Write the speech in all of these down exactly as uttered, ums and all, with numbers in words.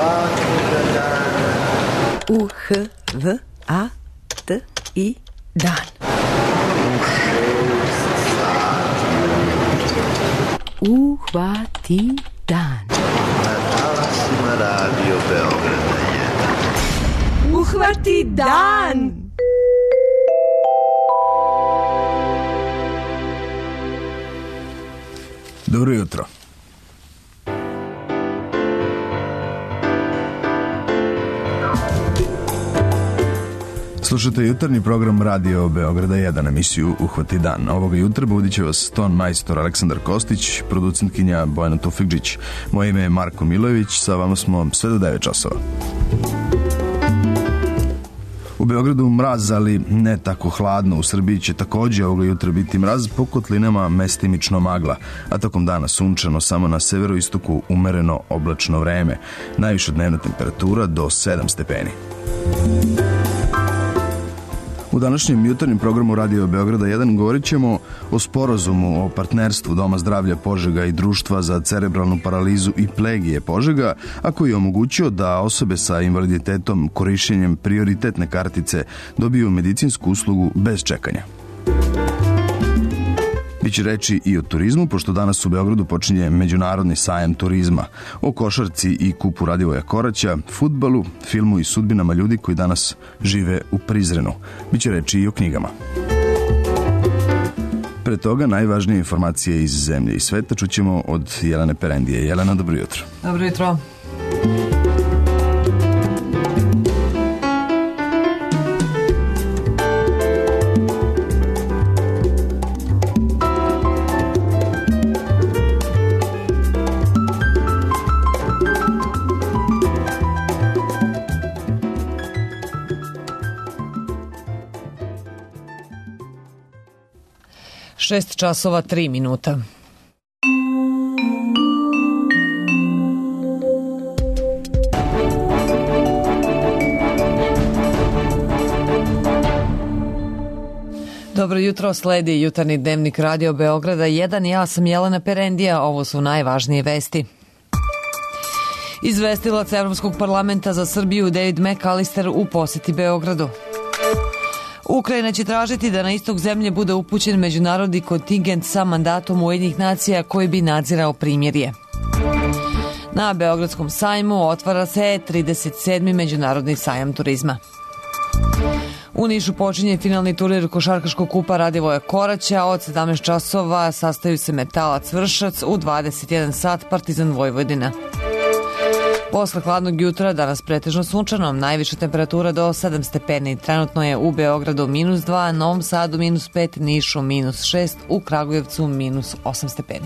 svakoga dana. U H V A T I dan. U šest sati ujutro. Uhvati dan. Na talasima Radio Beograda jedan. Uhvati dan! Dobro jutro. Slušate jutarnji program Radio Beograda jedan, emisiju Uhvati dan. Ovoga jutra budit će vas ton majstor Aleksandar Kostić, producentkinja Bojana Tufikđić. Moje ime je Marko Milojević, sa vama smo sve do devet časova. U Beogradu mraz, ali ne tako hladno. U Srbiji će takođe ovoga jutra biti mraz, po kotlinama mestimično magla, a tokom dana sunčano, samo na severoistoku umereno oblačno vreme. Najviša dnevna temperatura do sedam stepeni. U današnjem jutarnjem programu Radio Beograda jedan govorit ćemo o sporazumu o partnerstvu Doma zdravlja Požega i Društva za cerebralnu paralizu i plegije Požega, a koji je omogućio da osobe sa invaliditetom korišćenjem prioritetne kartice dobiju medicinsku uslugu bez čekanja. Biće reči i o turizmu, pošto danas u Beogradu počinje Međunarodni sajam turizma, o košarci i kupu Radivoja Koraća, fudbalu, filmu i sudbinama ljudi koji danas žive u Prizrenu. Biće reči i o knjigama. Pre toga najvažnije informacije iz zemlje i sveta čućemo od Jelene Perendije. Jelena, dobro jutro. Dobro jutro. Šest časova, tri minuta. Dobro jutro, sledi jutarnji dnevnik Radio Beograda jedan. Ja sam Jelena Perendija, ovo su najvažnije vesti. Izvestilac Evropskog parlamenta za Srbiju David McAllister u poseti Beogradu. Ukrajina će tražiti da na istok zemlje bude upućen međunarodni kontingent sa mandatom Ujedinjenih nacija koji bi nadzirao primirje. Na Beogradskom sajmu otvara se trideset sedmi Međunarodni sajam turizma. U Nišu počinje finalni turnir košarkaškog kupa Radivoja Koraća. Od sedamnaest časova sastaju se Metalac Vršac, u dvadeset jedan sat Partizan Vojvodina. Posle hladnog jutra danas pretežno sunčano, najviša temperatura do sedam stepeni. Trenutno je u Beogradu minus dva, Novom Sadu minus pet, Nišu minus šest, u Kragujevcu minus osam stepeni.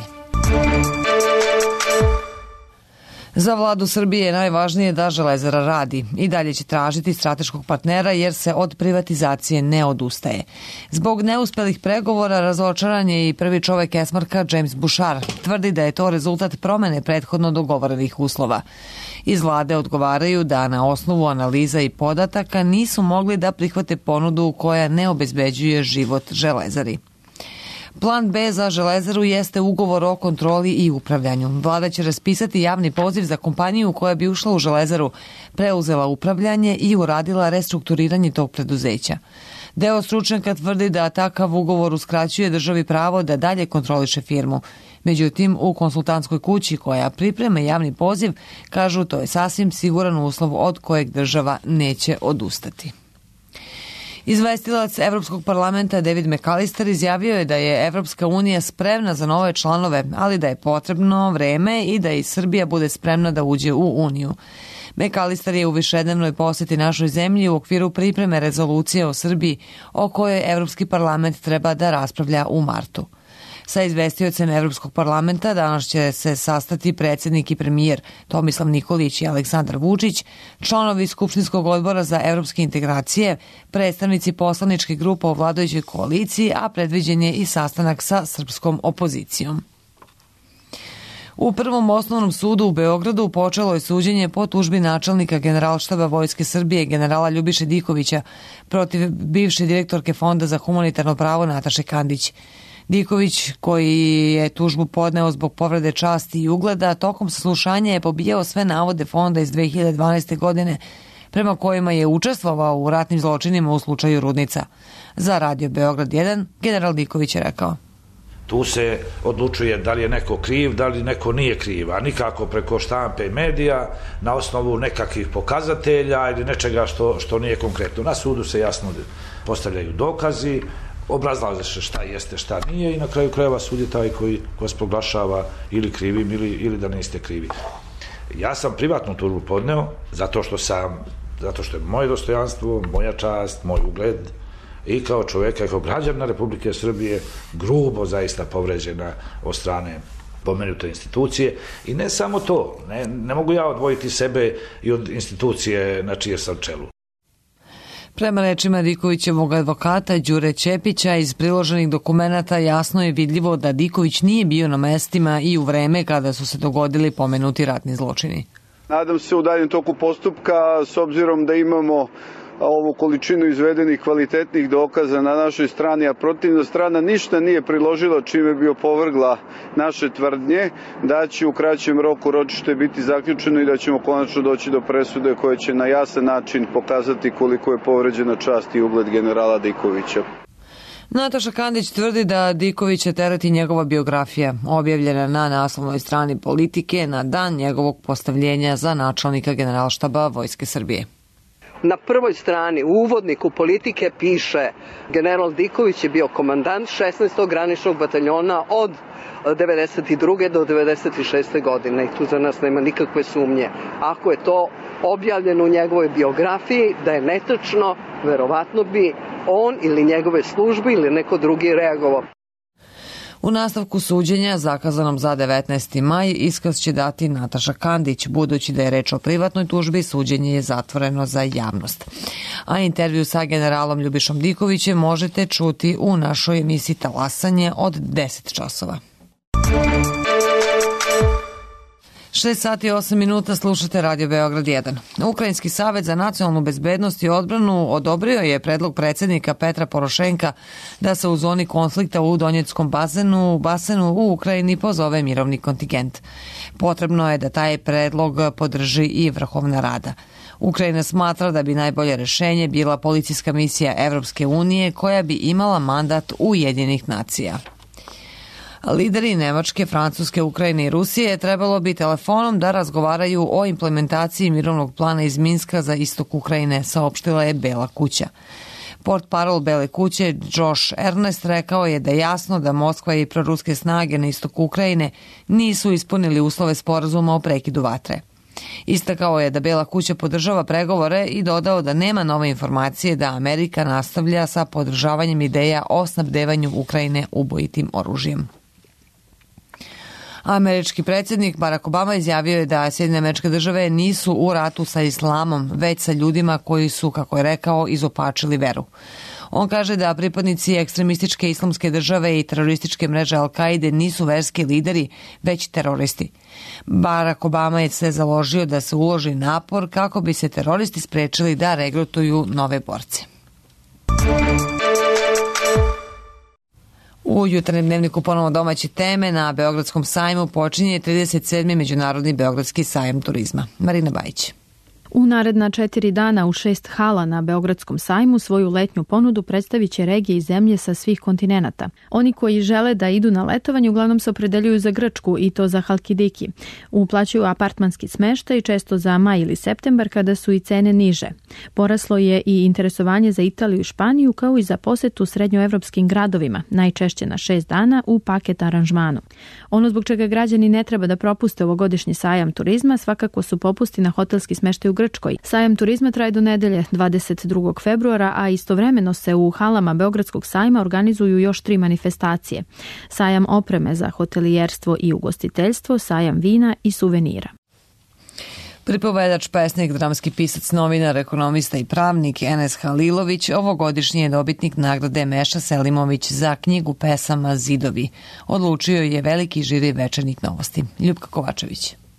Za vladu Srbije je najvažnije da Železara radi. I dalje će tražiti strateškog partnera jer se od privatizacije ne odustaje. Zbog neuspelih pregovora razočaran je i prvi čovek Esmarka James Bouchard. Tvrdi da je to rezultat promene prethodno dogovorenih uslova. Iz vlade odgovaraju da na osnovu analiza i podataka nisu mogli da prihvate ponudu koja ne obezbeđuje život Železari. Plan B za Železaru jeste ugovor o kontroli i upravljanju. Vlada će raspisati javni poziv za kompaniju koja bi ušla u Železaru, preuzela upravljanje i uradila restrukturiranje tog preduzeća. Deo stručnjaka tvrdi da takav ugovor uskraćuje državi pravo da dalje kontroliše firmu. Međutim, u konsultantskoj kući koja priprema javni poziv kažu to je sasvim siguran uslov od kojeg država neće odustati. Izvestilac Evropskog parlamenta David McAllister izjavio je da je Evropska unija spremna za nove članove, ali da je potrebno vreme i da i Srbija bude spremna da uđe u Uniju. McAllister je u višednevnoj poseti našoj zemlji u okviru pripreme rezolucije o Srbiji o kojoj Evropski parlament treba da raspravlja u martu. Sa izvestiocem Evropskog parlamenta danas će se sastati predsjednik i premijer Tomislav Nikolić i Aleksandar Vučić, članovi Skupštinskog odbora za evropske integracije, predstavnici poslaničke grupe u vladajućoj koaliciji, a predviđen je i sastanak sa srpskom opozicijom. U Prvom osnovnom sudu u Beogradu počelo je suđenje po tužbi načelnika Generalštaba Vojske Srbije generala Ljubiše Dikovića protiv bivše direktorke Fonda za humanitarno pravo Nataše Kandić. Diković, koji je tužbu podneo zbog povrede časti i ugleda, tokom saslušanja je pobijao sve navode fonda iz dve hiljade dvanaeste. godine, prema kojima je učestvovao u ratnim zločinima u slučaju Rudnica. Za Radio Beograd jedan, general Diković je rekao: Tu se odlučuje da li je neko kriv, da li neko nije kriv, a nikako preko štampe i medija, na osnovu nekakvih pokazatelja ili nečega što, što nije konkretno. Na sudu se jasno postavljaju dokazi, obrazlaže se šta jeste, šta nije i na kraju krajeva sud je taj koji vas proglašava ili krivim ili, ili da niste krivi. Ja sam privatnu tužbu podneo zato što sam, zato što je moje dostojanstvo, moja čast, moj ugled i kao čoveka i kao građana Republike Srbije grubo zaista povređena od strane pomenute institucije. I ne samo to, ne, ne mogu ja odvojiti sebe i od institucije na čije sam čelu. Prema rečima Dikovićevog advokata Đure Ćepića, iz priloženih dokumenata jasno je vidljivo da Diković nije bio na mestima i u vreme kada su se dogodili pomenuti ratni zločini. Nadam se u daljem toku postupka, s obzirom da imamo ovu količinu izvedenih kvalitetnih dokaza na našoj strani, a protivna strana ništa nije priložila čime bi opovrgla naše tvrdnje, da će u kraćem roku ročište biti zaključeno i da ćemo konačno doći do presude koja će na jasan način pokazati koliko je povređena čast i ugled generala Dikovića. Nataša Kandić tvrdi da Dikovića tereti njegova biografija, objavljena na naslovnoj strani Politike na dan njegovog postavljenja za načelnika Generalštaba Vojske Srbije. Na prvoj strani u uvodniku Politike piše: general Diković je bio komandant šesnaestog graničnog bataljona od devedeset druge do devedeset šeste. godine i tu za nas nema nikakve sumnje. Ako je to objavljeno u njegovoj biografiji da je netačno, verovatno bi on ili njegove službe ili neko drugi reagovao. U nastavku suđenja, zakazanom za devetnaesti maj, iskaz će dati Nataša Kandić. Budući da je reč o privatnoj tužbi, suđenje je zatvoreno za javnost. A intervju sa generalom Ljubišom Dikovićem možete čuti u našoj emisiji Talasanje od deset časova. šest sati i osam minuta, slušate Radio Beograd jedan. Ukrajinski savet za nacionalnu bezbednost i odbranu odobrio je predlog predsjednika Petra Porošenka da se u zoni konflikta u Donjeckom basenu, basenu u Ukrajini pozove mirovni kontingent. Potrebno je da taj predlog podrži i Vrhovna Rada. Ukrajina smatra da bi najbolje rešenje bila policijska misija Evropske unije koja bi imala mandat Ujedinjenih nacija. Lideri Nemačke, Francuske, Ukrajine i Rusije trebalo bi telefonom da razgovaraju o implementaciji mirovnog plana iz Minska za istok Ukrajine, saopštila je Bela kuća. Portparol Bele kuće Josh Ernest rekao je da je jasno da Moskva i proruske snage na istoku Ukrajine nisu ispunili uslove sporazuma o prekidu vatre. Istakao je da Bela kuća podržava pregovore i dodao da nema nove informacije da Amerika nastavlja sa podržavanjem ideja o snabdevanju Ukrajine ubojitim oružjem. Američki predsjednik Barack Obama izjavio je da Sjedinjene Američke Države nisu u ratu sa islamom, već sa ljudima koji su, kako je rekao, izopačili veru. On kaže da pripadnici ekstremističke islamske države i terorističke mreže Al-Kaide nisu verski lideri, već teroristi. Barack Obama je se založio da se uloži napor kako bi se teroristi sprečili da regrutuju nove borce. U jutarnjem dnevniku ponovo domaće teme. Na Beogradskom sajmu počinje trideset sedmi Međunarodni Beogradski sajam turizma. Marina Bajić. U naredna četiri dana u šest hala na Beogradskom sajmu svoju letnju ponudu predstavit će regije i zemlje sa svih kontinenata. Oni koji žele da idu na letovanje uglavnom se opredeljuju za Grčku i to za Halkidiki. Uplaćuju apartmanski smeštaj često za maj ili septembar kada su i cene niže. Poraslo je i interesovanje za Italiju i Španiju kao i za posetu srednjoevropskim gradovima, najčešće na šest dana u paket aranžmanu. Ono zbog čega građani ne treba da propuste ovogodišnji sajam turizma svakako su popusti na hotelski smeštaj u Grčkoj. Sajam turizma traje do nedelje dvadeset drugog februara, a istovremeno se u halama Beogradskog sajma organizuju još tri manifestacije. Sajam opreme za hotelijerstvo i ugostiteljstvo, sajam vina i suvenira. Pripovedač, pesnik, dramski pisac, novinar, ekonomista i pravnik Enes Halilović ovogodišnji je dobitnik nagrade Meša Selimović za knjigu pesama Zidovi. Odlučio je veliki žiri Večernjih novosti. Ljupka Kovačević.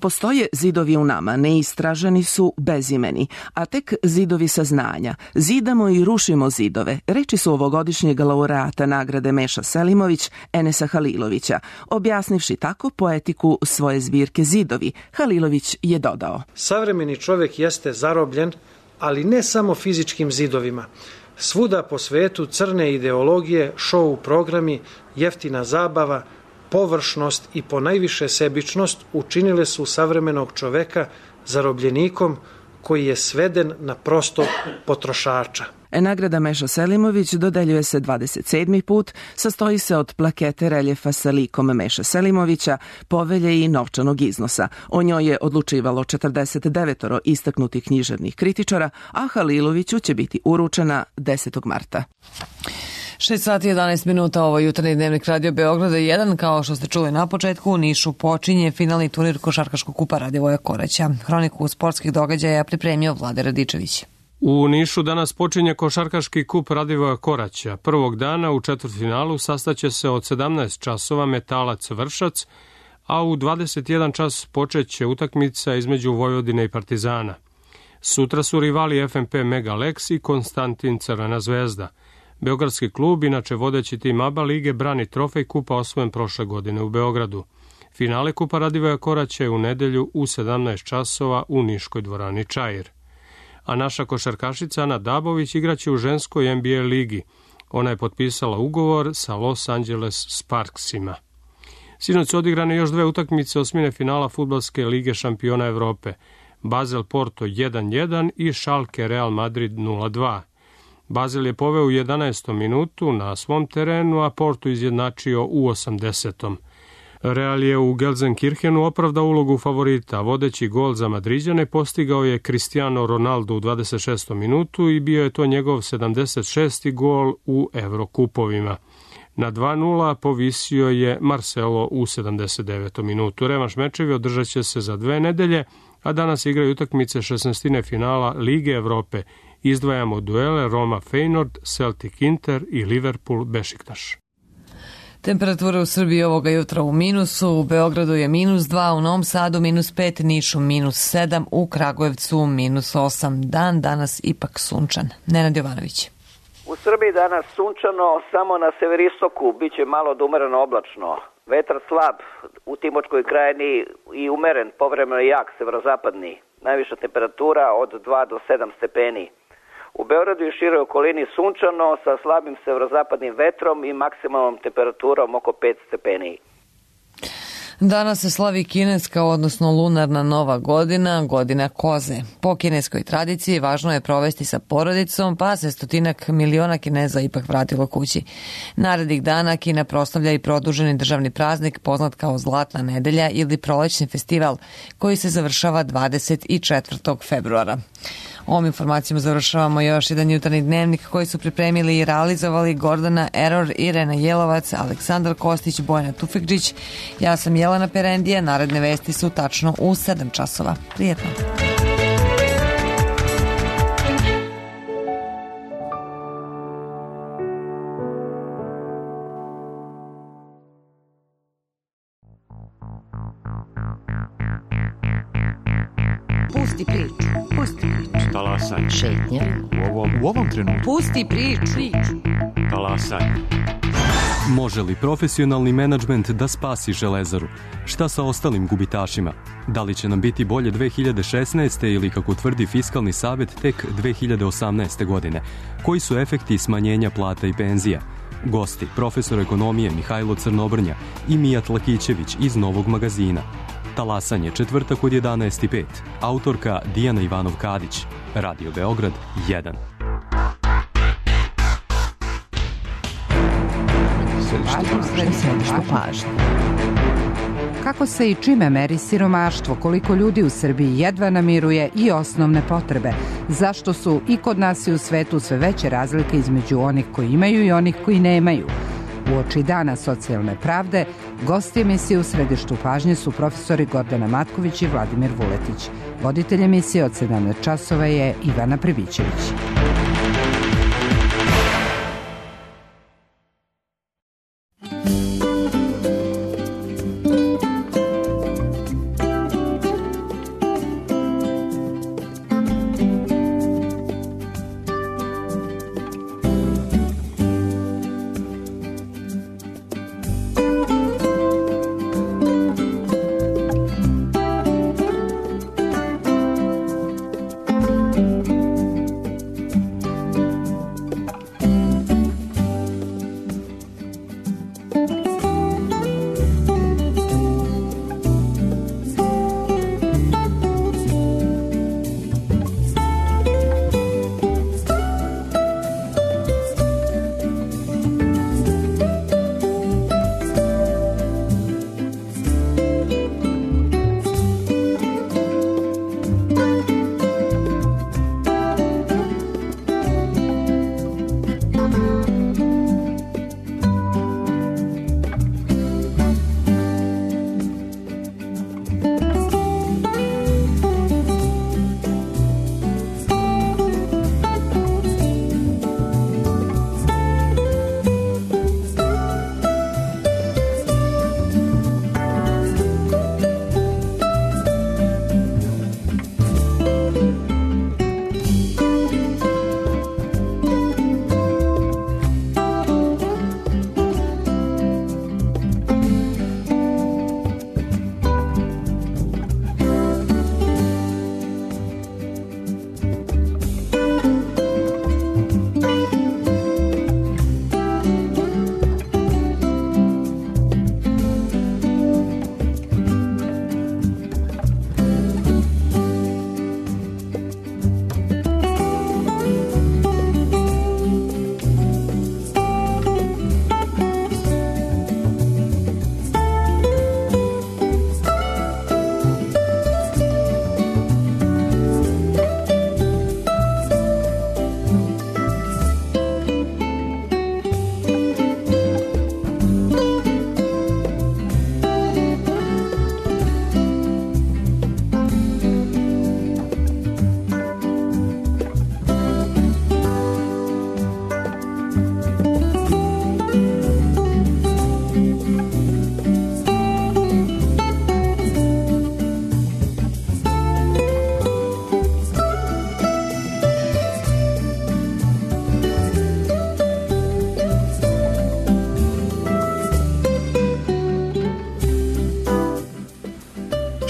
Postoje zidovi u nama, neistraženi su bezimeni, a tek zidovi saznanja. Zidamo i rušimo zidove. Reči su ovogodišnjeg laureata nagrade Meša Selimović, Enesa Halilovića. Objasnivši tako poetiku svoje zbirke Zidovi, Halilović je dodao: Savremeni čovjek jeste zarobljen, ali ne samo fizičkim zidovima. Svuda po svetu crne ideologije, šou programi, jeftina zabava, površnost i ponajviše sebičnost učinile su savremenog čoveka zarobljenikom koji je sveden na prostog potrošača. Nagrada Meša Selimović dodeljuje se dvadeset sedmi put, sastoji se od plakete reljefa sa likom Meša Selimovića, povelje i novčanog iznosa. O njoj je odlučivalo četrdeset devet istaknutih književnih kritičara, a Haliloviću će biti uručena desetog marta. šest sati i jedanaest minuta, ovo je jutarnji dnevnik Radio Beograda jedan. Kao što ste čuli na početku, u Nišu počinje finalni turnir košarkaškog kupa Radivoja Koraća. Hroniku sportskih događaja pripremio Vlade Radičević. U Nišu danas počinje košarkaški kup Radivoja Koraća. Prvog dana u četvrtfinalu sastaće se od sedamnaest časova Metalac Vršac, a u dvadeset jedan čas počeće utakmica između Vojvodine i Partizana. Sutra su rivali F M P Mega Lex i Konstantin Crvena zvezda. Beogradski klub, inače vodeći tim A B A lige, brani trofej kupa osvojen prošle godine u Beogradu. Finale kupa Radivoja Koraća je u nedelju u sedamnaest časova u Niškoj dvorani Čair. A naša košarkašica Ana Dabović igraće u ženskoj N B A ligi. Ona je potpisala ugovor sa Los Angeles Sparksima. Sinoć su odigrane još dve utakmice osmine finala Fudbalske lige šampiona Evrope. Basel Porto jedan jedan i Schalke Real Madrid nula dva. Basel je poveo u jedanaestom minutu na svom terenu, a Porto izjednačio u osamdesetom Real je u Gelsenkirchenu opravdao ulogu favorita. Vodeći gol za Madriđane postigao je Cristiano Ronaldo u dvadeset šestom minutu i bio je to njegov sedamdeset šesti gol u Evrokupovima. Na dva nula povisio je Marcelo u sedamdeset devetom minutu. Revanš mečevi održat će se za dve nedelje, a danas igraju utakmice šesnaestine finala Lige Evrope. Izdvajamo duele Roma Feyenoord, Celtic Inter i Liverpool Bešiktaš. Temperatura u Srbiji ovoga jutra u minusu, u Beogradu je minus dva, u Novom Sadu minus pet, Nišu minus sedam, u Kragujevcu minus osam. Dan danas ipak sunčan. Nenad Jovanović. U Srbiji danas sunčano, samo na severistoku biće malo do umereno oblačno. Vetar slab u Timočkoj krajini i umeren, povremeno jak severozapadni. Najviša temperatura od dva do sedam stepeni. U Beogradu i široj okolini sunčano sa slabim severozapadnim vetrom i maksimalnom temperaturom oko pet stepeni. Danas se slavi kineska, odnosno lunarna nova godina, godina koze. Po kineskoj tradiciji važno je provesti sa porodicom, pa se stotinak miliona Kineza ipak vratilo kući. Narednih dana Kina proslavlja i produženi državni praznik poznat kao Zlatna nedelja ili prolećni festival, koji se završava dvadeset četvrtog februara. Ovom informacijom završavamo još jedan jutarnji dnevnik koji su pripremili i realizovali Gordana Error, Irena Jelovac, Aleksandar Kostić, Bojana Tufekđić. Ja sam Jelena Perendija, naredne vesti su tačno u sedam časova. Prijetno. Pusti priču. Pusti priču. Talasanje. Šetnja. U ovom, u ovom trenutku. Pusti priču. Talasanje. Može li profesionalni menadžment da spasi Železaru? Šta sa ostalim gubitašima? Da li će nam biti bolje dve hiljade šesnaeste. ili, kako tvrdi Fiskalni savet, tek dve hiljade osamnaeste. godine? Koji su efekti smanjenja plata i penzija? Gosti, profesor ekonomije Mihajlo Crnobrnja i Mijat Lakićević iz Novog magazina. Talasanje, četvrtak od jedanaest i pet. Autorka Dijana Ivanov-Kadić. Radio Beograd jedan. Kako se i čime meri siromaštvo, koliko ljudi u Srbiji jedva namiruje i osnovne potrebe, zašto su i kod nas i u svetu sve veće razlike između onih koji imaju i onih koji nemaju. Uoči Dana socijalne pravde, gosti emisije u središtu pažnje su profesori Gordana Matković i Vladimir Vuletić. Voditelj emisije od sedamnaest časova je Ivana Pribićević.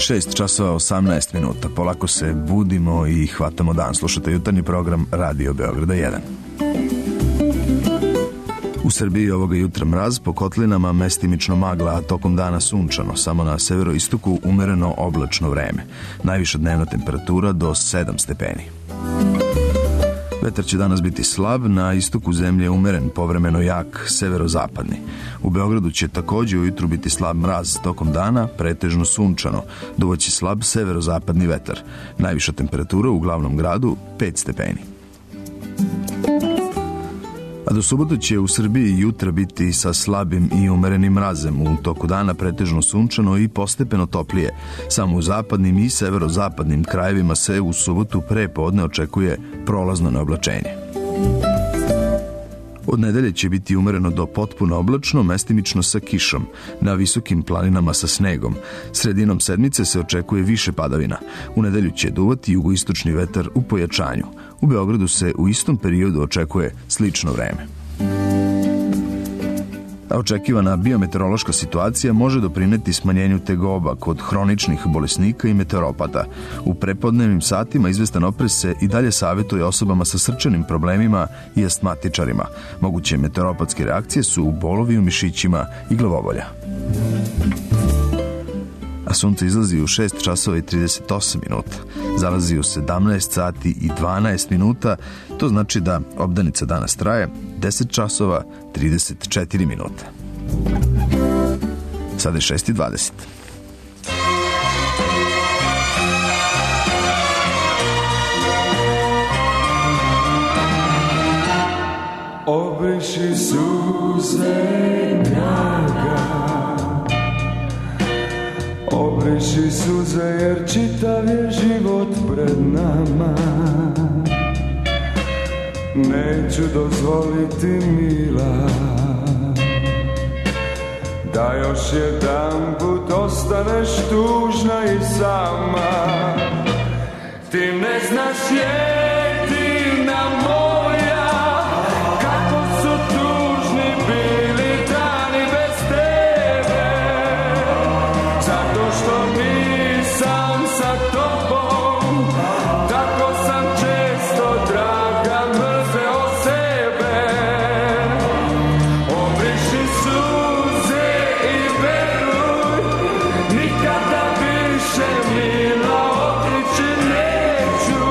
šest časova osamnaest minuta. Polako se budimo i hvatamo dan. Slušate jutarnji program Radio Beograda jedan. U Srbiji ovoga jutra mraz, po kotlinama mestimično magla, a tokom dana sunčano. Samo na severoistoku umereno oblačno vreme. Najviša dnevna temperatura do sedam stepeni. Vetar će danas biti slab, na istoku zemlje umeren, povremeno jak, severozapadni. U Beogradu će takođe ujutru biti slab mraz, tokom dana pretežno sunčano, duvaće slab severozapadni vetar. Najviša temperatura u glavnom gradu pet stepeni. A do subote će u Srbiji jutra biti sa slabim i umerenim mrazem, u toku dana pretežno sunčano i postepeno toplije. Samo u zapadnim i severozapadnim krajevima se u subotu pre podne očekuje prolazno neoblačenje. Od nedelje će biti umereno do potpuno oblačno, mestimično sa kišom, na visokim planinama sa snegom. Sredinom sedmice se očekuje više padavina. U nedelju će duvati jugoistočni vetar u pojačanju. U Beogradu se u istom periodu očekuje slično vreme. A očekivana biometeorološka situacija može doprineti smanjenju tegoba kod hroničnih bolesnika i meteoropata. U prepodnevnim satima izvestan oprez se i dalje savjetuje osobama sa srčanim problemima i astmatičarima. Moguće meteoropatske reakcije su bolovi u mišićima i glavobolja. A sunce izlazi u šest časova i trideset osam minuta. Zalazi u sedamnaest sati i dvanaest minuta. To znači da obdanica danas traje deset časova trideset četiri minuta. Sada je šest i dvadeset. Obriši suze draga, obriši suze jer čitav je život pred nama. Neću dozvoliti mila da još jedan put ostaneš tužna i sama. Ti ne znaš jedina moja kako su tužni bili dani bez tebe, zato što nisam sa tobom, tako sam često draga mrzeo sebe. Obriši suze i veruj, nikada više mila otići neću,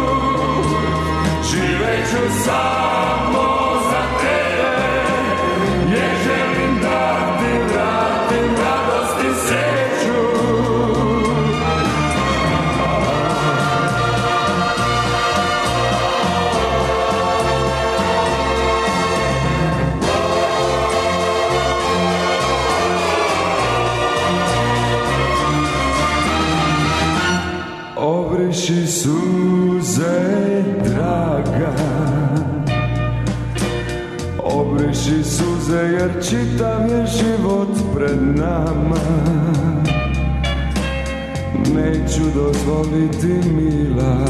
živeću samo za tebe, jer želim da ti vratim radost i sreću. Obriši suze draga, obriši suze jer čitav je život pred nama. Neću dozvoliti mila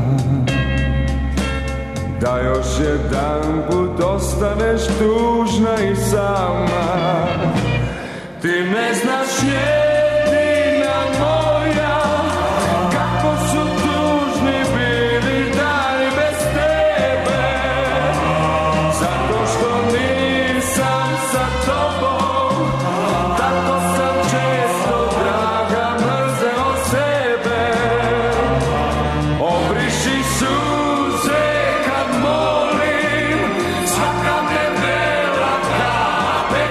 da još jedan put ostaneš tužna i sama. Ti ne znaš jedina moja kako su tužni bili dani bez tebe, zato što nisam sa tobom, tako sam često draga mrzeo sebe. Obriši suze kad molim, svaka me vela kape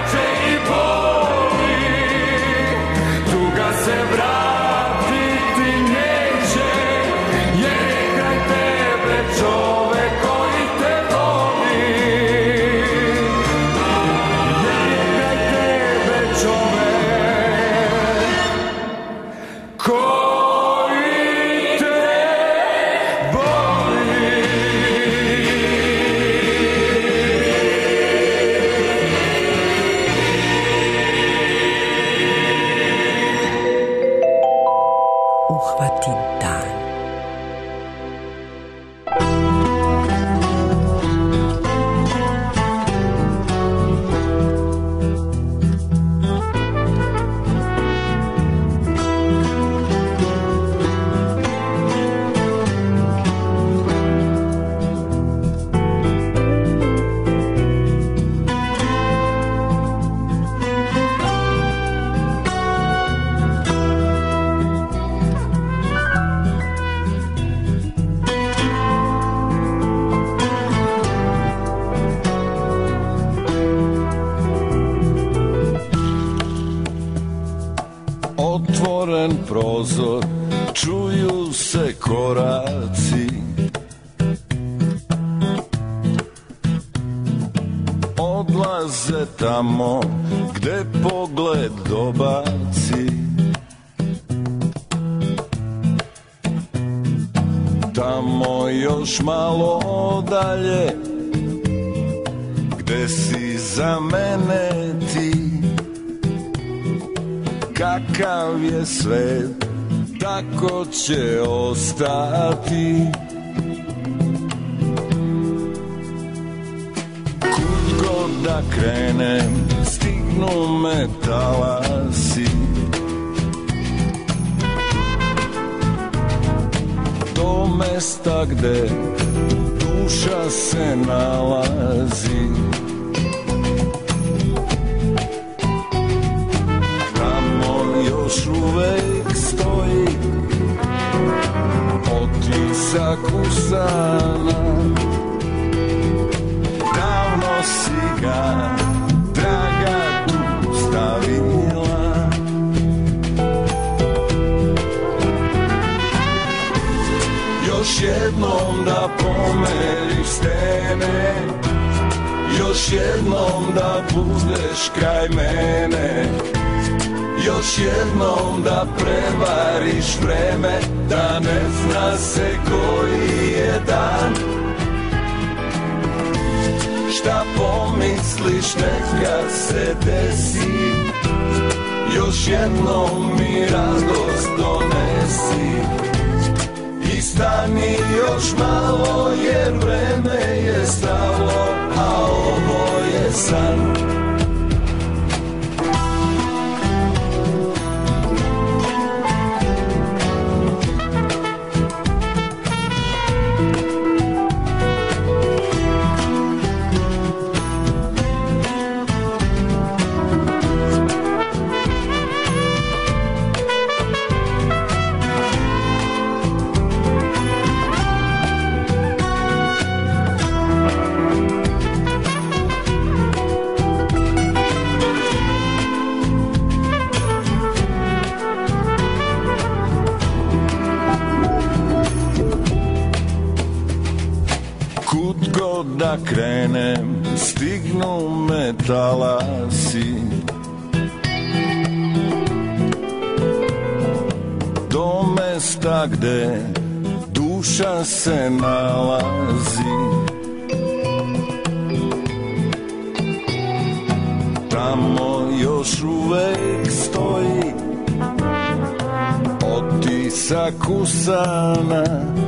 prozor, čuju se koraci. Odlaze tamo gde pogled dobaci. Tamo još malo dalje, gde si za mene ti. Kakav je svet, tako će ostati. Kud god da krenem, stignu me talasi. Do mesta gde duša se nalazi. Tamo još uvek stoji otisak usana. Davno si ga, draga, tu stavila. Još jednom da pomeriš stene, još jednom da budeš kraj mene, još jednom da prevariš vreme, da ne zna se koji je dan. Šta pomisliš neka se desi, još jednom mi radost donesi. I stani još malo jer vreme je stalo, a ovo je san. Da krenem, stignu me talasi. Do mesta gde duša se nalazi. Tamo još uvek stoji otisak usana.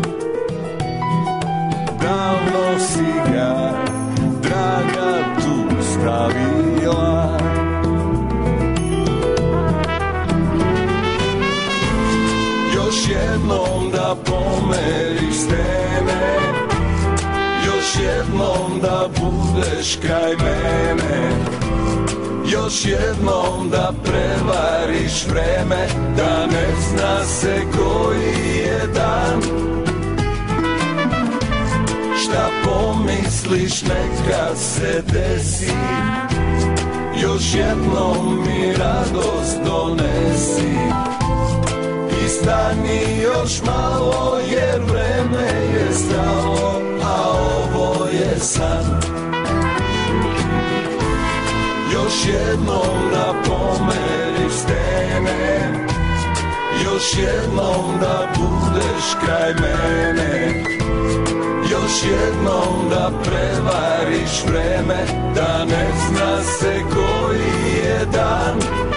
Davno si ga, draga, tu stavila. Još jednom da pomeriš stene, još jednom da budeš kraj mene, još jednom da prevariš vreme, da ne zna se koji je dan. Šta pomisliš neka se desi, još jednom mi radost donesi. I stani još malo jer vreme je stalo, a ovo je san. Još jednom da pomeriš stene, još jednom da budeš kraj mene, još jednom da prevariš vreme, da ne zna se koji je dan.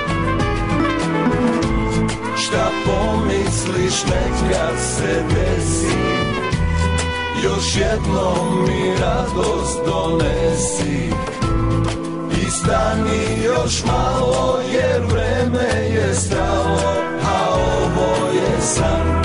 Šta pomisliš neka se desi, još jednom mi radost donesi. I stani još malo jer vreme je stalo, a ovo je san.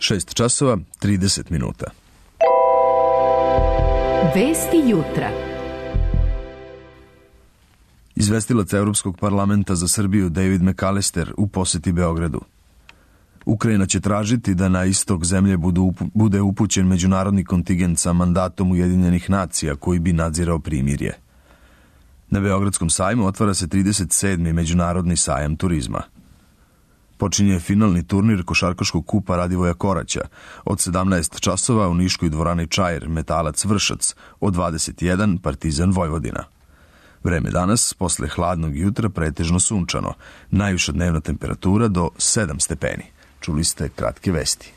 šest časova, trideset minuta. Vesti jutra. Izvestilac Evropskog parlamenta za Srbiju David McAllister u poseti Beogradu. Ukrajina će tražiti da na istok zemlje budu, bude upućen međunarodni kontingent sa mandatom Ujedinjenih nacija koji bi nadzirao primirje. Na Beogradskom sajmu otvara se trideset sedmi međunarodni sajam turizma. Počinje finalni turnir košarkaškog kupa Radivoja Koraća od sedamnaest časova u niškoj dvorani Čair, Metalac Vršac, od dvadeset jedan Partizan Vojvodina. Vreme danas, posle hladnog jutra, pretežno sunčano. Najviša dnevna temperatura do sedam stepeni. Čuli ste kratke vesti.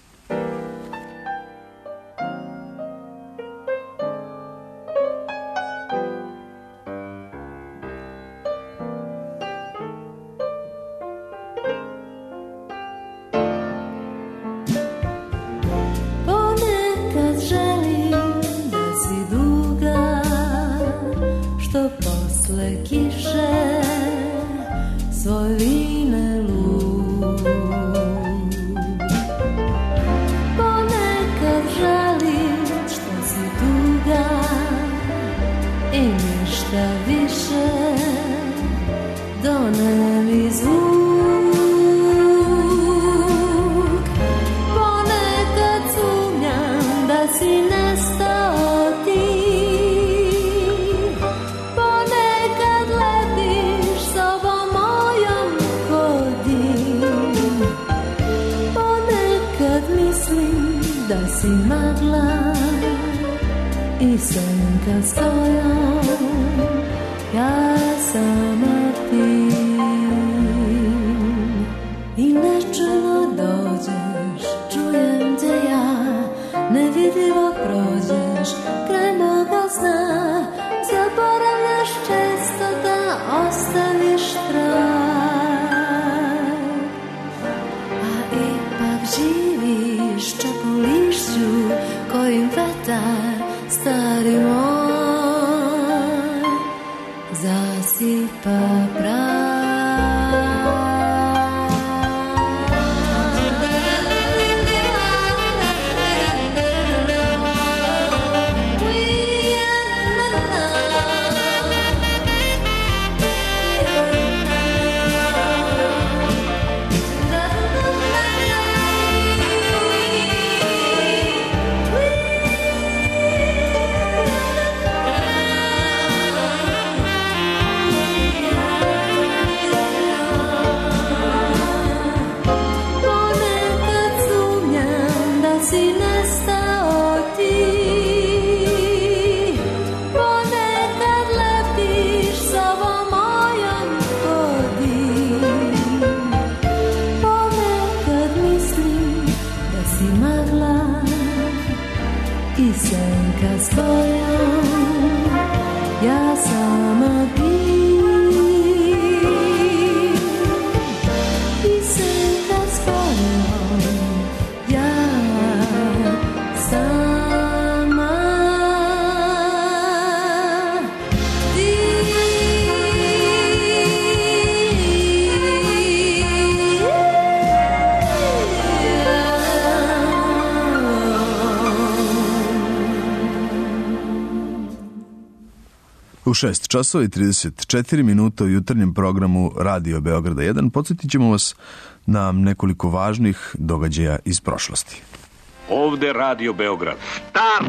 U šest časova i trideset četiri minuta u jutarnjem programu Radio Beograda jedan podsjetit ćemo vas na nekoliko važnih događaja iz prošlosti. Ovde Radio Beograd. Stop!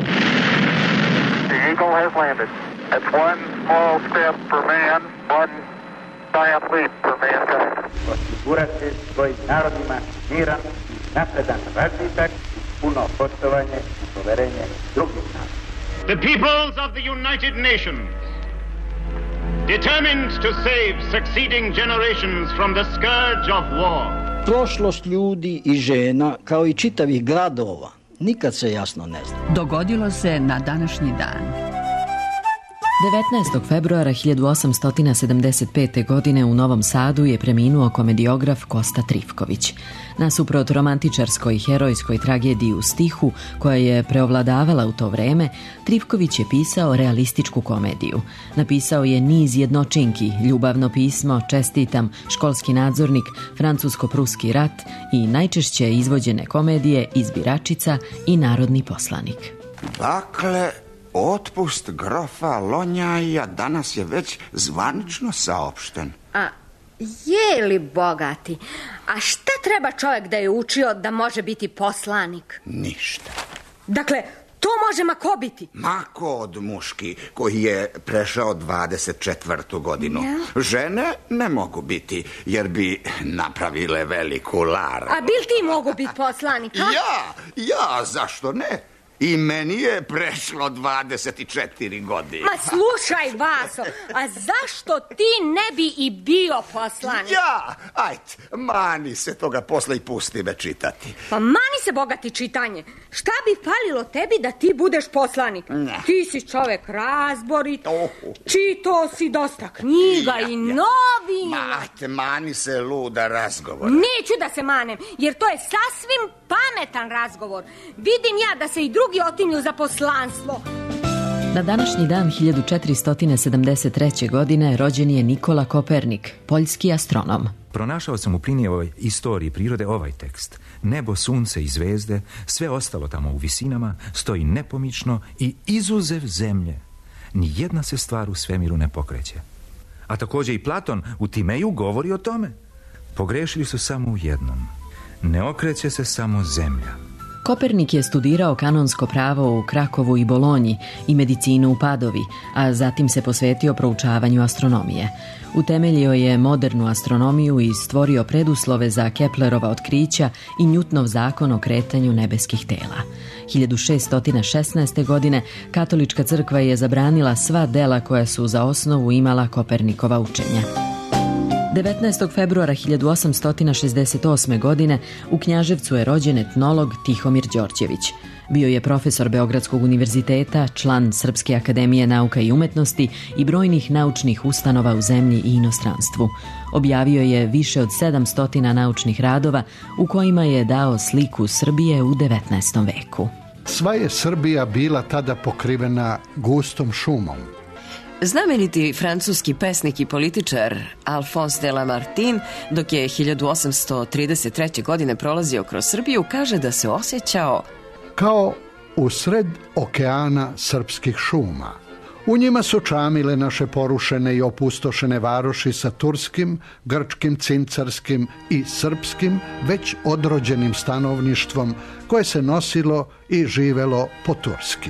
The Eagle has landed. That's one small step for man, one giant leap for mankind. Osigurati svojim narodima miran, napredan razvitak, puno poštovanje i poverenje drugih naroda. The peoples of the United Nations, determined to save succeeding generations from the scourge of war. Prošlost ljudi i žena, kao i čitavih gradova, nikad se jasno ne zna. Dogodilo se na današnji dan. devetnaestog februara hiljadu osamsto sedamdeset pete. godine u Novom Sadu je preminuo komediograf Kosta Trifković. Nasuprot romantičarskoj herojskoj tragediji u stihu, koja je preovladavala u to vreme, Trifković je pisao realističku komediju. Napisao je niz jednočinki, Ljubavno pismo, Čestitam, Školski nadzornik, Francusko-pruski rat i najčešće izvođene komedije Izbiračica i Narodni poslanik. Dakle, otpust grofa Lonjaja danas je već zvanično saopšten. A je li bogati? A šta treba čovjek da je učio da može biti poslanik? Ništa. Dakle, to može ma ko biti? Ma ko od muški koji je prešao dvadeset četvrtu godinu. Ja. Žene ne mogu biti, jer bi napravile veliku laru. A bil ti mogu biti poslanik, ha? Ja, ja, zašto ne? I meni je prešlo dvadeset četiri godine. Ma slušaj, Vaso, a zašto ti ne bi i bio poslanik? Ja, ajde, mani se toga posle i pusti me čitati. Pa mani se, bogati, čitanje. Šta bi falilo tebi da ti budeš poslanik? Ne. Ti si čovek razborit, oh. čitao si dosta knjiga ja, i novina. Ma, ajde, mani se luda razgovor. Neću da se manem, jer to je sasvim pametan razgovor. Vidim ja da se i drugi otimlju za poslanstvo. Na današnji dan hiljadu četiristo sedamdeset treće. godine rođen je Nikola Kopernik, poljski astronom. Pronašao sam u Plinijevoj istoriji prirode ovaj tekst. Nebo, sunce i zvezde, sve ostalo tamo u visinama, stoji nepomično i izuzev zemlje. Nijedna se stvar u svemiru ne pokreće. A također i Platon u Timeju govori o tome. Pogrešili su samo u jednom. Ne okreće se samo zemlja. Kopernik je studirao kanonsko pravo u Krakovu i Bolonji i medicinu u Padovi, a zatim se posvetio proučavanju astronomije. Utemeljio je modernu astronomiju i stvorio preduslove za Keplerova otkrića i Newtonov zakon o kretanju nebeskih tela. hiljadu šeststo šesnaeste. godine katolička crkva je zabranila sva dela koja su za osnovu imala Kopernikova učenja. devetnaestog februara hiljadu osamsto šezdeset osme. godine u Knjaževcu je rođen etnolog Tihomir Đorđević. Bio je profesor Beogradskog univerziteta, član Srpske akademije nauka i umetnosti i brojnih naučnih ustanova u zemlji i inostranstvu. Objavio je više od sedamsto naučnih radova u kojima je dao sliku Srbije u devetnaestom veku. Sva je Srbija bila tada pokrivena gustom šumom. Znameniti francuski pesnik i političar Alphonse de Lamartine, dok je hiljadu osamsto trideset treće. godine prolazio kroz Srbiju, kaže da se osjećao kao u sred okeana srpskih šuma. U njima su čamile naše porušene i opustošene varoši sa turskim, grčkim, cincarskim i srpskim, već odrođenim stanovništvom koje se nosilo i živelo po turski.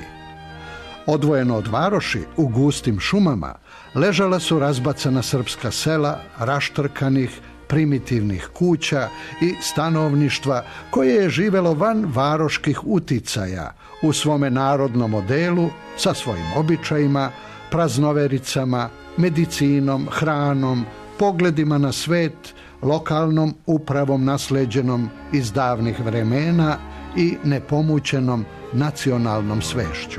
Odvojeno od varoši, u gustim šumama, ležala su razbacana srpska sela, raštrkanih, primitivnih kuća i stanovništva koje je živelo van varoških uticaja u svome narodnom modelu sa svojim običajima, praznovericama, medicinom, hranom, pogledima na svet, lokalnom upravom nasleđenom iz davnih vremena i nepomućenom nacionalnom svešću.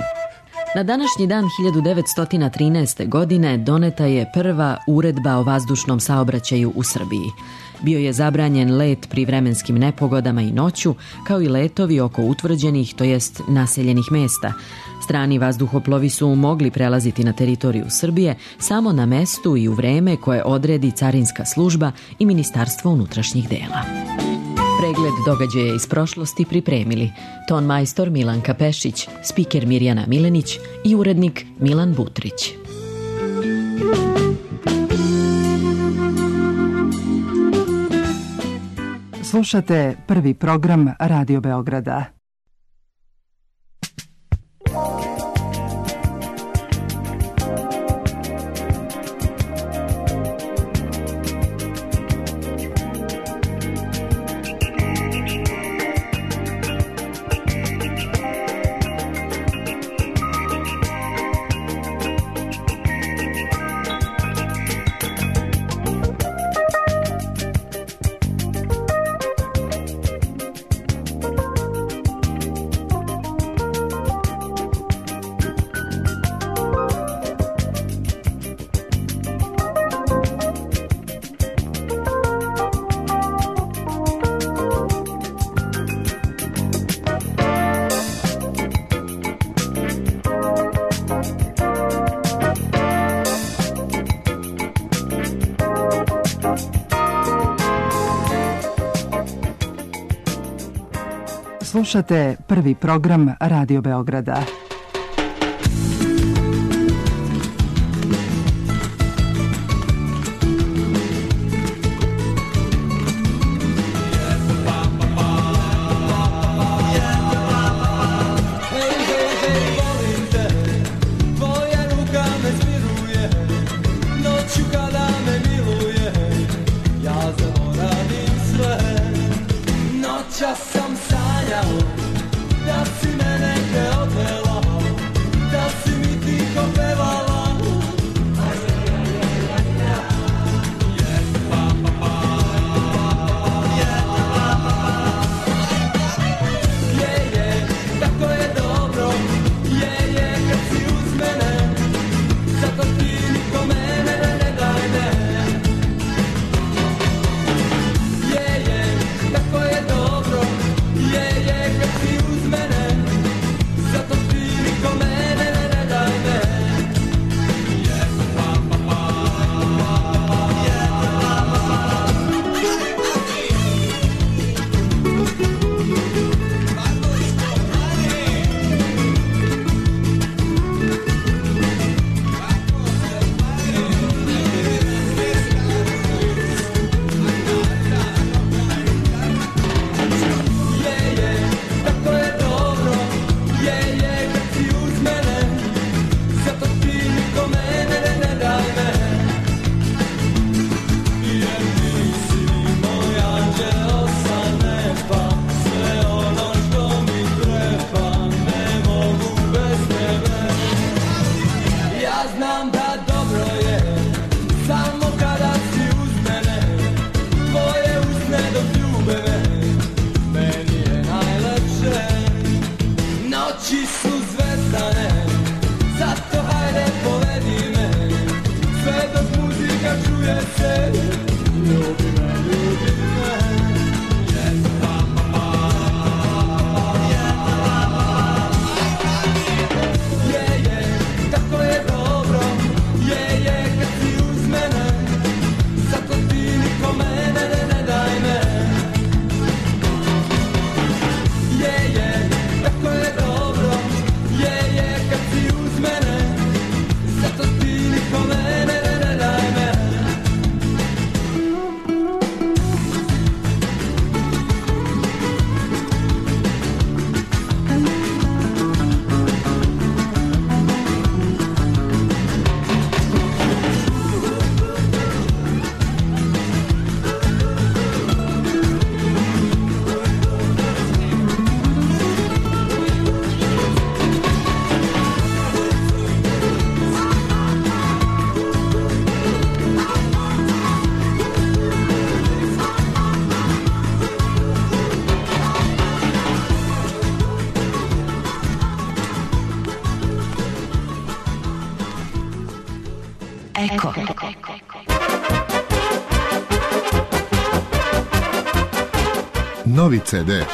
Na današnji dan hiljadu devetsto trinaeste. godine doneta je prva uredba o vazdušnom saobraćaju u Srbiji. Bio je zabranjen let pri vremenskim nepogodama i noću, kao i letovi oko utvrđenih, to jest naseljenih mesta. Strani vazduhoplovi su mogli prelaziti na teritoriju Srbije samo na mestu i u vreme koje odredi carinska služba i Ministarstvo unutrašnjih dela. Pregled događaja iz prošlosti pripremili ton majstor Milanka Pešić, spiker Mirjana Milenić i urednik Milan Butrić. Slušate prvi program Radio Beograda. Slušate prvi program Radio Beograda. Eko. Novi ce de.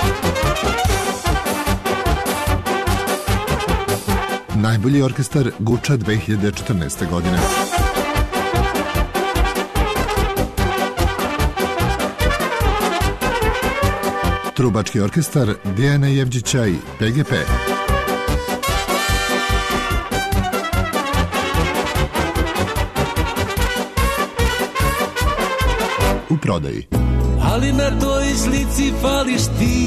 Najbolji orkestar Guča dve hiljade četrnaeste. godine. Trubački orkestar Dijana Jevđića i pe ge pe. U prodaji. Ali na toj slici fališ ti,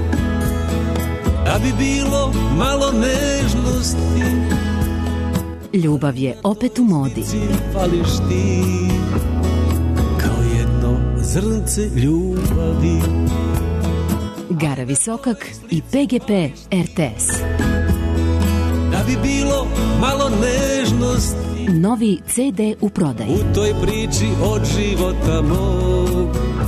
da bi bilo malo nežnosti. Ljubav je opet u modi. Fališ ti, kao jedno zrnce ljubavi. Gara Visokak i pe ge pe er te es. Da bi bilo malo nežnosti. Novi ce de u prodaji. U toj priči od života mog.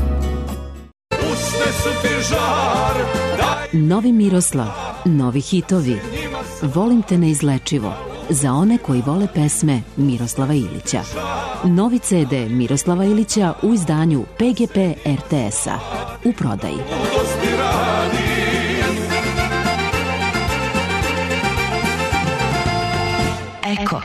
Usne su ti žar, daj... Novi Miroslav, novi hitovi. Volim te neizlečivo. Za one koji vole pesme Miroslava Ilića. Novi ce de Miroslava Ilića u izdanju pe ge pe er te es-a. U prodaji. Eko.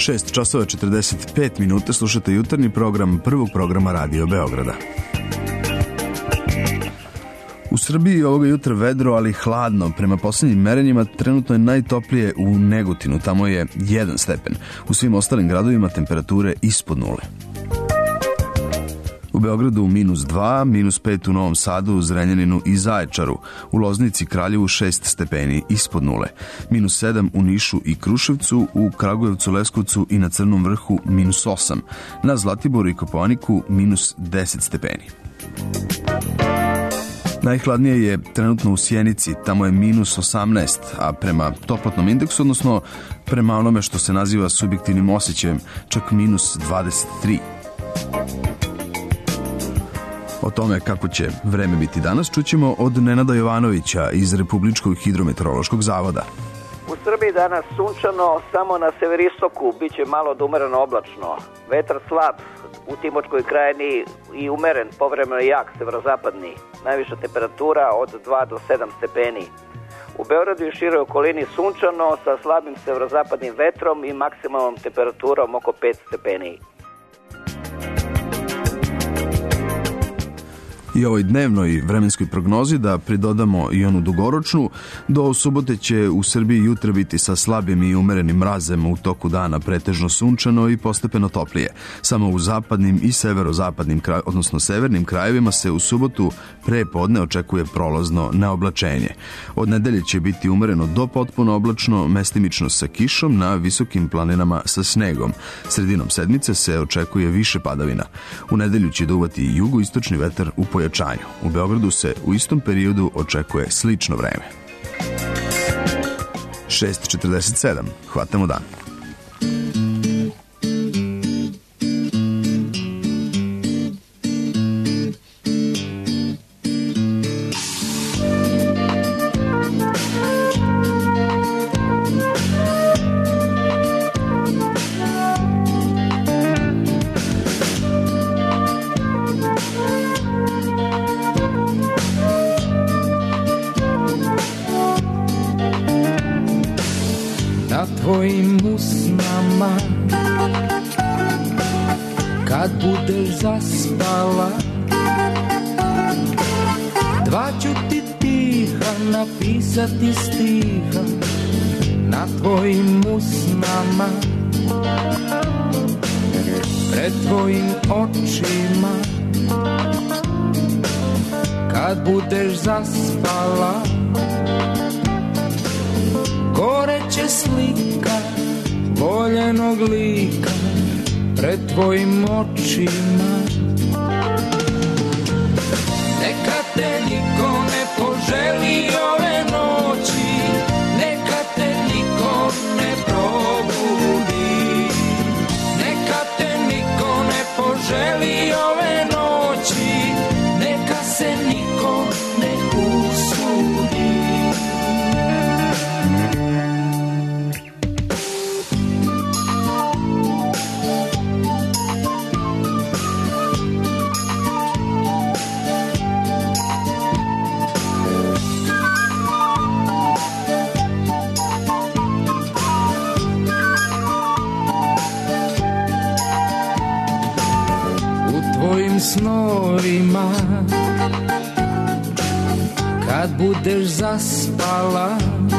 šest časova četrdeset pet minuta, slušate jutarnji program prvog programa Radio Beograda. U Srbiji ovoga jutra vedro, ali hladno. Prema posljednjim merenjima trenutno je najtoplije u Negotinu, tamo je jedan stepen. U svim ostalim gradovima temperature ispod nule. U Beogradu minus dva, minus pet u Novom Sadu, Zrenjaninu i Zaječaru. U Loznici, Kraljevu šest stepeni ispod nule. Minus sedam u Nišu i Kruševcu, u Kragujevcu, Leskovcu i na Crnom Vrhu minus osam. Na Zlatiboru i Kopaoniku minus deset stepeni. Najhladnije je trenutno u Sjenici, tamo je minus osamnaest, a prema toplotnom indeksu, odnosno prema onome što se naziva subjektivnim osjećajem, čak minus dvadeset tri. O tome kako će vreme biti danas čućemo od Nenada Jovanovića iz Republičkog hidrometeorološkog zavoda. U Srbiji danas sunčano, samo na severistoku biće malo do umereno oblačno. Vetar slab u Timočkoj krajini i umeren, povremeno jak, severozapadni. Najviša temperatura od dva do sedam stepeni. U Beogradu i široj okolini sunčano sa slabim severozapadnim vetrom i maksimalnom temperaturom oko pet stepeni. I ovoj dnevnoj vremenskoj prognozi da pridodamo i onu dugoročnu, do subote će u Srbiji jutra biti sa slabim i umerenim mrazem, u toku dana pretežno sunčano i postepeno toplije. Samo u zapadnim i severozapadnim, kraj, odnosno severnim krajevima se u subotu pre podne očekuje prolazno neoblačenje. Od nedelje će biti umereno do potpuno oblačno, mestimično sa kišom, na visokim planinama sa snegom. Sredinom sedmice se očekuje više padavina. U nedelju će duvati jugoistočni vetar u pojačanju. U Beogradu se u istom periodu očekuje slično vreme. šest četrdeset sedam. Hvatamo dan. Tvojim usnama kad budeš zaspala, dva ću ti tiha napisati stiha na tvojim usnama, pred tvojim očima kad budeš zaspala. Goreće slika voljenog lika pred tvojim očima. Neka te niko ne poželi ove noći, neka te niko ne probudi, neka te niko ne poželi ove noći, neka se niko ne usudi. Snorima kad budeš zaspala,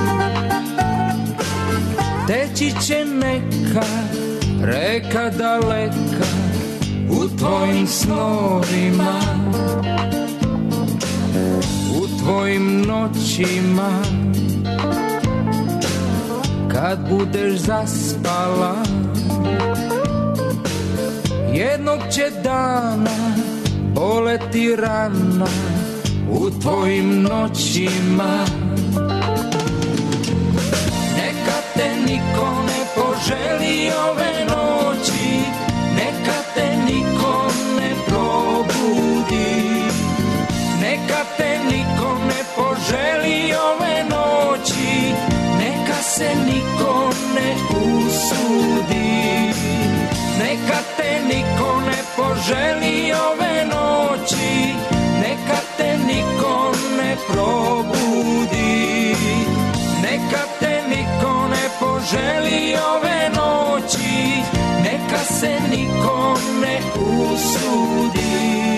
teći će neka reka daleka u tvojim snorima, u tvojim noćima kad budeš zaspala. Jednog će dana boleti rana u tvojim noćima. Neka te niko ne poželi ove noći, neka te niko ne probudi, neka te niko ne poželi ove noći, neka se niko ne usudi. Neka te niko ne poželi ove noći, neka te niko ne probudi, neka te niko ne poželi ove noći, se niko ne usudi.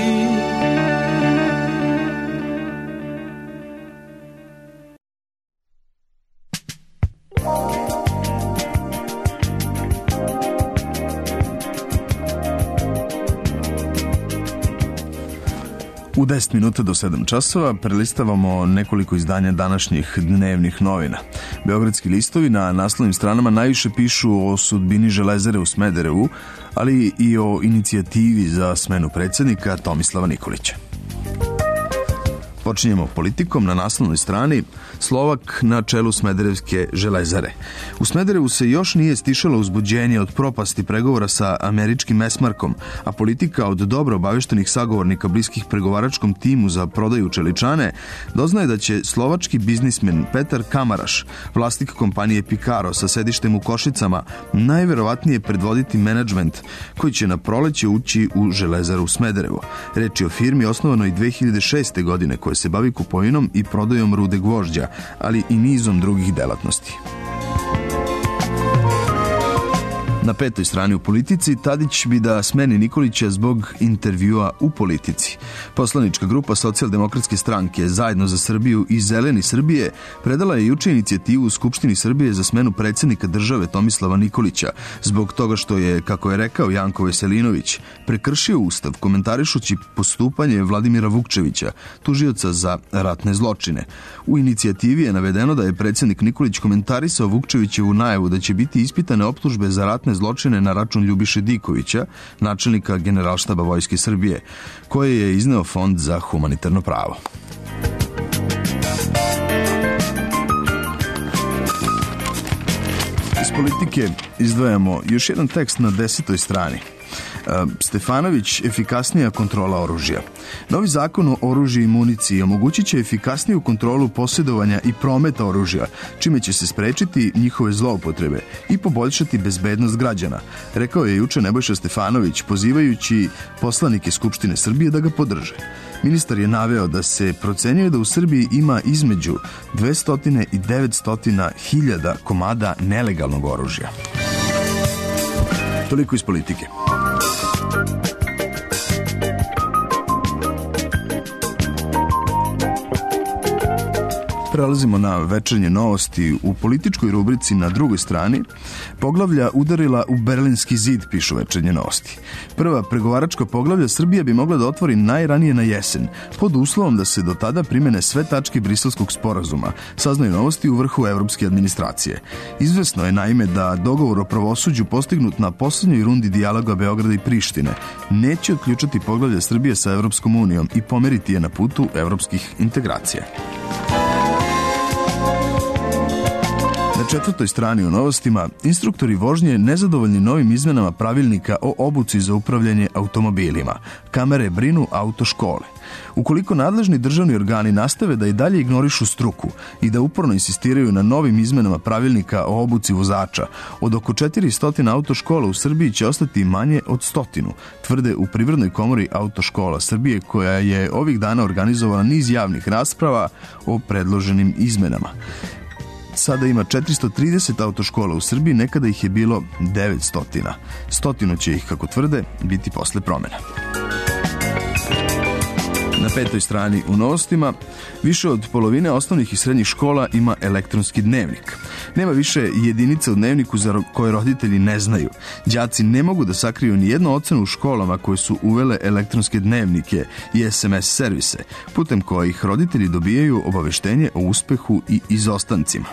U deset minuta do sedam časova prelistavamo nekoliko izdanja današnjih dnevnih novina. Beogradski listovi na naslovnim stranama najviše pišu o sudbini Železare u Smederevu, ali i o inicijativi za smenu predsjednika Tomislava Nikolića. Počinjemo politikom. Na naslovnoj strani Slovak na čelu Smederevske železare. U Smederevu se još nije stišalo uzbuđenje od propasti pregovora sa američkim Esmarkom, a politika od dobro obaveštenih sagovornika bliskih pregovaračkom timu za prodaju čeličane doznaje da će slovački biznismen Petar Kamaraš, vlasnik kompanije Pikaro sa sedištem u Košicama, najverovatnije predvoditi menadžment koji će na proleće ući u železaru u Smederevo. Reč je o firmi osnovanoj dve hiljade šeste. godine koja se bavi kupovinom i prodajom rude gvožđa, ali i nizom drugih delatnosti. Na petoj strani u Politici Tadić bi da smeni Nikolića zbog intervjua u Politici. Poslanička grupa Socijaldemokratske stranke Zajedno za Srbiju i Zeleni Srbije predala je juče inicijativu u Skupštini Srbije za smenu predsjednika države Tomislava Nikolića zbog toga što je, kako je rekao Janko Veselinović, prekršio ustav komentarišući postupanje Vladimira Vukčevića, tužioca za ratne zločine. U inicijativi je navedeno da je predsjednik Nikolić komentarisao Vukčevićevu najavu da će biti ispitane optužbe za ratne zločine na račun Ljubiše Dikovića, načelnika Generalštaba Vojske Srbije, koje je izneo Fond za humanitarno pravo. Iz Politike izdvajamo još jedan tekst na desetoj strani. Stefanović, efikasnija kontrola oružja. Novi zakon o oružju i municiji omogućit će efikasniju kontrolu posjedovanja i prometa oružja, čime će se sprečiti njihove zloupotrebe i poboljšati bezbednost građana, rekao je juče Nebojša Stefanović, pozivajući poslanike Skupštine Srbije da ga podrže. Ministar je naveo da se procenjuje da u Srbiji ima između dvesta i devetsto hiljada komada nelegalnog oružja. Toliko iz Politike. Prelazimo na večernje novosti. U političkoj rubrici na drugoj strani poglavlja udarila u Berlinski zid, pišu večernje novosti. Prva pregovaračka poglavlja Srbija bi mogla da otvori najranije na jesen, pod uslovom da se do tada primene sve tačke Briselskog sporazuma, saznaju novosti u vrhu evropske administracije. Izvesno je naime da dogovor o pravosuđu postignut na posljednjoj rundi dijaloga Beograda i Prištine neće otključati poglavlja Srbije sa Evropskom unijom i pomeriti je na putu evropskih integracija. Na četvrtoj strani u novostima, instruktori vožnje nezadovoljni novim izmenama pravilnika o obuci za upravljanje automobilima. Kamere brinu autoškole. Ukoliko nadležni državni organi nastave da i dalje ignorišu struku i da uporno insistiraju na novim izmenama pravilnika o obuci vozača, od oko četiristo autoškola u Srbiji će ostati manje od stotinu, tvrde u Privrednoj komori autoškola Srbije, koja je ovih dana organizovala niz javnih rasprava o predloženim izmenama. Sada ima četiristo trideset autoškola u Srbiji, nekada ih je bilo devetsto. Stotinu će ih, kako tvrde, biti posle promjena. Na petoj strani u novostima, više od polovine osnovnih i srednjih škola ima elektronski dnevnik. Nema više jedinica u dnevniku za koje roditelji ne znaju. Đaci ne mogu da sakriju ni jednu ocenu u školama koje su uvele elektronske dnevnike i es em es servise, putem kojih roditelji dobijaju obaveštenje o uspehu i izostancima.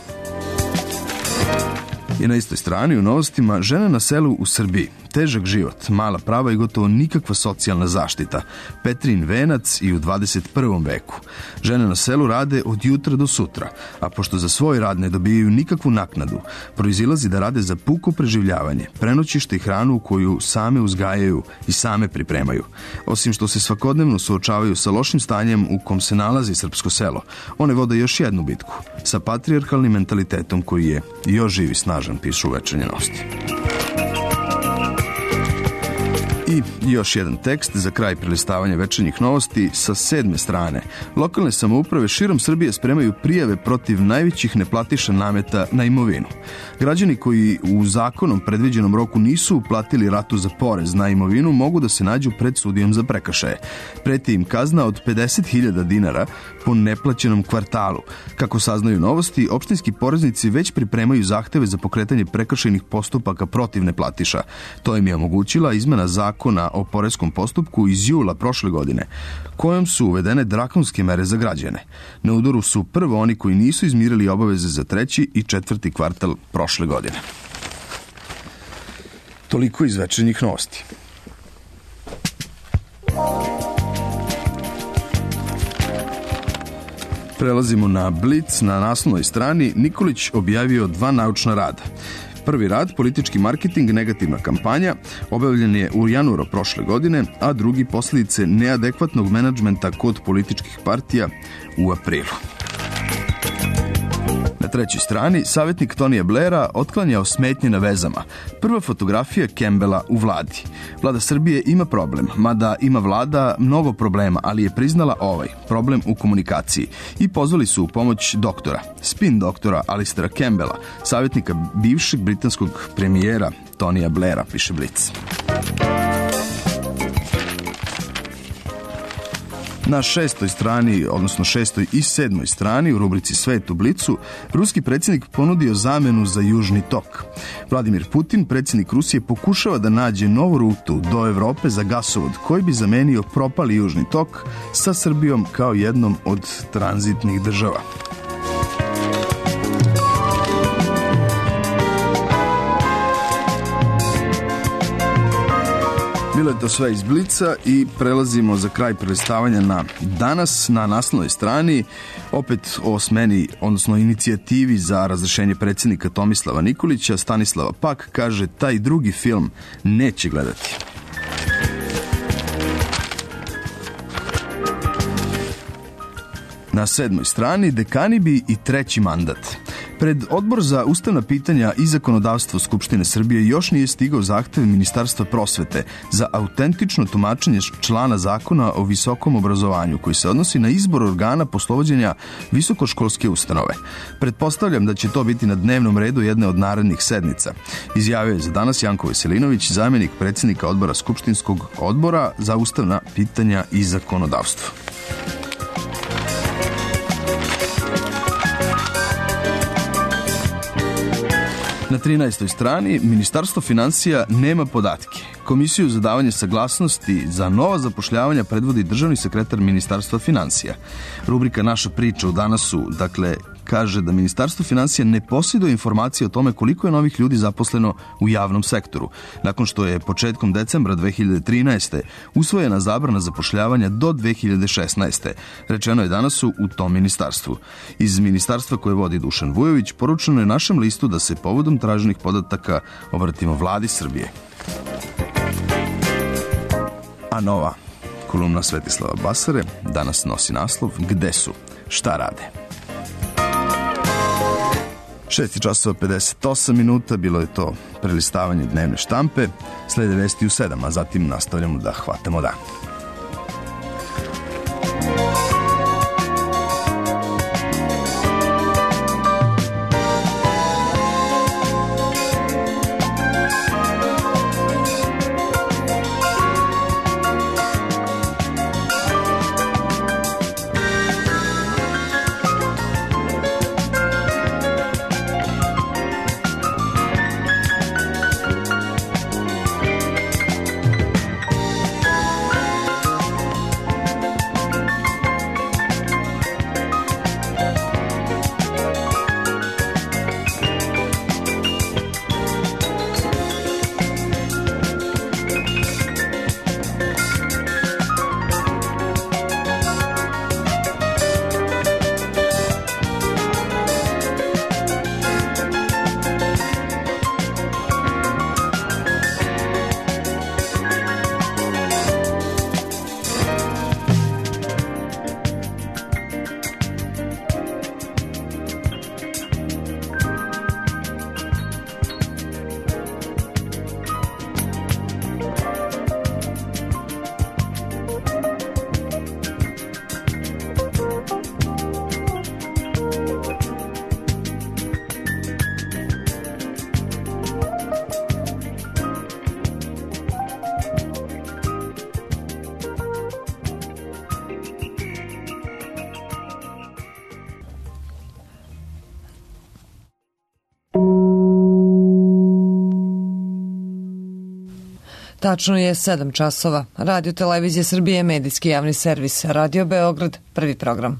I na istoj strani u novostima, žena na selu u Srbiji. Težak život, mala prava i gotovo nikakva socijalna zaštita. Petrin venac i u dvadeset prvom veku. Žene na selu rade od jutra do sutra, a pošto za svoj rad ne dobijaju nikakvu naknadu, proizilazi da rade za puko preživljavanje, prenoćište i hranu koju same uzgajaju i same pripremaju. Osim što se svakodnevno suočavaju sa lošim stanjem u kom se nalazi srpsko selo, one vode još jednu bitku, sa patrijarhalnim mentalitetom koji je još živ i snažan, pišu večernje novosti. I još jedan tekst za kraj prelistavanja večernjih novosti sa sedme strane. Lokalne samouprave širom Srbije spremaju prijave protiv najvećih neplatiša nameta na imovinu. Građani koji u zakonom predviđenom roku nisu uplatili ratu za porez na imovinu mogu da se nađu pred sudijom za prekršaje. Preti im kazna od pedeset hiljada dinara po neplaćenom kvartalu. Kako saznaju novosti, opštinski poreznici već pripremaju zahteve za pokretanje prekršajnih postupaka protiv neplatiša. To im je omogućila izmena zakona o poreskom postupku iz jula prošle godine, kojom su uvedene drakonske mere za građane. Na udaru su prvo oni koji nisu izmirili obaveze za treći i četvrti kvartal prošle godine. Toliko iz večernjih novosti. Prelazimo na Blic. Na naslovnoj strani Nikolić objavio dva naučna rada. Prvi rad, politički marketing, negativna kampanja, objavljen je u januaru prošle godine, a drugi, posljedice neadekvatnog menadžmenta kod političkih partija, u aprilu. Na trećoj strani, savjetnik Tonija Blaira otklanjao smetnje na vezama. Prva fotografija Campbella u vladi. Vlada Srbije ima problem, mada ima vlada mnogo problema, ali je priznala ovaj, problem u komunikaciji. I pozvali su u pomoć doktora, spin doktora Alistera Campbella, savjetnika bivšeg britanskog premijera Tonija Blaira, piše Blic. Na šestoj strani, odnosno šestoj i sedmoj strani, u rubrici Svet u Blicu, ruski predsjednik ponudio zamenu za Južni tok. Vladimir Putin, predsjednik Rusije, pokušava da nađe novu rutu do Evrope za gasovod koji bi zamenio propali Južni tok sa Srbijom kao jednom od tranzitnih država. Bilo je to sve iz Blica i prelazimo za kraj prelistavanja na danas. Na naslovnoj strani opet o smeni, odnosno inicijativi za razrešenje predsjednika Tomislava Nikolića. Stanislava Pak kaže taj drugi film neće gledati. Na sedmoj strani dekani bi i treći mandat. Pred Odbor za ustavna pitanja i zakonodavstvo Skupštine Srbije još nije stigao zahtev Ministarstva prosvete za autentično tumačenje člana zakona o visokom obrazovanju koji se odnosi na izbor organa poslovođenja visokoškolske ustanove. Pretpostavljam da će to biti na dnevnom redu jedne od narednih sednica. Izjavio je za danas Janko Veselinović, zamjenik predsjednika Odbora Skupštinskog odbora za ustavna pitanja i zakonodavstvo. Na trinaestoj strani Ministarstvo finansija nema podatke. Komisiju za davanje saglasnosti za nova zapošljavanja predvodi državni sekretar Ministarstva finansija. Rubrika Naša priča u Danasu, dakle, kaže da Ministarstvo finansija ne posjeduje informacije o tome koliko je novih ljudi zaposleno u javnom sektoru, nakon što je početkom decembra dve hiljade trinaeste. usvojena zabrana zapošljavanja do dve hiljade šesnaeste. Rečeno je Danasu u tom ministarstvu. Iz ministarstva koje vodi Dušan Vujović poručeno je našem listu da se povodom traženih podataka obratimo vladi Srbije. A nova kolumna Svetislava Basare danas nosi naslov Gde su? Šta rade? šest časova pedeset osam minuta, bilo je to prelistavanje dnevne štampe. Slede vesti u sedam, a zatim nastavljamo da hvatamo dan. Tačno je sedam časova. Radio Televizija Srbije, medijski javni servis. Radio Beograd, prvi program.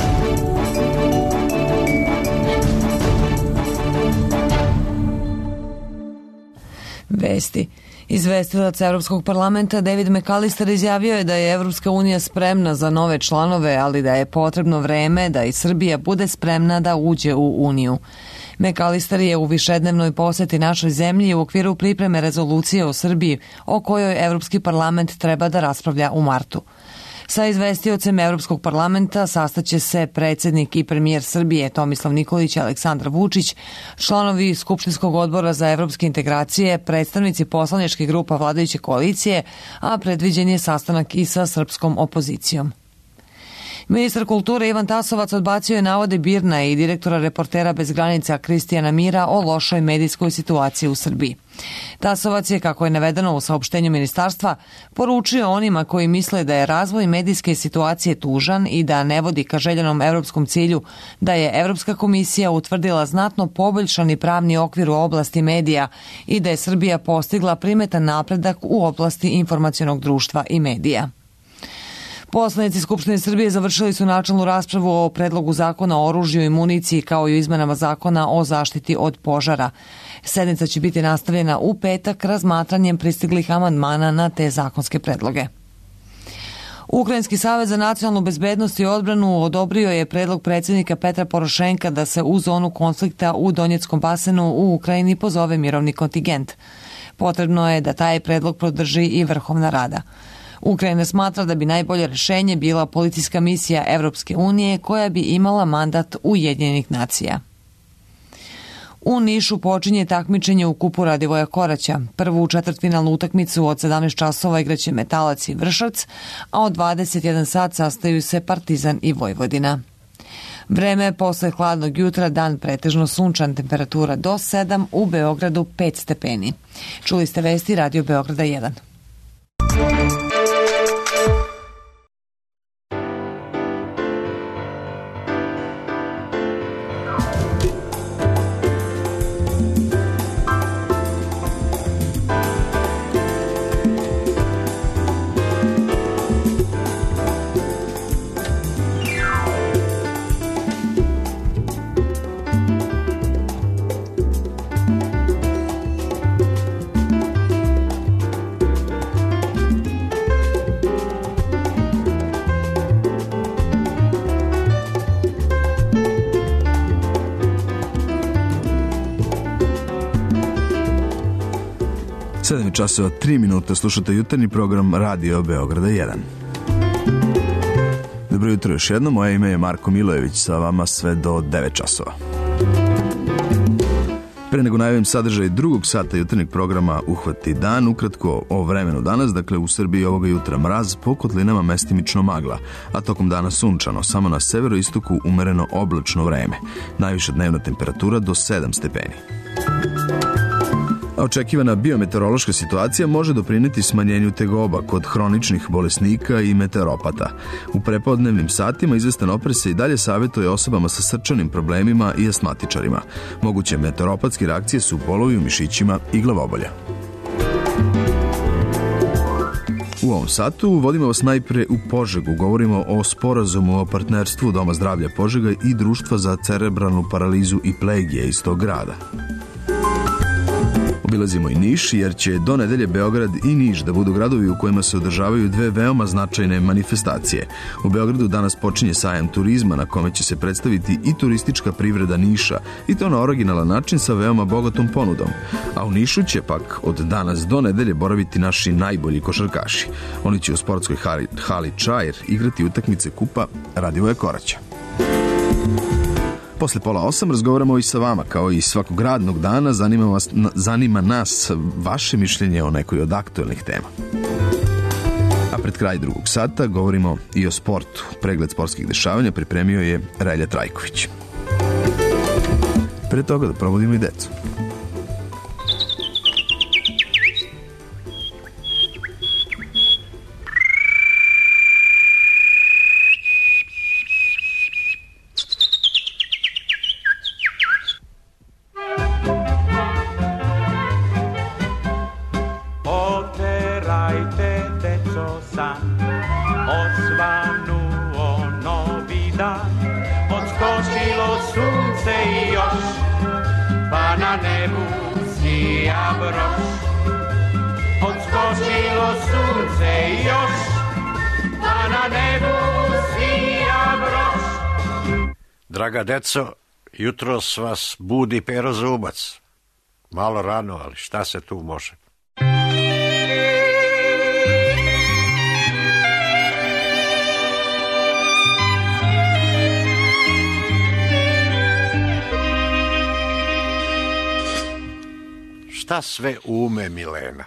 Vesti. Izvestilac Evropskog parlamenta David McAllister izjavio je da je Evropska unija spremna za nove članove, ali da je potrebno vreme da i Srbija bude spremna da uđe u Uniju. McAllister je u višednevnoj poseti našoj zemlji u okviru pripreme rezolucije o Srbiji, o kojoj Evropski parlament treba da raspravlja u martu. Sa izvestiocem Evropskog parlamenta sastaće se predsjednik i premijer Srbije Tomislav Nikolić i Aleksandar Vučić, članovi Skupštinskog odbora za evropske integracije, predstavnici poslaničkih grupa vladajuće koalicije, a predviđen je sastanak i sa srpskom opozicijom. Ministar kulture Ivan Tasovac odbacio je navode Birna i direktora Reportera bez granica Kristijana Mira o lošoj medijskoj situaciji u Srbiji. Tasovac je, kako je navedeno u saopštenju ministarstva, poručio onima koji misle da je razvoj medijske situacije tužan i da ne vodi ka željenom evropskom cilju da je Evropska komisija utvrdila znatno poboljšani pravni okvir u oblasti medija i da je Srbija postigla primetan napredak u oblasti informacionog društva i medija. Poslanici Skupštine Srbije završili su načelnu raspravu o predlogu zakona o oružju i municiji kao i o izmenama zakona o zaštiti od požara. Sednica će biti nastavljena u petak razmatranjem pristiglih amandmana na te zakonske predloge. Ukrajinski savez za nacionalnu bezbednost i odbranu odobrio je predlog predsjednika Petra Porošenka da se u zonu konflikta u Donjeckom basenu u Ukrajini pozove mirovni kontingent. Potrebno je da taj predlog podrži i Vrhovna rada. Ukrajina smatra da bi najbolje rješenje bila policijska misija Evropske unije koja bi imala mandat Ujedinjenih nacija. U Nišu počinje takmičenje u kupu Radivoja Koraća. Prvu četvrtfinalnu utakmicu od sedamnaest časova igraće Metalac i Vršac, a od dvadeset jedan sat sastaju se Partizan i Vojvodina. Vreme posle hladnog jutra, dan pretežno sunčan, temperatura do sedam, u Beogradu pet stepeni. Čuli ste vesti Radio Beograda jedan. sedam časova tri minuta, slušate jutarnji program Radio Beograda jedan. Dobro jutro još jedno, moje ime je Marko Milojević, sa vama sve do devet časova. Pre nego najavim sadržaj drugog sata jutarnjeg programa Uhvati dan, ukratko o vremenu danas. Dakle, u Srbiji ovoga jutra mraz, po kotlinama mestimično magla, a tokom dana sunčano, samo na severoistoku umereno oblačno vreme. Najviša dnevna temperatura do sedam stepeni. A očekivana biometeorološka situacija može doprineti smanjenju tegoba kod hroničnih bolesnika i meteoropata. U prepodnevnim satima izvestan oprez se i dalje savjetuje osobama sa srčanim problemima i astmatičarima. Moguće meteoropatske reakcije su bolovi u mišićima i glavobolja. U ovom satu vodimo vas najpre u Požegu. Govorimo o sporazumu o partnerstvu Doma zdravlja Požega i Društva za cerebralnu paralizu i plegije iz tog grada. Obilazimo i Niš, jer će do nedelje Beograd i Niš da budu gradovi u kojima se održavaju dve veoma značajne manifestacije. U Beogradu danas počinje sajam turizma na kome će se predstaviti i turistička privreda Niša, i to na originalan način sa veoma bogatom ponudom. A u Nišu će pak od danas do nedelje boraviti naši najbolji košarkaši. Oni će u sportskoj hali, hali Čair igrati utakmice kupa Radivoja Koraća. Posle pola osam razgovaramo i sa vama, kao i svakog radnog dana. Zanima, vas, zanima nas vaše mišljenje o nekoj od aktuelnih tema. A pred kraj drugog sata govorimo i o sportu. Pregled sportskih dešavanja pripremio je Relja Trajković. Pre toga da probudimo i decu. Te dan, odskočilo sunce i još, pa na nebu sija broš. Odskočilo sunce i još, pa na nebu sija broš. Draga deco, jutros vas budi Pero Zubac. Malo rano, ali šta se tu može? Šta sve ume Milena?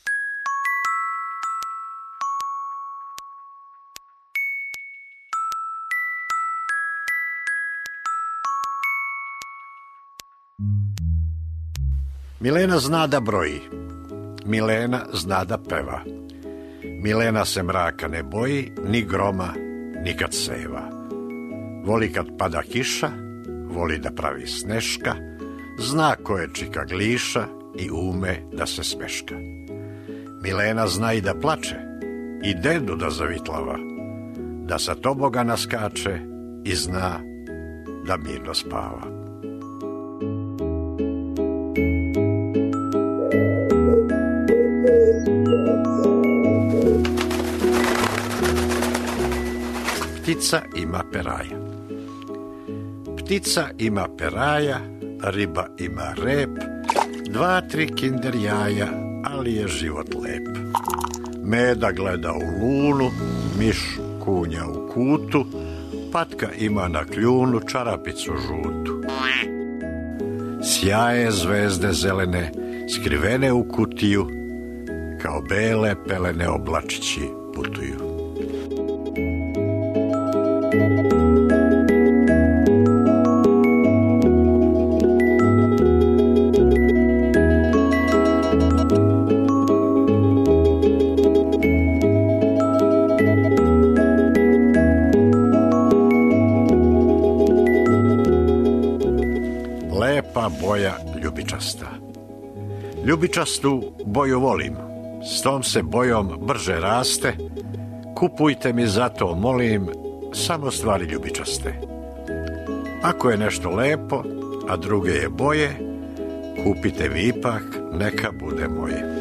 Milena zna da broji. Milena zna da peva. Milena se mraka ne boji, ni groma, ni kad seva. Voli kad pada kiša, voli da pravi sneška, zna ko je čika gliša i ume da se smeška. Milena zna i da plače, i dedu da zavitlava, da sa tobogana skače i zna da mirno spava. Ptica ima peraja. Ptica ima peraja, riba ima rep, dva, tri kinder jaja, ali je život lep. Meda gleda u lunu, miš kunja u kutu, patka ima na kljunu čarapicu žutu. Sjaje zvezde zelene, skrivene u kutiju, kao bele pelene oblačići putuju. Lepa boja ljubičasta. Ljubičastu boju volim, s tom se bojom brže raste. Kupujte mi zato, molim, samo stvari ljubičaste. Ako je nešto lepo, a druge je boje, kupite mi ipak, neka bude moje.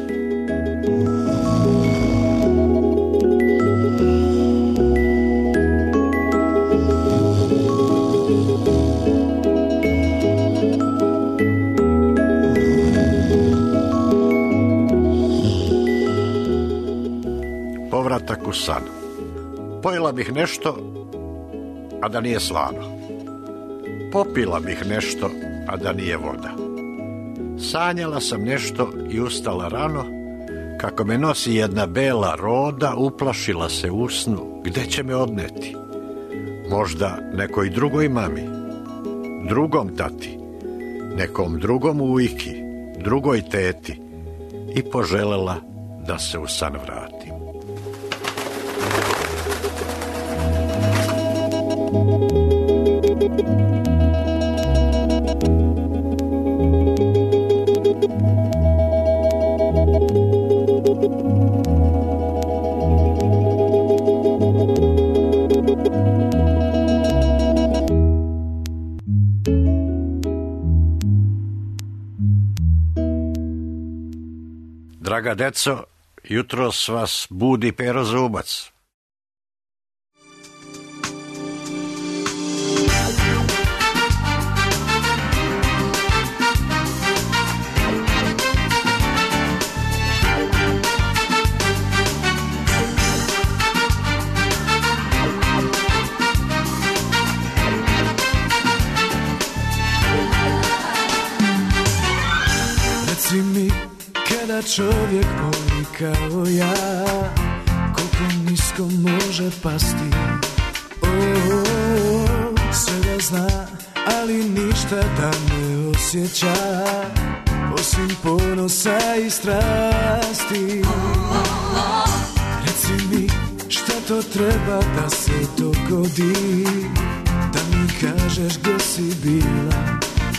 Povratak u san. Pojela bih nešto, a da nije slano. Popila bih nešto, a da nije voda. Sanjala sam nešto i ustala rano, kako me nosi jedna bela roda, uplašila se u snu, gde će me odneti? Možda nekoj drugoj mami, drugom tati, nekom drugom ujki, drugoj teti, i poželela da se u san vratim. Draga deco, jutros vas budi Pero Zubac. Reci mi, kada čovjek voli kao ja, koliko nisko može pasti. O, o, o, sve da zna, ali ništa da ne osjeća, osim ponosa i strasti. Reci mi, šta to treba da se dogodi, da mi kažeš gdje si bila.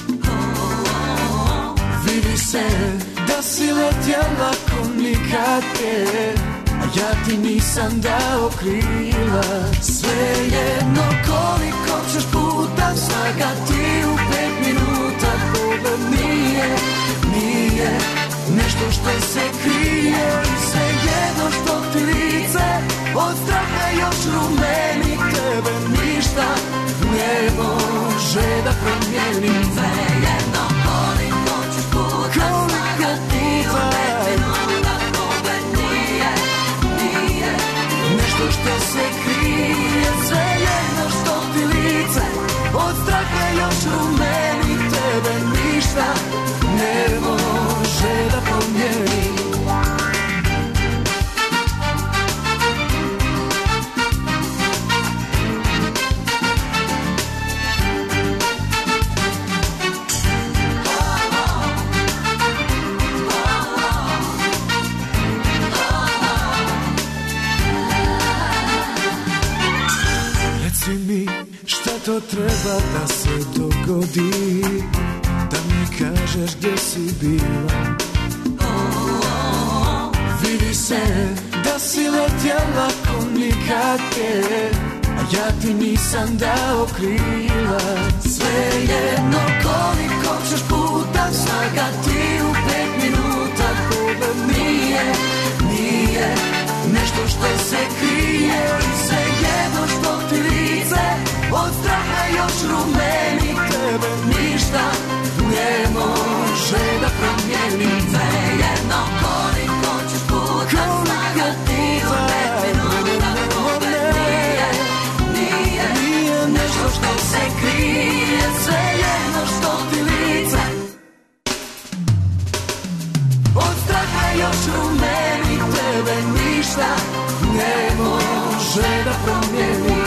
Vidi se da si letjela ko nikad prije, a ja ti nisam dao krila. Sve jedno koliko ništa ne može da promijeni. Svejedno koliko ćeš puta slagati, u pet minuta problem nije, nije nešto što se krije. Svejedno što ti lice od straha još rumeni, tebe ništa ne može da promijeni. Šta to treba da se dogodi, da mi kažeš gdje si bila? Vidi se da si letjela ko nikad te, a ja ti nisam dao krila. Svejedno koliko ćeš puta slagati, u pet minuta problem nije, nije nešto što se krije. Svejedno što ti lice od straha još rumeni, tebe ništa ne može da promijeni. Svejedno koliko ćeš puta slagati, u pet minuta problem nije, nije, nije nešto što se krije. Svejedno što ti lice od straha još rumeni, tebe ništa ne može da promijeni.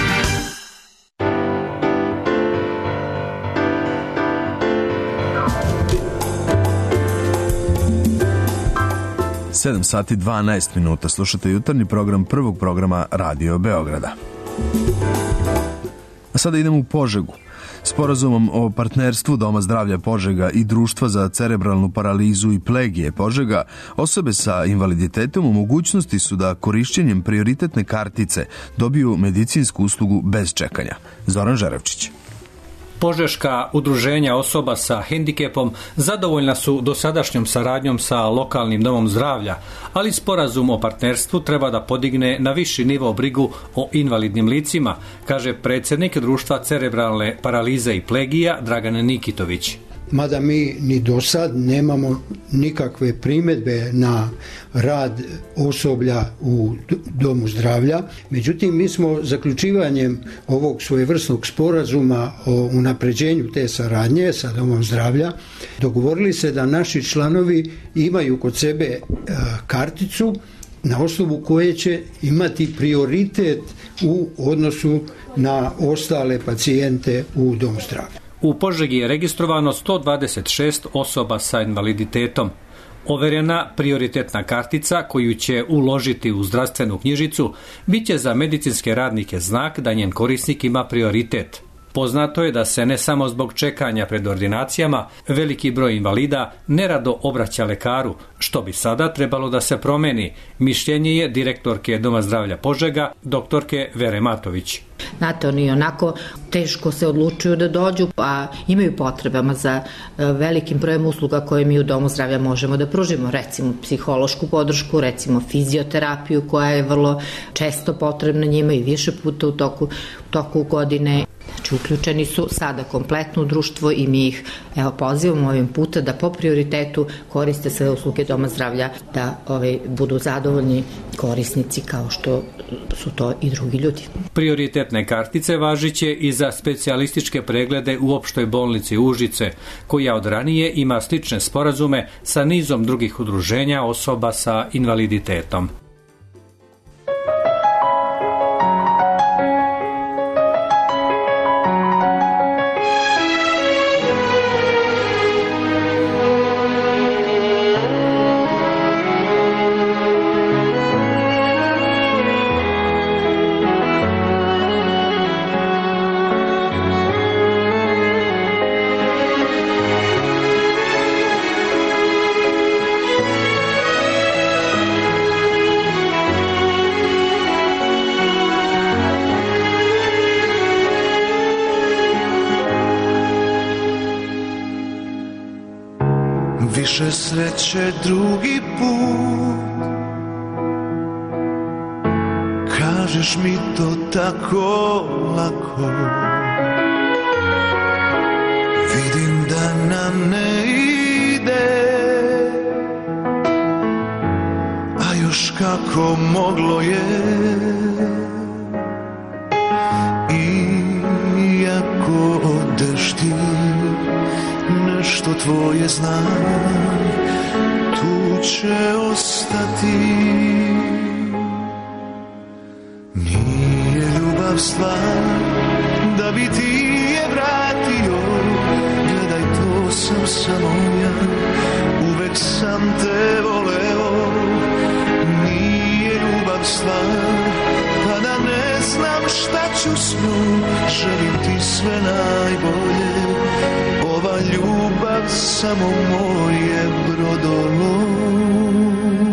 sedam sati dvanaest minuta. Slušate jutarnji program prvog programa Radio Beograda. A sada idemo u Požegu. Sporazumom o partnerstvu Doma zdravlja Požega i Društva za cerebralnu paralizu i plegije Požega, osobe sa invaliditetom u mogućnosti su da korišćenjem prioritetne kartice dobiju medicinsku uslugu bez čekanja. Zoran Žerevčić. Požeška udruženja osoba sa hendikepom zadovoljna su dosadašnjom saradnjom sa lokalnim domom zdravlja, ali sporazum o partnerstvu treba da podigne na viši nivo brigu o invalidnim licima, kaže predsjednik Društva cerebralne paralize i plegija Dragan Nikitović. Mada mi ni do sad nemamo nikakve primjedbe na rad osoblja u domu zdravlja. Međutim, mi smo zaključivanjem ovog svojevrsnog sporazuma o unapređenju te saradnje sa domom zdravlja dogovorili se da naši članovi imaju kod sebe karticu na osnovu koje će imati prioritet u odnosu na ostale pacijente u domu zdravlja. U Požegi je registrovano sto dvadeset šest osoba sa invaliditetom. Overena prioritetna kartica koju će uložiti u zdravstvenu knjižicu bit će za medicinske radnike znak da njen korisnik ima prioritet. Poznato je da se ne samo zbog čekanja pred ordinacijama veliki broj invalida nerado obraća lekaru, što bi sada trebalo da se promeni. Mišljenje je direktorke Doma zdravlja Požega, doktorke Vere Matović. Znate, oni onako teško se odlučuju da dođu, a imaju potrebama za velikim brojem usluga koje mi u Domu zdravlja možemo da pružimo. Recimo psihološku podršku, recimo fizioterapiju koja je vrlo često potrebna njima i više puta u toku, u toku godine. Znači, uključeni su sada kompletno u društvo i mi ih evo, pozivamo ovim puta da po prioritetu koriste sve usluge Doma zdravlja, da ovaj, budu zadovoljni korisnici kao što su to i drugi ljudi. Prioritetne kartice važiće i za specijalističke preglede u opštoj bolnici Užice, koja od ranije ima slične sporazume sa nizom drugih udruženja osoba sa invaliditetom. Više sreće drugi put, kažeš mi to tako lako. Vidim da nam ne ide, a još kako moglo je. Iako odeš ti, nešto tvoje znam, tu će ostati. Nije ljubav stvar da bi ti je vratio, gledaj to sam samo ja, uvek sam te voleo. Nije ljubav stvar pa da ne znam šta ću s njom, želim ti sve najbolje. Ova ljubav samo moje brodolom.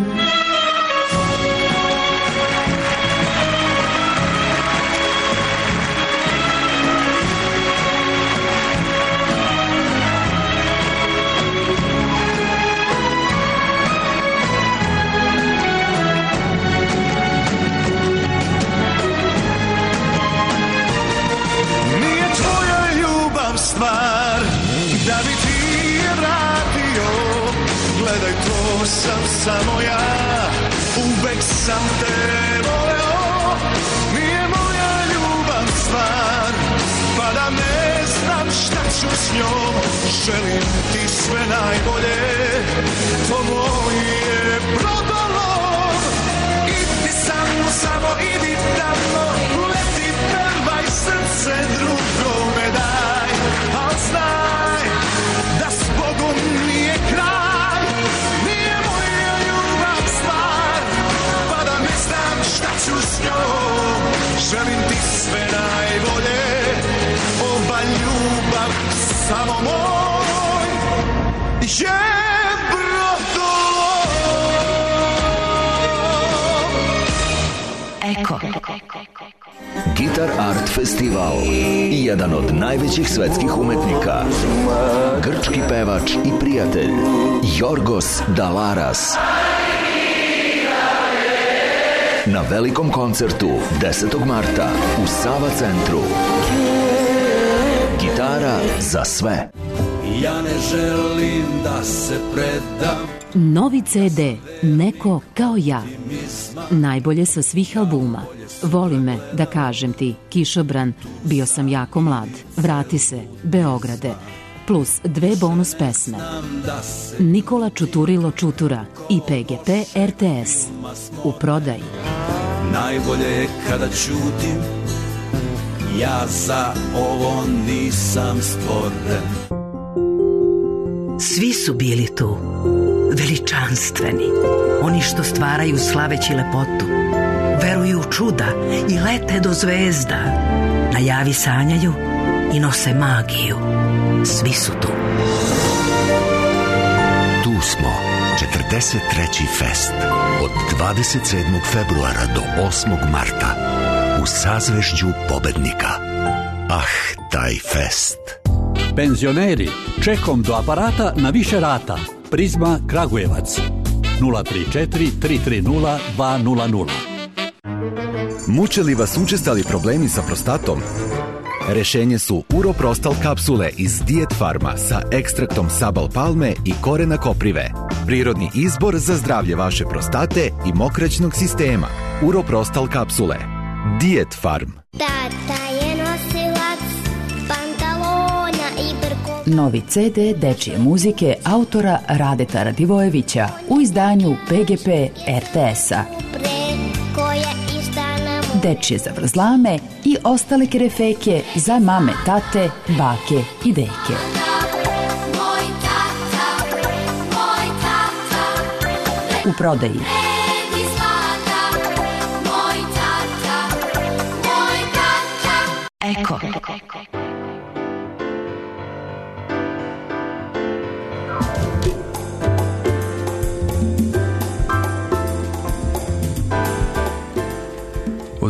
Stvar da bi ti je vratio, gledaj to sam samo ja, uvek sam te voleo. Nije moja ljubav stvar pa da ne znam šta ću s njom, želim ti sve najbolje. To moj je brodolom, idi samo, samo idi tamo, leti, pevaj, srce drugome daj. Al znaj da s Bogom nije kraj, nije moja ljubav stvar pa da ne znam šta ću s njom, želim ti sve najbolje. Ova ljubav samo moj je brodolom. Eko Gitar Art Festival, jedan od najvećih svetskih umetnika, grčki pevač i prijatelj Jorgos Dalaras na velikom koncertu desetog marta u Sava centru. Gitara za sve. Ja ne želim da se predam. Novi ce de Neko kao ja. Najbolje sa svih albuma. Voli me, da kažem ti, Kišobran, Bio sam jako mlad, Vrati se, Beograde, plus dve bonus pesme. Nikola Čuturilo Čutura i pe ge pe er te es. U prodaji. Najbolje je kada ćutim, ja za ovo nisam stvoren. Svi su bili tu, veličanstveni, oni što stvaraju slaveći lepotu, veruju u čuda i lete do zvezda, na javi sanjaju i nose magiju. Svi su tu. Tu smo, četrdeset treći fest, od dvadeset sedmog februara do osmog marta, u sazvežđu pobednika. Ah, taj fest. Penzioneri, čekom do aparata na više rata. Prizma Kragujevac nula tri četiri tri tri nula dva nula nula. Muče li vas učestali problemi sa prostatom? Rešenje su Uroprostal kapsule iz Diet Farma sa ekstraktom sabal palme i korena koprive. Prirodni izbor za zdravlje vaše prostate i mokraćnog sistema. Uroprostal kapsule. Diet Farm. Tata je nosilac pantalona i brko. Novi ce de dečije muzike autora Radeta Radivojevića u izdanju pe ge pe er te es-a. Dečije zavrzlame i ostale kerefeke za mame, tate, bake i deke. U prodaji. Eko. Od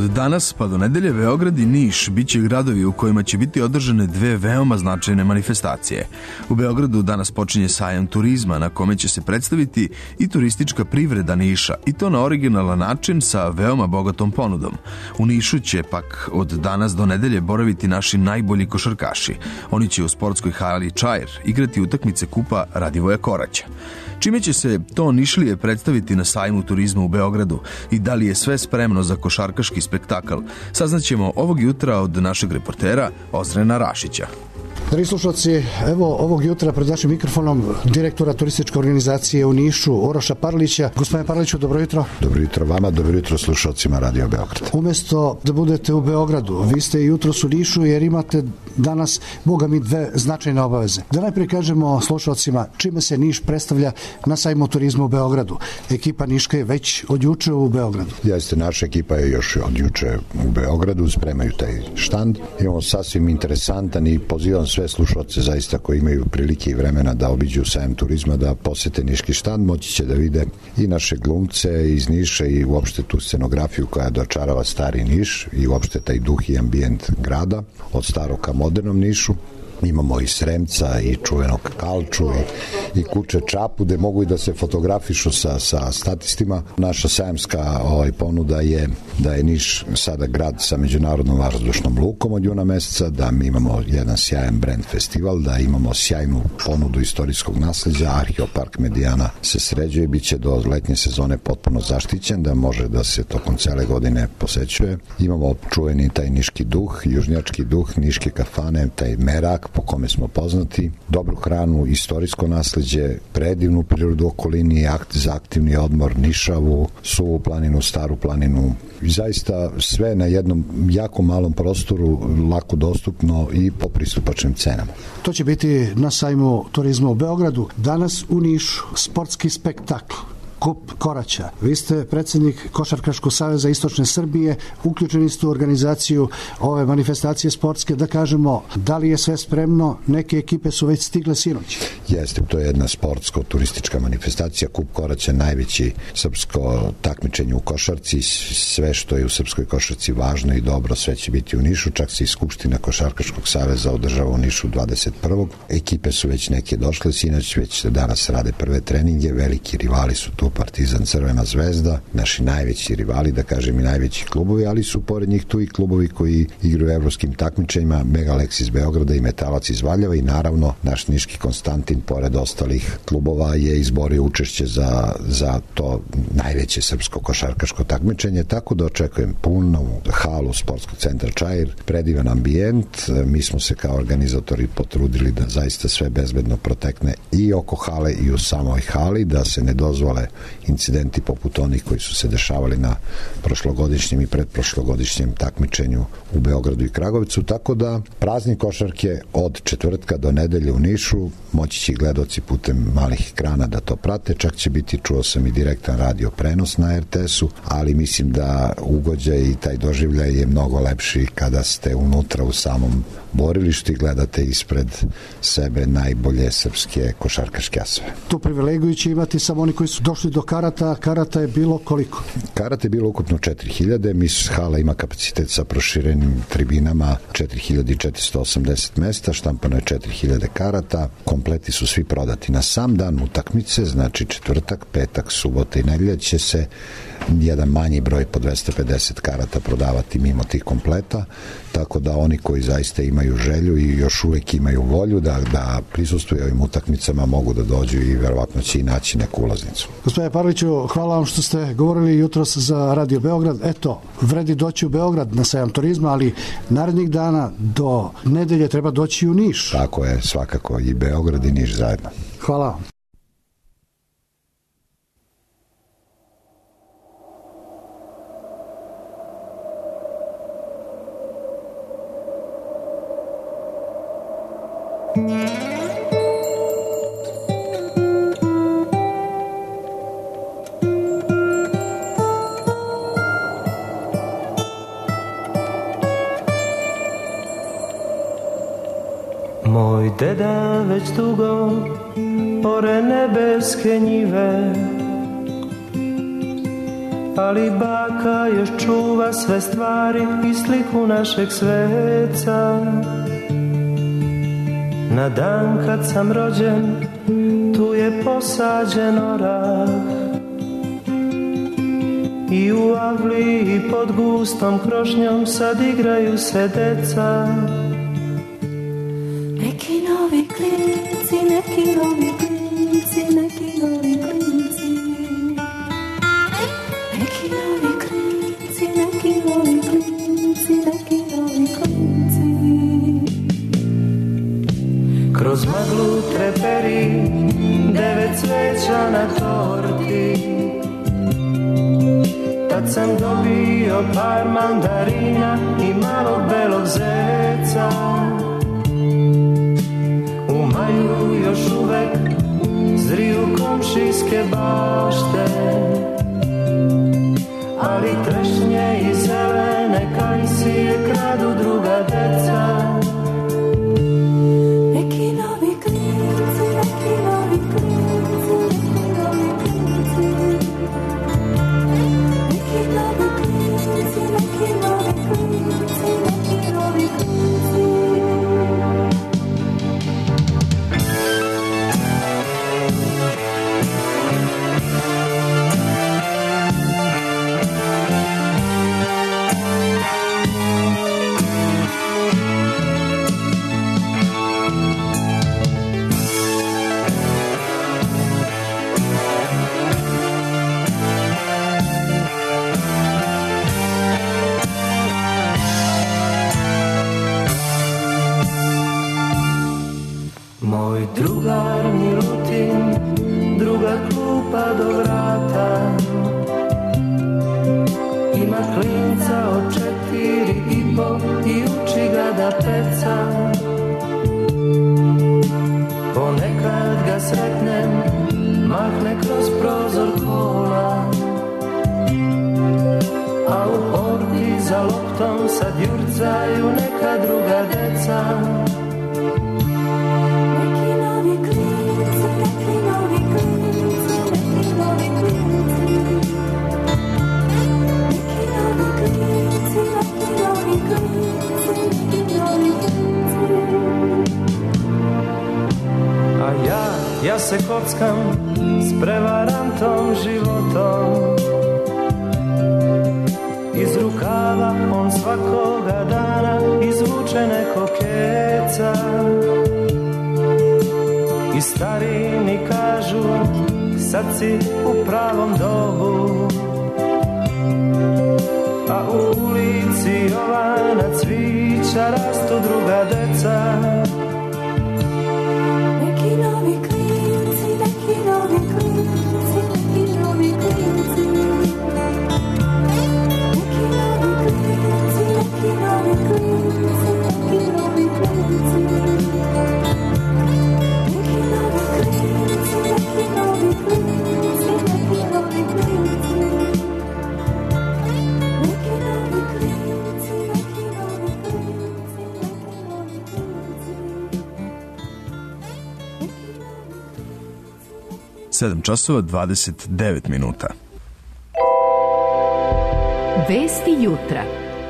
Od danas pa do nedelje Beograd i Niš biće gradovi u kojima će biti održane dve veoma značajne manifestacije. U Beogradu danas počinje sajam turizma na kome će se predstaviti i turistička privreda Niša i to na originalan način sa veoma bogatom ponudom. U Nišu će pak od danas do nedelje boraviti naši najbolji košarkaši. Oni će u sportskoj hali Čair igrati utakmice kupa Radivoja Koraća. Čime će se to Nišlije predstaviti na sajmu turizma u Beogradu i da li je sve spremno za košarkaški spektakl, saznaćemo ovog jutra od našeg reportera Ozrena Rašića. Dragi slušalci, evo ovog jutra pred našim mikrofonom direktora turističke organizacije u Nišu, Uroša Parlića. Gospodine Parliću, dobro jutro. Dobro jutro vama, dobro jutro slušalcima Radio Beograd. Umesto da budete u Beogradu, vi ste jutros u Nišu jer imate danas, boga mi, dve značajne obaveze. Da najprije kažemo slušalcima čime se Niš predstavlja na sajmu turizma u Beogradu. Ekipa Niška je već od juče u Beogradu. Jeste, naša ekipa je još od juče u Beogradu, spremaju taj štand. Imamo sasvim interesantan i pozivam sve slušalce zaista koji imaju prilike i vremena da obiđu sajam turizma, da posete niški štand, moći će da vide i naše glumce iz Niša i uopšte tu scenografiju koja dočarava stari Niš i uopšte taj duh i ambijent grada od starog ka modernom Nišu. Imamo i Sremca i čuvenog Kalču i, i Kuče Čapu gde mogu i da se fotografišu sa, sa statistima. Naša sajamska ovaj, ponuda je da je Niš sada grad sa međunarodnom vazdušnom lukom od juna meseca, da mi imamo jedan sjajan brand festival, da imamo sjajnu ponudu istorijskog nasleđa, Arheopark Medijana se sređuje, bit će do letnje sezone potpuno zaštićen, da može da se tokom cele godine posećuje. Imamo čuveni taj niški duh, južnjački duh, niške kafane, taj merak po kome smo poznati, dobru hranu, istorijsko nasleđe, predivnu prirodu okolini, akt za aktivni odmor, Nišavu, Suvu planinu, Staru planinu i zaista sve na jednom jako malom prostoru, lako dostupno i po pristupačnim cenama. To će biti na sajmu turizma u Beogradu. Danas u Nišu sportski spektakl Kup Koraća. Vi ste predsjednik Košarkaškog saveza Istočne Srbije, uključeni ste u organizaciju ove manifestacije sportske, da kažemo, da li je sve spremno, neke ekipe su već stigle sinoć? Jeste, to je jedna sportsko-turistička manifestacija. Kup Koraća, najveći srpsko takmičenje u košarci, sve što je u srpskoj košarci važno i dobro, sve će biti u Nišu, čak se i Skupština Košarkaškog saveza održava u Nišu dvadeset prvog Ekipe su već neke došle, sinoć već danas rade prve treninge, veliki rivali su tu Partizan, Crvena zvezda, naši najveći rivali, da kažem i najveći klubovi, ali su pored njih tu i klubovi koji igraju u evropskim takmičenjima, Megalex iz Beograda i Metalac iz Valjeva i naravno naš niški Konstantin, pored ostalih klubova, je izborio učešće za, za to najveće srpsko košarkaško takmičenje, tako da očekujem punu halu sportskog centra Čair, predivan ambijent. Mi smo se kao organizatori potrudili da zaista sve bezbedno protekne i oko hale i u samoj hali, da se ne dozvole incidenti poput onih koji su se dešavali na prošlogodišnjem i predprošlogodišnjem takmičenju u Beogradu i Kragujevcu, tako da praznik košarke od četvrtka do nedelje u Nišu, moći će gledoci putem malih ekrana da to prate, čak će biti, čuo sam, i direktan radio prenos na er te esu, ali mislim da ugođaj i taj doživljaj je mnogo lepši kada ste unutra u samom borilištu i gledate ispred sebe najbolje srpske košarkaške asove. Tu privilegiju će imati samo oni koji su došli do karata. Karata je bilo koliko? Karata je bilo ukupno četiri hiljade. Mis hala ima kapacitet sa proširenim tribinama četiri hiljade četiristo osamdeset mesta, štampano je četiri hiljade karata. Kompleti su svi prodati na sam dan utakmice, znači četvrtak, petak, subota i nedelja će se jedan manji broj po dvesta pedeset karata prodavati mimo tih kompleta, tako da oni koji zaista imaju želju i još uvek imaju volju da, da prisustuju ovim utakmicama mogu da dođu i verovatno će i naći neku ulaznicu. Gospodine Parliću, hvala vam što ste govorili jutros za Radio Beograd. Eto, vredi doći u Beograd na sajam turizma, ali narednih dana do nedelje treba doći u Niš. Tako je, svakako i Beograd i Niš zajedno. Hvala vam. Moj deda već dugo ore nebeske njive, ali baka još čuva sve stvari i sliku našeg sveca. Na dan kad sam rođen, tu je posađen orah i u avliji pod gustom krošnjom sad igraju se deca. Neki novi klinci, neki novi klinci, neki novi klinci. Neki novi klinci, neki novi klinci, neki novi klinci. Kroz maglu treperi, devet cveća na torti. Tad sam dobio par mandarina i malog belog zeca. U maju još uvek zriju komšijske bašte, ali trešnje i zelene kajsije kradu druga deca. Neki novi klinci, neki novi klinci, neki novi klinci. Neki novi klinci, neki novi klinci, neki novi klinci. Moj drugar Milutin, druga klupa do vrata, ima klinca od četiri i po i uči ga da peca. Ponekad ga sretnem, mahne kroz prozor kola, a u porti za loptom sad jurcaju neka druga deca. A ja, ja se kockam s prevarantom životom. Iz rukava on svakoga dana izvuče neko keca. I stari mi kažu, sad si u pravom dobu. A u ulici Jovana cvića rastu druga deca. Neki novi klinci, neki novi klinci, neki novi klinci. Neki novi klinci, neki novi klinci, neki novi klinci. Neki novi klinci, neki novi klinci, neki novi klinci. Neki novi klinci, neki novi klinci, neki novi klinci. sedam časova dvadeset devet minuta. Vesti jutra.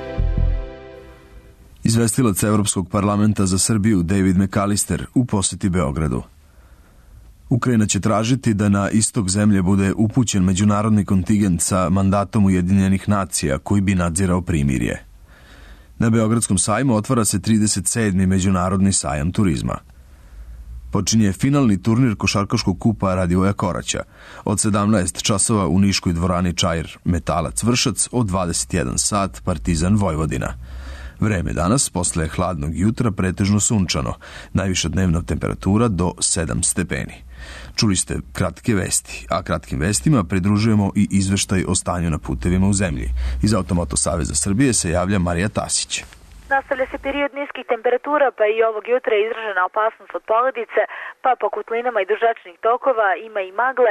Izvestilac Evropskog parlamenta za Srbiju David McAllister u poseti Beogradu. Ukrajina će tražiti da na istok zemlje bude upućen međunarodni kontingent sa mandatom Ujedinjenih nacija koji bi nadzirao primirje. Na Beogradskom sajmu otvara se trideset sedmi međunarodni sajam turizma. Počinje finalni turnir košarkaškog kupa Radivoja Koraća. Od sedamnaest časova u niškoj dvorani Čair Metalac Vršac, od dvadeset jedan sat Partizan Vojvodina. Vreme danas, posle hladnog jutra, pretežno sunčano. Najviša dnevna temperatura do sedam stepeni. Čuli ste kratke vesti, a kratkim vestima pridružujemo i izveštaj o stanju na putevima u zemlji. Iz Automoto Saveza Srbije se javlja Marija Tasić. Nastavlja se period niskih temperatura, pa i ovog jutra je izražena opasnost od poledice, pa po kotlinama i dužačnih tokova ima i magle.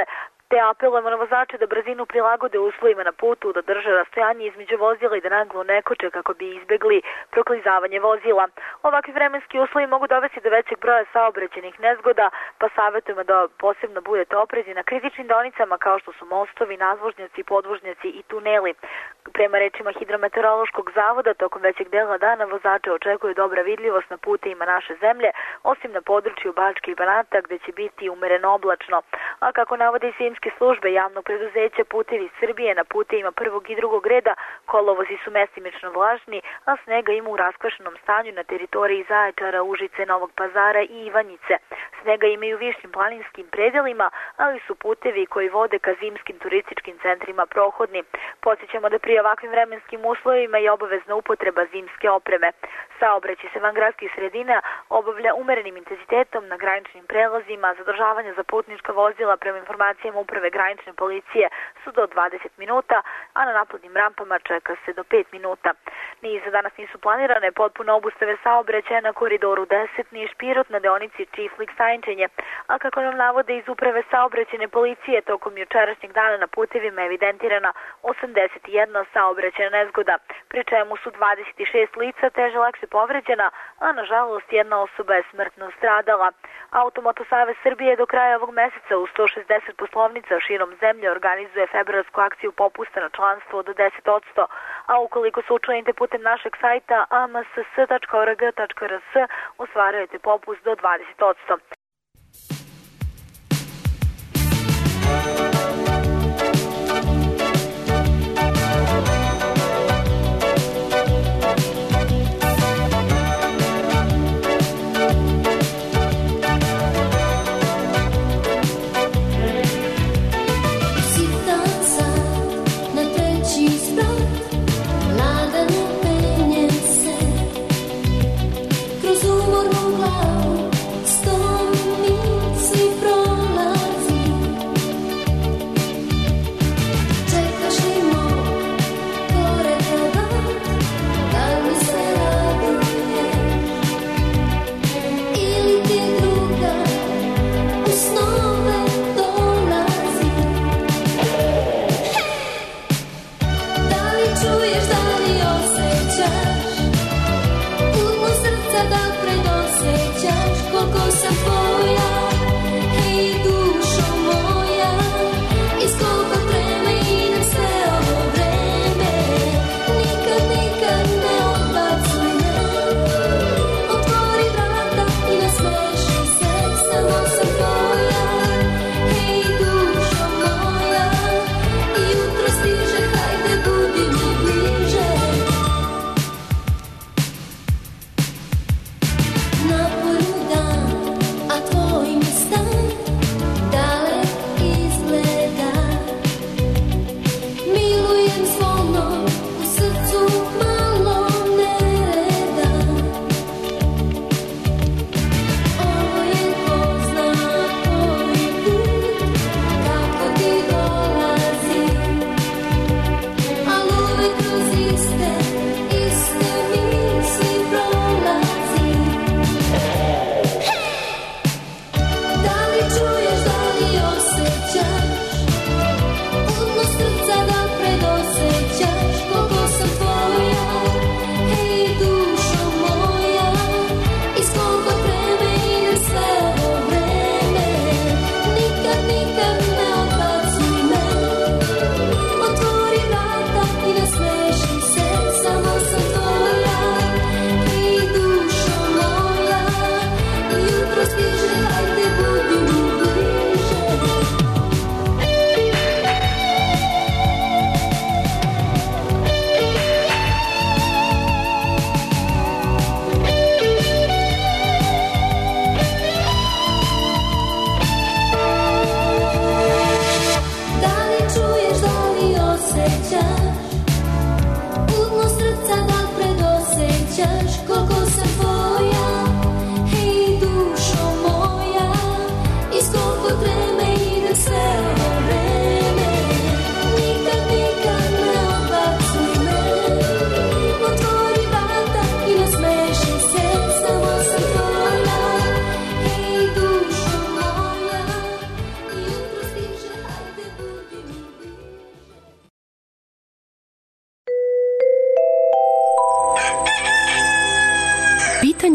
te apelujemo na vozače da brzinu prilagode uslovima na putu, da drže rastojanje između vozila i da naglo ne koče kako bi izbegli proklizavanje vozila. Ovakvi vremenski uslovi mogu dovesti do većeg broja saobraćajnih nezgoda, pa savjetujemo da posebno budete oprezni na kritičnim deonicama kao što su mostovi, nadvožnjaci, podvožnjaci i tuneli. Prema rečima Hidrometeorološkog zavoda, tokom većeg dela dana vozače očekuju dobra vidljivost na putevima naše zemlje, osim na području Bačke i Banata gde će biti umereno oblačno. A kako navode i zimske službe javnog preduzeća Putevi Srbije, na putevima prvog i drugog reda kolovozi su mestimično vlažni, a snega ima u raskvašenom stanju na teritoriji Zaječara, Užice, Novog Pazara i Ivanjice. Snega ima i u višim planinskim predelima, ali su putevi koji vode ka zimskim turističkim centrima prohodni. Podsjećamo da pri ovakvim vremenskim uslovima je obavezna upotreba zimske opreme. Saobraćaj se van gradskih sredina obavlja umerenim intenzitetom na graničnim prelazima. Zadržavanja za putnička vozila prema informacijama uprave granične policije su do dvadeset minuta, a na naplatnim rampama čeka se do pet minuta. Ni za danas nisu planirane potpune obustave saobraćaja na koridoru deset Niš-Pirot na deonici Čiflik-Sajnčenje, a kako nam navode iz uprave saobraćajne policije, tokom jučerašnjeg dana na putevima je evidentirana osamdeset jedna saobraćajna nezgoda, pri čemu su dvadeset šest lica teže lakše povređena, a nažalost jedna osoba je smrtno stradala. Automoto Savez Srbije do kraja ovog meseca u sto šezdeset poslovnica širom zemlje organizuje februarsku akciju popusta na članstvo do deset posto, a ukoliko se učlanite putem našeg sajta a m s s tačka o r g tačka r s ostvarujete popust do dvadeset posto. Kroz umornu glavu, s tom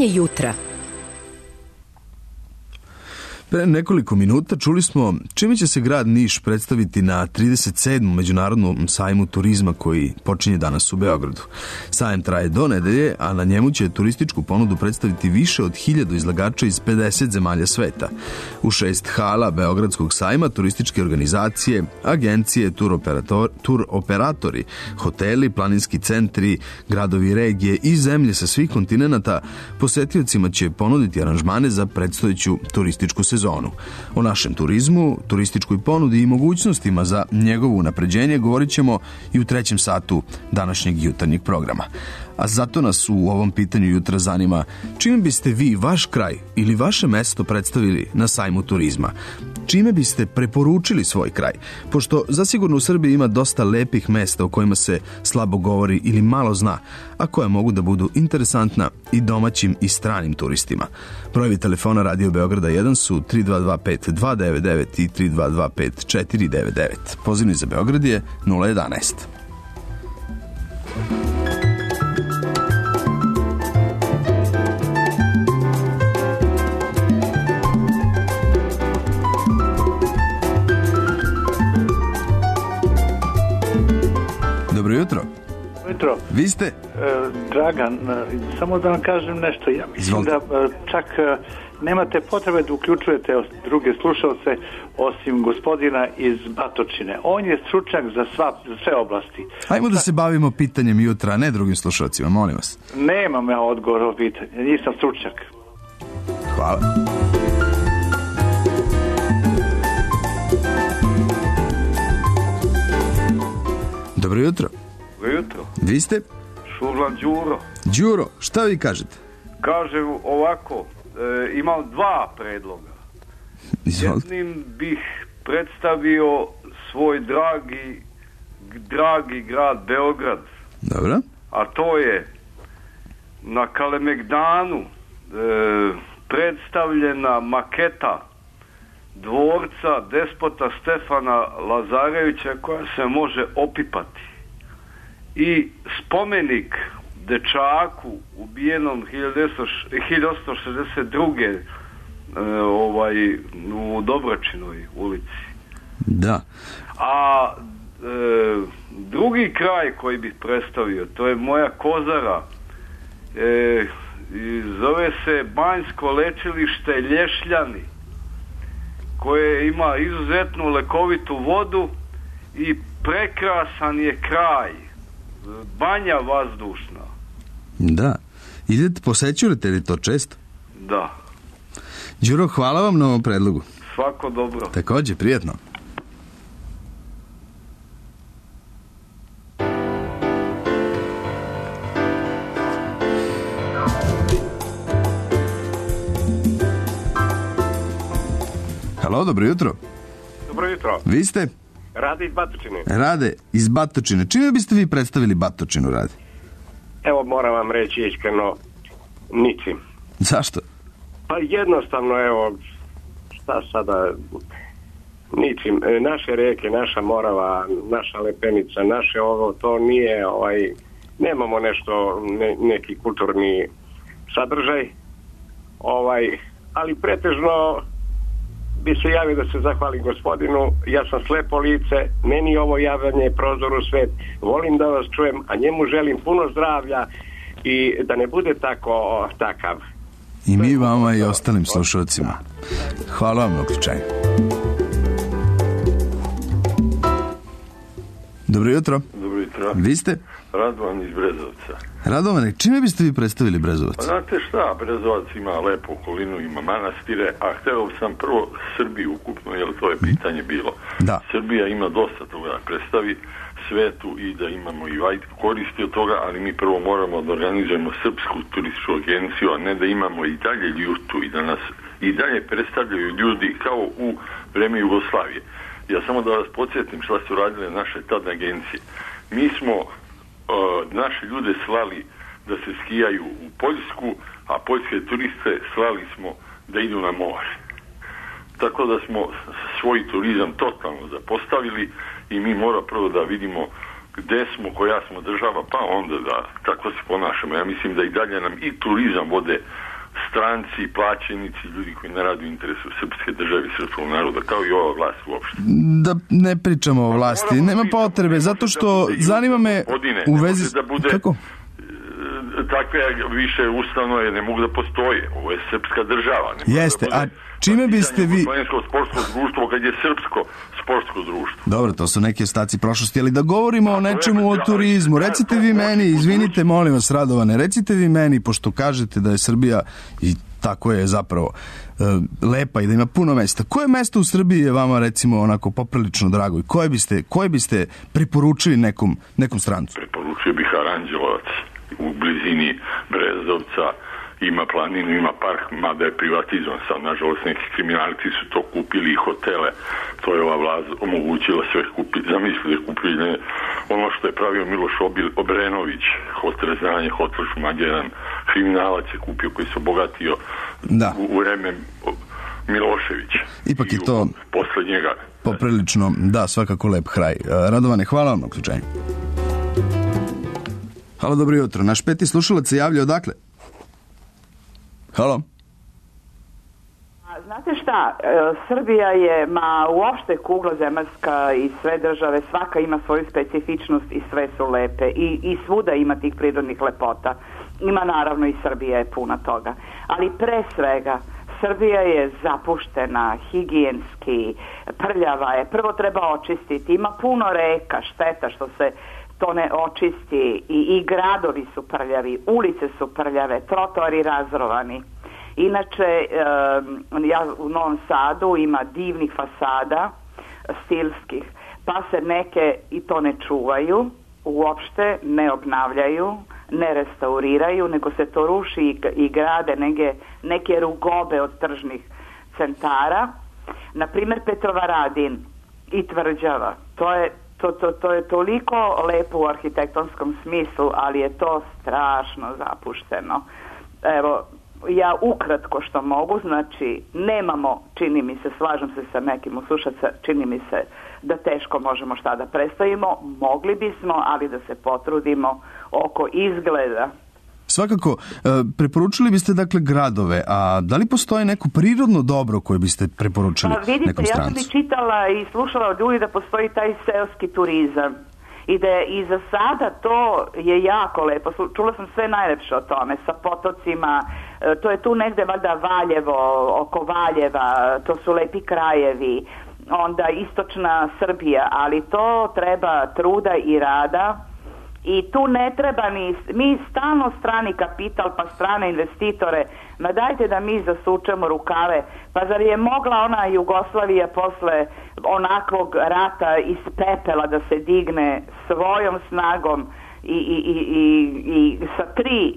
jutra. Pre nekoliko minuta čuli smo čime će se grad Niš predstaviti na trideset sedmom Međunarodnom sajmu turizma koji počinje danas u Beogradu. Sajam traje do nedelje, a na njemu će turističku ponudu predstaviti više od hiljadu izlagača iz pedeset zemalja sveta. U šest hala Beogradskog sajma turističke organizacije, agencije, tur, operator, tur operatori, hoteli, planinski centri, gradovi regije i zemlje sa svih kontinenata posetiocima će ponuditi aranžmane za predstojeću turističku sezonu. Sezonu. O našem turizmu, turističkoj ponudi i mogućnostima za njegovo unapređenje govorit ćemo i u trećem satu današnjeg jutarnjeg programa. A zato nas u ovom pitanju jutra zanima čime biste vi vaš kraj ili vaše mesto predstavili na sajmu turizma. Čime biste preporučili svoj kraj? Pošto zasigurno u Srbiji ima dosta lepih mesta o kojima se slabo govori ili malo zna, a koja mogu da budu interesantna i domaćim i stranim turistima. Brojevi telefona Radio Beograda jedan su tri dva dva pet dva devet devet i tri dva dva pet četiri devet devet. Pozivni za Beograd je nula jedanaest. Dobro jutro. Jutro. Vi ste? E, Dragan, e, samo da vam kažem nešto. Ja mislim Izvolite. da e, čak e, nemate potrebe da uključujete druge slušalce osim gospodina iz Batočine. On je stručnjak za, sva, za sve oblasti. Hajmo da se bavimo pitanjem jutra, a ne drugim slušalcima, molim vas. Nemam ja odgovor o pitanje, nisam stručnjak. Hvala. Dobro jutro. Dobro jutro. Vi ste? Šurlan Đuro. Đuro, šta vi kažete? Kažem ovako, e, imam dva predloga. Izvolite. Jednim bih predstavio svoj dragi, dragi grad Beograd. Dobro. A to je na Kalemegdanu e, predstavljena maketa dvorca despota Stefana Lazarevića koja se može opipati i spomenik dečaku ubijenom hiljadu osamsto šezdeset druge e, ovaj, u Dobročinoj ulici. Da. A e, drugi kraj koji bih predstavio, to je moja Kozara, e, i zove se Banjsko lečilište Lješljani, koje ima izuzetnu lekovitu vodu i prekrasan je kraj, banja vazdušna. Da. Idete, posećujete li to često? Da. Đuro, hvala vam na ovom predlogu. Svako dobro. Takođe, prijatno. Halo, dobro jutro. Dobro jutro. Vi ste? Rade iz Batočine. Rade iz Batočine. Čime biste vi predstavili Batočinu, Rade? Evo, moram vam reći iskreno, ničim. Zašto? Pa jednostavno, evo, šta sada, ničim. Naše reke, naša Morava, naša Lepenica, naše ovo, to nije, ovaj, nemamo nešto, ne, neki kulturni sadržaj, ovaj, ali pretežno bi se javio da se zahvalim gospodinu. Ja sam slepo lice, meni ovo javljanje prozor u svet, volim da vas čujem, a njemu želim puno zdravlja i da ne bude tako takav. I mi vama i ostalim slušalcima. Hvala vam na uključenju. Dobro jutro. Dobro jutro. Vi ste? Radovan iz Brezovca. Radovane, čime biste vi predstavili Brezovac? Pa znate šta, Brezovac ima lepu okolinu, ima manastire, a hteo sam prvo Srbiju ukupno, jer to je pitanje bilo. Da. Srbija ima dosta toga da predstavi svetu i da imamo i koristi od toga, ali mi prvo moramo da organizujemo srpsku turističku agenciju, a ne da imamo i dalje ljutu i da nas i dalje predstavljaju ljudi kao u vreme Jugoslavije. Ja samo da vas podsjetim šta su radile naše tad agencije. Mi smo uh, naše ljude slali da se skijaju u Poljsku, a poljske turiste slali smo da idu na more. Tako da smo svoj turizam totalno zapostavili i mi mora prvo da vidimo gde smo, koja smo država, pa onda da tako se ponašamo. Ja mislim da i dalje nam i turizam vode stranci, plaćenici, ljudi koji ne rade u interesu srpske države i srpskog naroda, kao i ova vlast uopšte. Da ne pričamo o vlasti, nema potrebe, zato što zanima me u vezi... Da bude, kako? Takve više ustanove ne mogu da postoje. Ovo je srpska država. Jeste, da a čime biste vi... Slovensko sportsko društvo kad je srpsko sportsko društvo. Dobro, to su neki ostaci prošlosti, ali da govorimo o nečemu, o turizmu. Recite vi meni, izvinite, molim vas, Radovane, recite vi meni, pošto kažete da je Srbija, i tako je zapravo, lepa i da ima puno mesta. Koje mesto u Srbiji je vama, recimo, onako poprilično drago i koje biste, koje biste preporučili nekom, nekom strancu? Preporučio bih Aranđelovac u blizini Brezovca, ima planinu, ima park, mada je privatizovan sad, nažalost neki kriminalci su to kupili i hotele, to je ova vlast omogućila sve kupiti, zamislili da je kupili ono što je pravio Miloš Obrenović, hotel Znanje, hotel Šumadija, jedan kriminalac je kupio koji se obogatio da. u, u vreme Miloševića. Ipak je to posle njega poprilično, da, svakako lep kraj. Radovane, hvala vam na uključenju. Halo, dobro jutro. Naš peti slušalac se javlja odakle? Halo? Znate šta, Srbija je, ma uopšte kugla zemaljska i sve države, svaka ima svoju specifičnost i sve su lepe i, i svuda ima tih prirodnih lepota. Ima naravno i Srbija je puna toga. Ali pre svega, Srbija je zapuštena, higijenski, prljava je, prvo treba očistiti, ima puno reka, šteta što se to ne očisti i, i gradovi su prljavi, ulice su prljave, trotoari razrovani. Inače, um, ja u Novom Sadu ima divnih fasada, stilskih, pa se neke i to ne čuvaju, uopšte ne obnavljaju, ne restauriraju, nego se to ruši i, i grade neke, neke rugobe od tržnih centara. Naprimer, Petrovaradin i Tvrđava, to je To, to, to je toliko lepo u arhitektonskom smislu, ali je to strašno zapušteno. Evo, ja ukratko što mogu, znači nemamo, čini mi se, slažem se sa nekim u slušaca, čini mi se da teško možemo šta da predstavimo, mogli bismo, ali da se potrudimo oko izgleda. Svakako, preporučili biste dakle gradove, a da li postoji neko prirodno dobro koje biste preporučili pa, vidite, nekom strancu? Ja sam i čitala i slušala od ljudi da postoji taj seoski turizam i da je i za sada to je jako lepo. Čula sam sve najlepše o tome, sa potocima, to je tu negde valjda Valjevo, oko Valjeva, to su lepi krajevi, onda istočna Srbija, ali to treba truda i rada. I tu ne treba ni, mi stalno strani kapital pa strane investitore, ma dajte da mi zasučemo rukave, pa zar je mogla ona Jugoslavija posle onakvog rata iz pepela da se digne svojom snagom i, i, i, i, i sa tri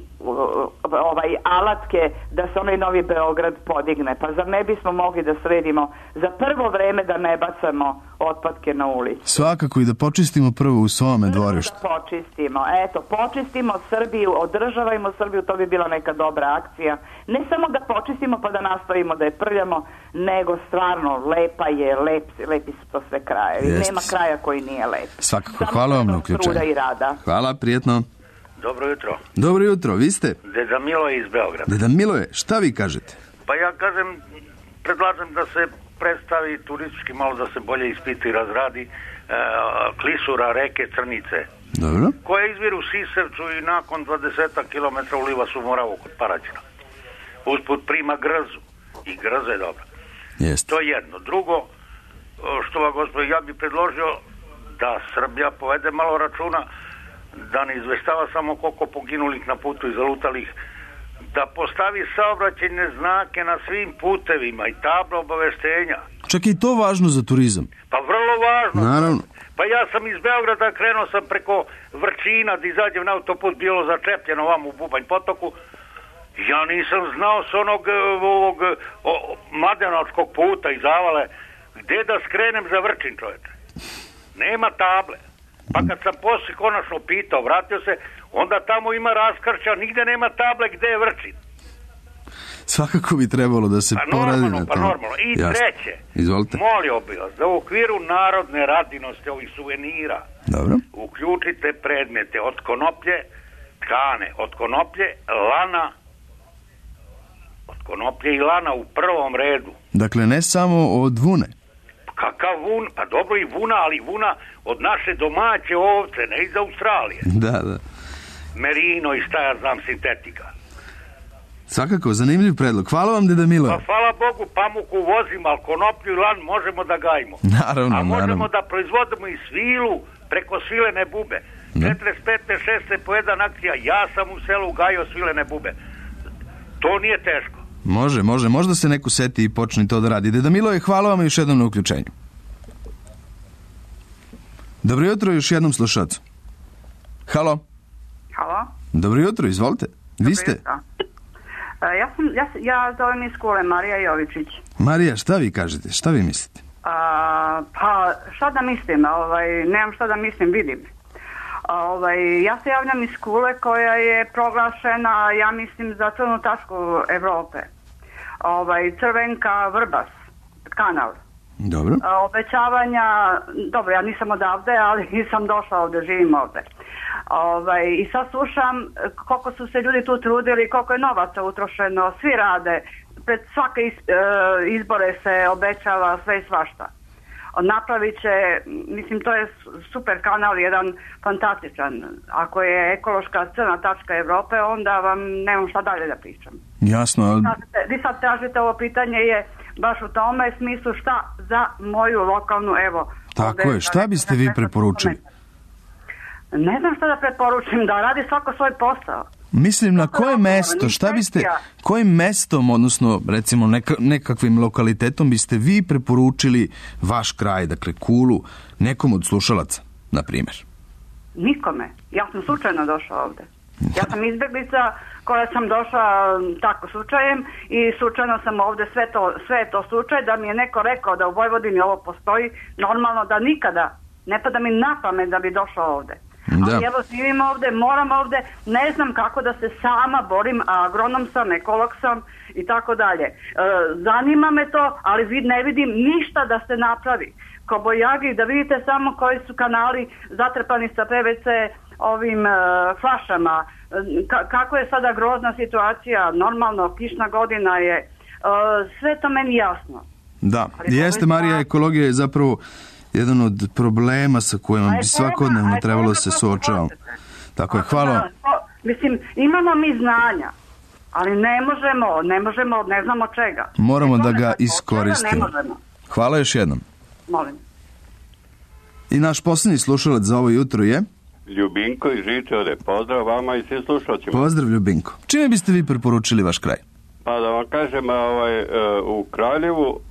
ovaj alatke da se onaj Novi Beograd podigne, pa zar ne bismo mogli da sredimo za prvo vreme da ne bacamo otpadke na ulicu? Svakako i da počistimo prvo u svome dvorištu. Da počistimo, eto, počistimo Srbiju, održavajmo Srbiju, to bi bila neka dobra akcija. Ne samo da počistimo pa da nastavimo da je prljamo, nego stvarno lepa je, lep, lepi su to sve krajevi. Jest. Nema kraja koji nije lep. Svakako, samo hvala vam na uključenju. Truda i rada. Hvala, prijetno. Dobro jutro. Dobro jutro, vi ste? Deda Miloje iz Beograda. Deda Miloje, šta vi kažete? Pa ja kažem, predlažem da se predstavi turistički malo, da se bolje ispiti i razradi e, klisura reke Crnice. Dobro. Koja izviru u Sisevcu i nakon dvadeset kilometara uliva su Moravu kod Paraćina. Usput prima Grzu. I Grza je dobra. Jest. To je jedno. Drugo, što va gospodin, ja bih predložio da Srbija povede malo računa, da ne izveštava samo koliko poginulih na putu i zalutalih, da postavi saobraćajne znake na svim putevima i tabla obaveštenja. Čak i to važno za turizam. Pa vrlo važno. Naravno. Pa ja sam iz Beograda, krenuo sam preko Vrčina da izađem na autoput, bilo začepljeno vam u Bubanj potoku. Ja nisam znao s onog ovog o, Mladenovačkog puta iz Avale gde da skrenem za Vrčin, čovječe. Nema table. Pa kad sam poslije konačno pitao, vratio se, onda tamo ima raskršća, nigde nema table gde je Vrčin. Svakako bi trebalo da se pa poradi normalno, na pa tom. normalno. I Jasne. treće, Izvolite. molio bih vas da u okviru narodne radinosti ovih suvenira Dobro. uključite predmete od konoplje, tkane, od konoplje, lana konoplje i lana u prvom redu. Dakle, ne samo od vune. Kakav vun? Pa dobro i vuna, ali vuna od naše domaće ovce, ne iz Australije. Da, da. Merino i šta ja znam, sintetika. Svakako, zanimljiv predlog. Hvala vam, deda Milo. Pa hvala Bogu, pamuku vozimo, ali konoplju i lan možemo da gajimo. Naravno, A možemo naravno. da proizvodimo i svilu preko svilene bube. četrdeset pete šeste po jedan akcija, ja sam u selu gajio svilene bube. To nije teško. Može, može. Možda se neko seti i počne to da radi. Deda Miloje, hvala vam još jednom na uključenju. Dobro jutro još jednom slušacu. Halo. Halo. Dobro jutro, izvolite. Vi ste? Jutro. Ja sam, ja, ja zovem iz škole Marija Jovičić. Marija, šta vi kažete? Šta vi mislite? A, pa, šta da mislim? Ovaj, nemam šta da mislim, vidim. Ovaj, ja se javljam iz škole koja je proglašena, ja mislim, za crnu tačku Evrope. Ovaj, Crvenka Vrbas, kanal. Dobro. A, obećavanja, dobro, ja nisam odavde, ali nisam došla ovde, živim ovde. Ovaj, I sad slušam koliko su se ljudi tu trudili, koliko je novaca utrošeno, svi rade, pred svake iz, e, izbore se obećava sve i svašta. Napravit će, mislim, to je super kanal, jedan fantastičan. Ako je ekološka crna tačka Evrope, onda vam nemam šta dalje da pričam. Jasno. Vi sad, vi sad tražite, ovo pitanje je baš u tome smislu šta za moju lokalnu, evo. Tako je, šta biste vi preporučili? Ne znam šta da preporučim, da radi svako svoj posao. Mislim, na koje mesto, šta biste, kojim mestom, odnosno recimo neka, nekakvim lokalitetom biste vi preporučili vaš kraj, dakle Kulu, nekom od slušalaca, na primjer? Nikome. Ja sam slučajno došla ovde. Ja sam izbjeglica koja sam došla tako slučajem i slučajno sam ovde, sve to, sve je to slučaj, da mi je neko rekao da u Vojvodini ovo postoji, normalno da nikada, ne pada mi na pamet da bi došla ovde. Da. Ali evo živim ovde, moram ovde, ne znam kako da se sama borim, a agronom sam, ekolog sam i tako dalje. E, zanima me to, ali vid, ne vidim ništa da se napravi. Kobojagi, da vidite samo koji su kanali zatrpani sa P V C ovim e, flašama. Ka, kako je sada grozna situacija, normalno, kišna godina je, e, sve to meni jasno. Da, ali jeste Marija, ekologija je zapravo jedan od problema sa kojima bi svakodnevno trebalo se suočavamo. Tako je, hvala. Mislim, imamo mi znanja, ali ne možemo, ne možemo, ne znamo čega. Moramo da ga iskoristimo. Hvala još jednom. Molim. I naš posljednji slušalac za ovo jutro je? Ljubinko iz Žičevde. Pozdrav vama i svim slušalcima. Pozdrav, Ljubinko. Čime biste vi preporučili vaš kraj? Pa da vam kažem, ovaj, u Kraljevu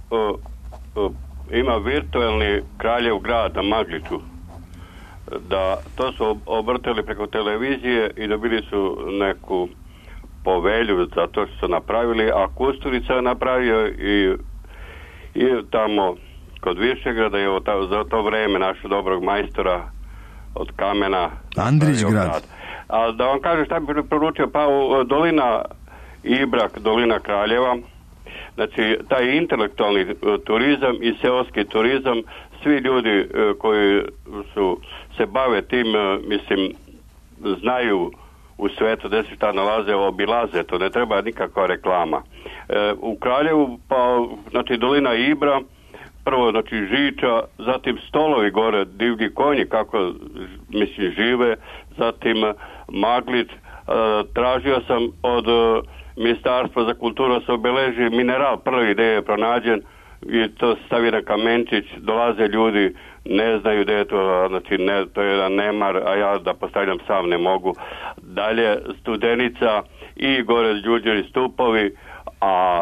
ima virtualni Kraljev grad na Magliću. Da, to su obrtali preko televizije i dobili su neku povelju za to što su napravili, a Kusturica je napravio i, i tamo kod Višegrada je za to vreme našeg dobrog majstora od kamena Andrić grad. A da vam kažem šta bi preporučio, pa u dolina Ibrak, dolina Kraljeva, znači taj intelektualni turizam i seoski turizam, svi ljudi koji su se bave tim, mislim, znaju u svetu gde se šta nalaze, obilaze, to ne treba nikakva reklama. E, u Kraljevu, pa, znači, dolina Ibra, prvo, znači, Žiča, zatim Stolovi gore, divlji konji, kako, mislim, žive, zatim Maglić, e, tražio sam od Ministarstva za kulturu se obeleži mineral, prvi gde je pronađen i to stavi na kamenčić, dolaze ljudi, ne znaju gde je to, znači ne, to je jedan nemar, a ja da postavljam sam ne mogu. Dalje Studenica i gore Đurđevi stupovi, a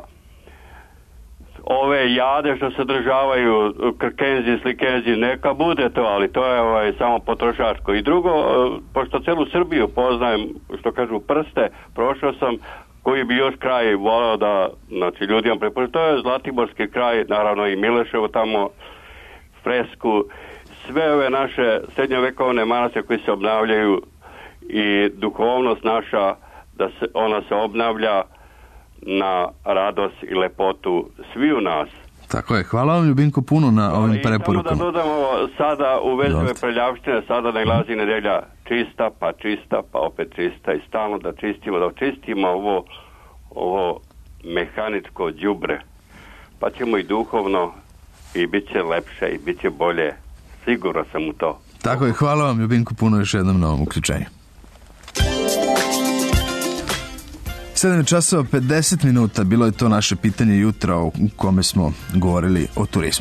ove jade što se održavaju, Krkenzi, Slikenzi, neka bude to, ali to je ovaj, samo potrošačko. I drugo, pošto celu Srbiju poznajem, što kažu prste, prošao sam, koji bi još kraj volao da, znači, ljudima preporučio. To je Zlatiborski kraj, naravno i Mileševo tamo, Fresku, sve ove naše srednjovekovne manastire koji se obnavljaju i duhovnost naša, da se, ona se obnavlja na radost i lepotu svi u nas. Tako je, hvala vam Ljubinko puno na ovim I preporukama. I samo da dodamo sada u vezi ove prljavštine, sada najlazi nedelja čista, pa čista, pa opet čista i stalno da čistimo, da očistimo ovo, ovo mehaničko đubre, pa ćemo i duhovno i bit će lepše i bit će bolje. Sigurno sam u to. Tako je, hvala vam Ljubinko puno još jednom na ovom uključenju. sedam časova pedeset minuta, bilo je to naše pitanje jutra u kome smo govorili o turizmu.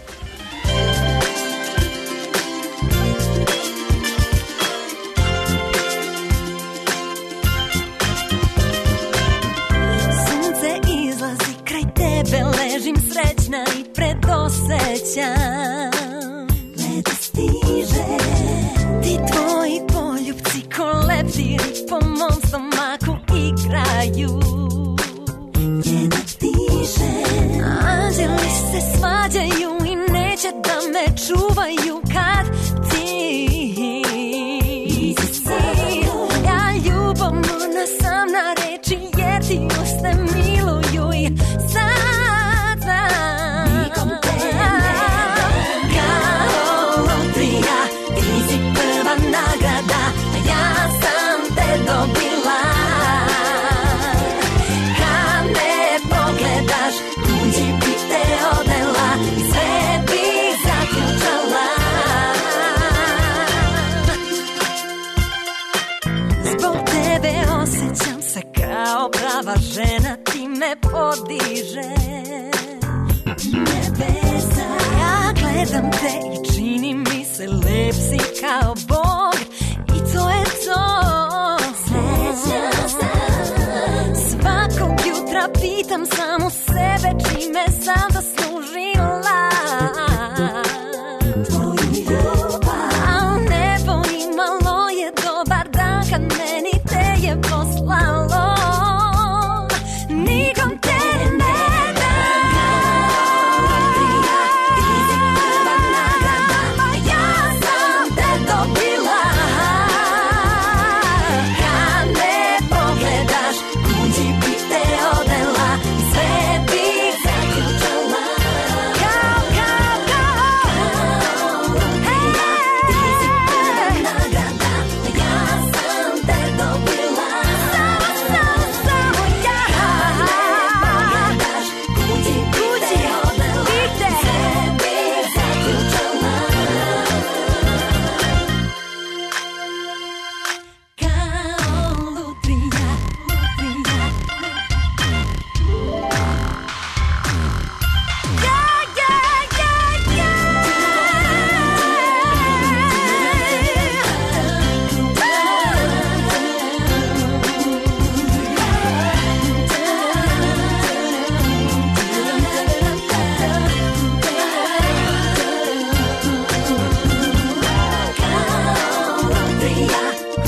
Sunce izlazi kraj tebe, ležim srećna i predosećam. Ledo stiže, ti tvoji poljupci ko leptiri po mom stomaku igraju. Jedno diše, anđeli se svađaju i neće da me čuvaju kad ti si. Ja ljubomorna sam na reči jer ti uste miluju i sad znam. Nikom te ne dam kao lutrija, ti si prva nagrada, ja sam te dobila. Kad me pogledaš, tuđi bi te odnela i sve bi zaključala. Zbog tebe osjećam se kao prava žena, ti me podižeš. Nebesa, ja gledam te i čini mi se lep si kao Bog i to je to. Srećna sam. Svakog jutra pitam samu sebe čime sam zaslužila tvoju ljubav. A nebo imalo je dobar dan kad meni te je poslalo. Nikom te ne dam, ti si prva nagrada, a ja sam te dobila. Kad me pogledaš, tuđi bi te odnela i sve bi zaključala. Kao, kao, kao, lutrija, ti si prva nagrada, a ja sam te dobila. Samo, samo, samo ja. Kad me pogledaš, tuđi bi te odnela i sve bi zaključala. Kao lutrija, lutrija. Ja, ja, ja, ja. Kao lutrija.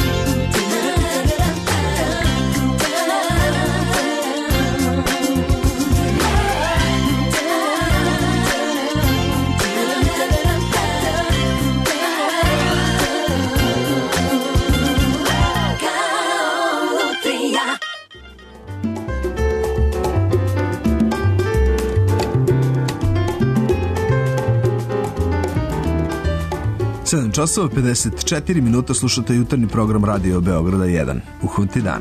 Kao lutrija. sedam časova pedeset četiri minuta, slušate jutarnji program Radio Beograda jedan. Uhvati dan.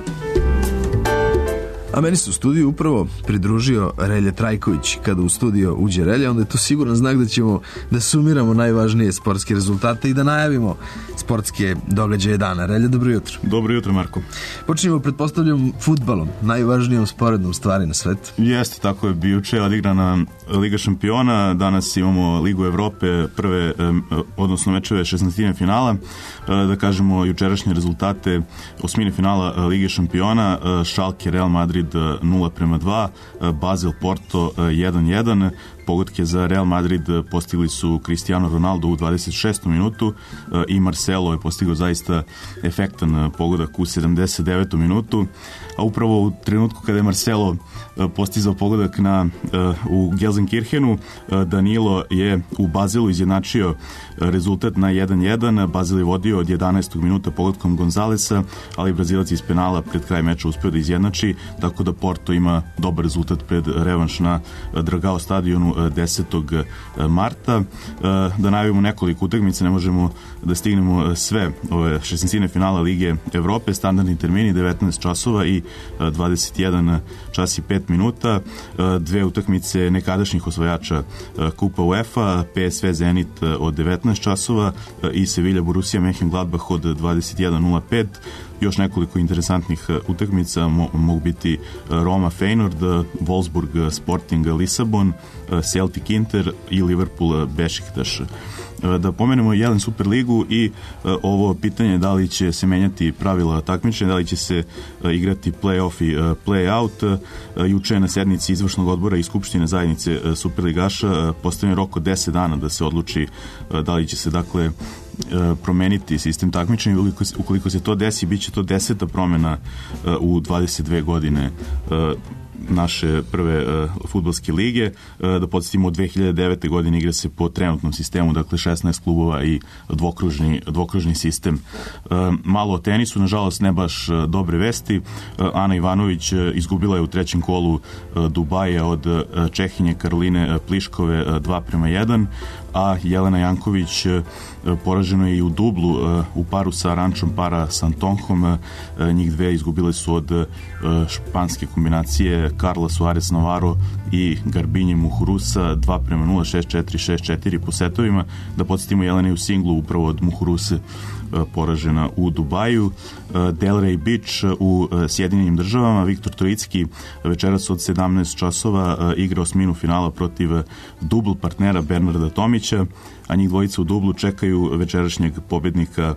A meni se u studiju upravo pridružio Relja Trajković. Kada u studio uđe Relja, onda je to siguran znak da ćemo da sumiramo najvažnije sportske rezultate i da najavimo sportske događaje dana. Relja, dobro jutro. Dobro jutro, Marko. Počnemo, pretpostavljam, fudbalom, najvažnijom sporednom stvari na svetu. Jeste, tako je. Juče je odigrana Liga šampiona, danas imamo Ligu Evrope, prve, odnosno mečeve šesnaestine finala. Da kažemo jučerašnje rezultate osmine finala Lige šampiona, Schalke Real Madrid nula prema dva, Basel Porto jedan jedan. Pogodke za Real Madrid postigli su Cristiano Ronaldo u dvadeset šestom minutu i Marcelo je postigao zaista efektan pogodak u sedamdeset devetom minutu. A upravo u trenutku kada je Marcelo postizao pogodak na, u Gelsenkirchenu, Danilo je u Bazelu izjednačio rezultat na jedan jedan. Basel je vodio od jedanaestog minuta pogodkom Gonzalesa, ali Brazilac iz penala pred kraj meča uspio da izjednači, tako tako da Porto ima dobar rezultat pred revanš na Dragao stadionu desetog marta. Da najavimo nekoliko utakmica, ne možemo da stignemo sve ove šesnaestine finala Lige Evrope, standardni termini devetnaest časova i dvadeset jedan čas i pet minuta, dve utakmice nekadašnjih osvajača Kupa UEFA, P S V Zenit od devetnaest časova i Sevilla Borussia Mönchengladbach od dvadeset jedan nula pet. Još nekoliko interesantnih utakmica mo- mogu biti Roma Feyenoord, Wolfsburg Sporting Lisabon, Celtic Inter i Liverpool Bešiktaš. Da pomenemo Jelen Superligu i ovo pitanje da li će se menjati pravila takmičenja, da li će se igrati play-off i play-out. Juče na sednici izvršnog odbora i Skupštine zajednice Superligaša postavljen rok od deset dana da se odluči da li će se dakle promeniti sistem takmičenja. Ukoliko, ukoliko se to desi, bit će to deseta promjena u dvadeset dve godine naše prve uh, fudbalske lige. Uh, da podsjetimo, od dve hiljade devete. godine igra se po trenutnom sistemu, dakle šesnaest klubova i dvokružni, dvokružni sistem. Uh, malo o tenisu, nažalost ne baš uh, dobre vesti. Uh, Ana Ivanović uh, izgubila je u trećem kolu uh, Dubaja od uh, Čehinje Karoline uh, Pliškove uh, dva prema jedan, a Jelena Janković uh, poraženo je i u dublu uh, u paru sa Rančom Para Santonhom. Uh, njih dve izgubile su od uh, španske kombinacije Carla Suarez Navarro i Garbinje Muhurusa dva prema nula, šest četiri, šest četiri po setovima. Da podsjetimo, Jelena je u singlu upravo od Muhuruse poražena u Dubaju. Delray Beach u Sjedinjenim državama. Viktor Trojicki večeras od sedamnaest časova igra osminu finala protiv dubl partnera Bernarda Tomića, a njih dvojica u dublu čekaju večerašnjeg pobjednika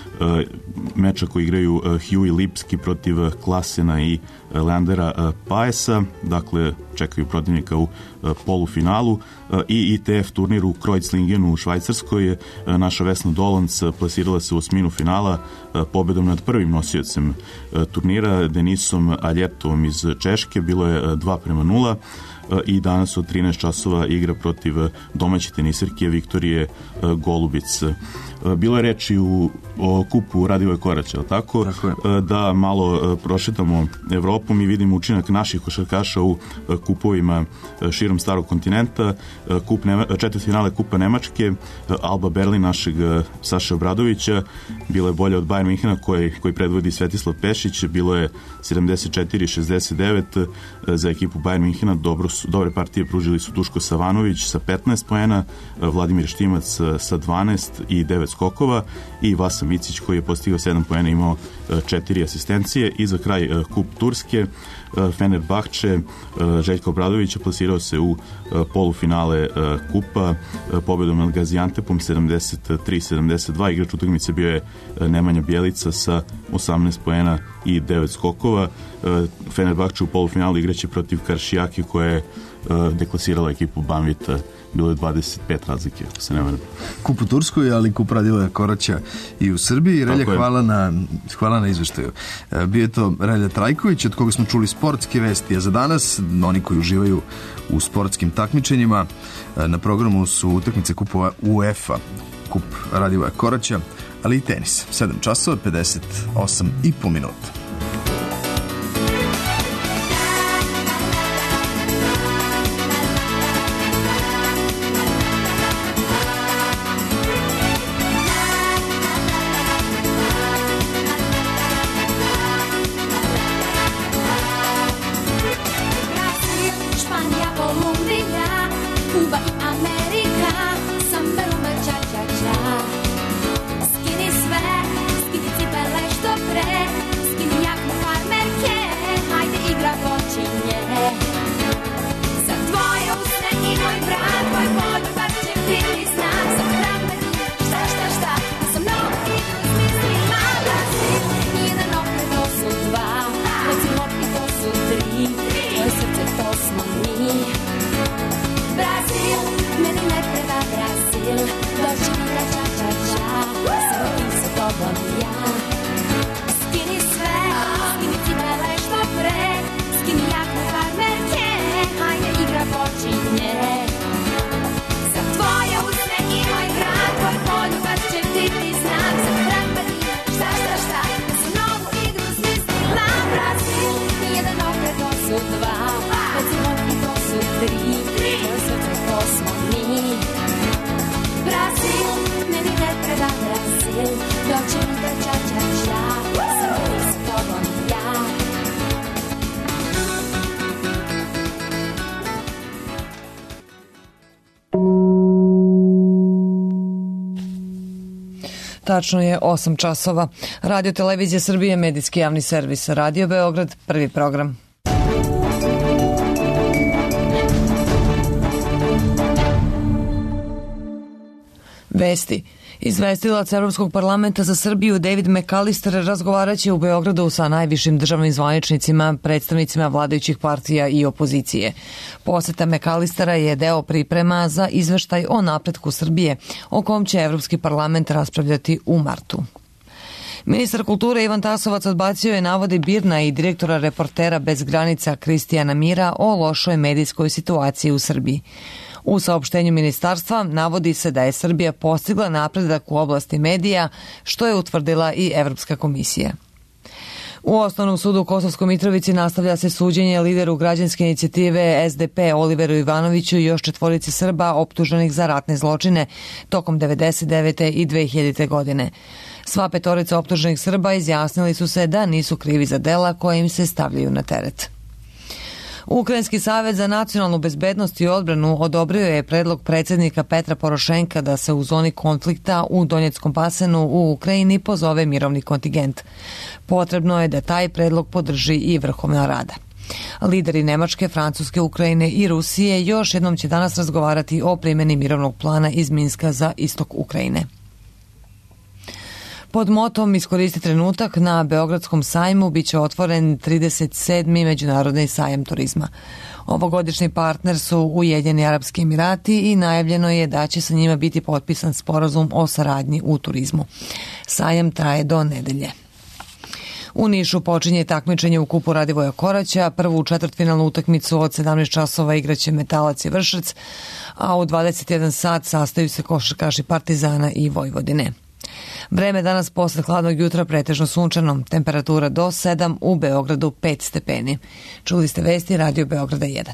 meča koji igraju Huey Lipski protiv Klasena i Leandera Paesa. Dakle, čekaju protivnika u polufinalu. I I T F turnir u Kreuzlingenu u Švajcarskoj. Naša Vesna Dolanc plasirala se u osminu finala pobedom nad prvim nosiocem turnira, Denisom Aljetovom iz Češke. Bilo je dva prema nula. I danas od trinaest časova igra protiv domaće tenisirke Viktorije Golubic. Bilo je reči u, o kupu Radivoje Koraća, tako? tako da malo prošetamo Evropom i vidimo učinak naših košarkaša u kupovima širom starog kontinenta. Kup Nema, četvrtfinale Kupa Nemačke, Alba Berlin našeg Saše Obradovića bila je bolja od Bayern Minhena koji, koji predvodi Svetislav Pešić. Bilo je sedamdeset četiri šezdeset devet za ekipu Bayern Minhena. Dobro su, dobre partije pružili su Duško Savanović sa petnaest poena, Vladimir Štimac sa dvanaest i devet skokova i Vasa Micić koji je postigao sedam poena, imao četiri asistencije. I za kraj Kup Turske, Fenerbahče Željka Obradovića plasirao se u polufinale kupa pobedom nad Gaziantepom sedamdeset tri sedamdeset dva. Igrač utakmice bio je Nemanja Bjelica sa osamnaest poena i devet skokova. Fenerbahče u polufinalu igraće protiv Karšijake koja je deklasirala ekipu Banvita. Bilo je dvadeset pet razlike, ako se ne varam. Kup u Turskoj, ali kup Radivoja Koraća i u Srbiji. Relja, hvala na, hvala na izveštaju. Bio je to Relja Trajković, od koga smo čuli sportske vesti, a za danas, oni koji uživaju u sportskim takmičenjima, na programu su utakmice kupova UEFA, kup Radivoja Koraća, ali i tenis. sedam časova, pedeset osam i po minuta. Skini sve, skini cipele što pre, skini tri, tvoj srce to smo mi. Brazil, meni ne preda Brazil, dođem do ča ča ča, sam s tobom ja. Tačno je osam časova. Radio Televizija Srbije, medijski javni servis. Radio Beograd, prvi program. Vesti. Izvestilac Evropskog parlamenta za Srbiju David McAllister razgovaraće u Beogradu sa najvišim državnim zvaničnicima, predstavnicima vladajućih partija i opozicije. Poseta McAllistera je deo priprema za izveštaj o napretku Srbije, o kom će Evropski parlament raspravljati u martu. Ministar kulture Ivan Tasovac odbacio je navode Birna i direktora Reportera bez granica Kristijana Mira o lošoj medijskoj situaciji u Srbiji. U saopštenju ministarstva navodi se da je Srbija postigla napredak u oblasti medija, što je utvrdila i Evropska komisija. U Osnovnom sudu u Kosovskoj Mitrovici nastavlja se suđenje lideru građanske inicijative S D P Oliveru Ivanoviću i još četvorici Srba optuženih za ratne zločine tokom devedeset devete i dve hiljadite godine. Sva petorica optuženih Srba izjasnili su se da nisu krivi za dela koje im se stavljaju na teret. Ukrajinski savez za nacionalnu bezbednost i odbranu odobrio je predlog predsjednika Petra Porošenka da se u zoni konflikta u Donjeckom basenu u Ukrajini pozove mirovni kontingent. Potrebno je da taj predlog podrži i Vrhovna rada. Lideri Nemačke, Francuske, Ukrajine i Rusije još jednom će danas razgovarati o primjeni mirovnog plana iz Minska za istok Ukrajine. Pod motom Iskoristi trenutak na Beogradskom sajmu biće otvoren trideset sedmi Međunarodni sajam turizma. Ovogodišnji partner su Ujedinjeni Arapski Emirati i najavljeno je da će sa njima biti potpisan sporazum o saradnji u turizmu. Sajam traje do nedelje. U Nišu počinje takmičenje u kupu Radivoja Koraća. Prvu četvrtfinalnu utakmicu od sedamnaest časova igraće Metalac i Vršac, a u dvadeset jedan sat sastaju se košarkaši Partizana i Vojvodine. Vreme danas posle hladnog jutra pretežno sunčano, temperatura do sedam, u Beogradu pet stepeni. Čuli ste vesti Radio Beograda jedan.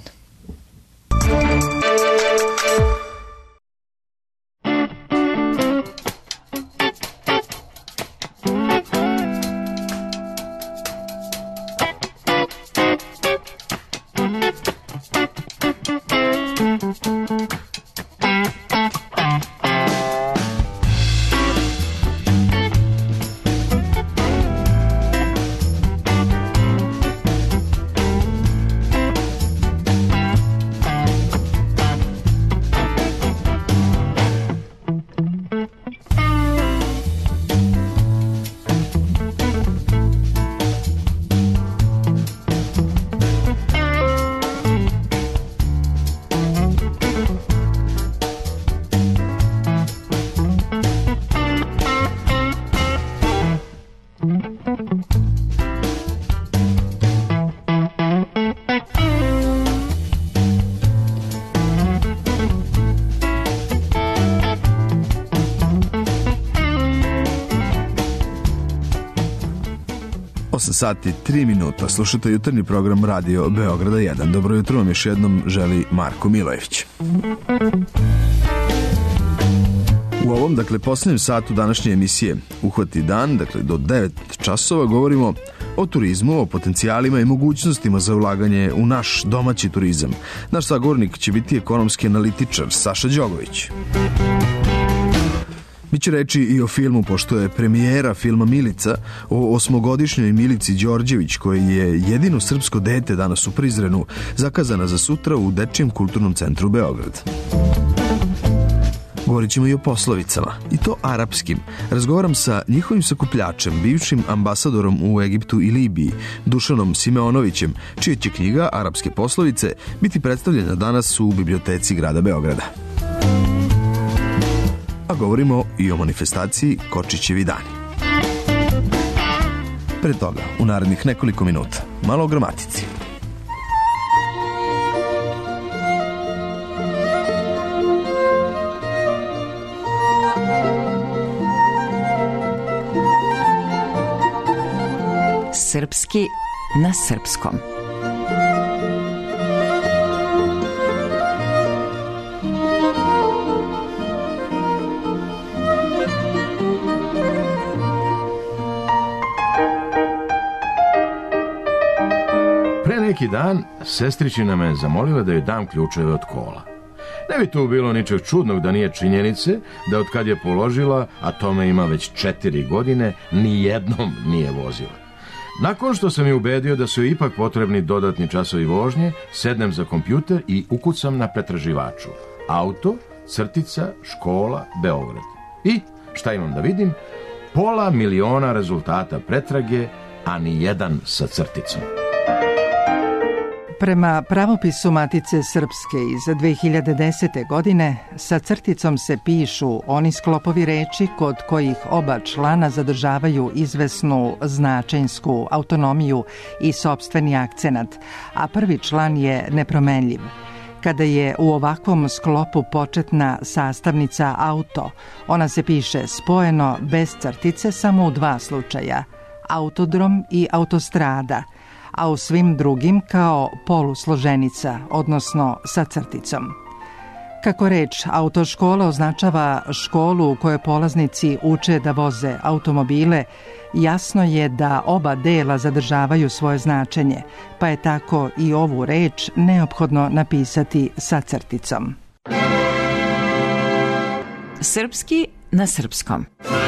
osam sati tri minuta. Slušate jutarnji program Radio Beograda jedan. Dobro jutro vam još jednom želi Marko Milojević. U ovom, dakle, posljednjem satu današnje emisije Uhvati dan, dakle, do devet časova govorimo o turizmu, o potencijalima i mogućnostima za ulaganje u naš domaći turizam. Naš sagovornik će biti ekonomski analitičar Saša Đogović. Biće reći i o filmu, pošto je premijera filma Milica o osmogodišnjoj Milici Đorđević, koji je jedino srpsko dete danas u Prizrenu, zakazana za sutra u Dečijem kulturnom centru Beograd. Govorit ćemo i o poslovicama, i to arapskim. Razgovaram sa njihovim sakupljačem, bivšim ambasadorom u Egiptu i Libiji, Dušanom Simeonovićem, čija će knjiga Arapske poslovice biti predstavljena danas u biblioteci grada Beograda. A govorimo i o manifestaciji Kočićevi dani. Pre toga, u narednih nekoliko minuta, malo o gramatici. Srpski na srpskom. neki dan sestričina me zamolila da joj dam ključeve od kola. Ne bi tu bilo ničeg čudnog da nije činjenice da od kad je položila, a tome ima već četiri godine, ni jednom nije vozila. Nakon što sam je ubedio da su joj ipak potrebni dodatni časovi vožnje, sednem za kompjuter i ukucam na pretraživaču. Auto, crtica, škola, Beograd. I šta imam da vidim? Pola miliona rezultata pretrage, a ni jedan sa crticom. Prema pravopisu Matice Srpske iz dve hiljade desete. godine, sa crticom se pišu oni sklopovi reči kod kojih oba člana zadržavaju izvesnu značenjsku autonomiju i sopstveni akcenat, a prvi član je nepromenljiv. Kada je u ovakvom sklopu početna sastavnica auto, ona se piše spojeno bez crtice samo u dva slučaja, autodrom i autostrada, a u svim drugim kao polusloženica, odnosno sa crticom. Kako reč autoškola označava školu u kojoj polaznici uče da voze automobile, jasno je da oba dela zadržavaju svoje značenje, pa je tako i ovu reč neophodno napisati sa crticom. Srpski na srpskom.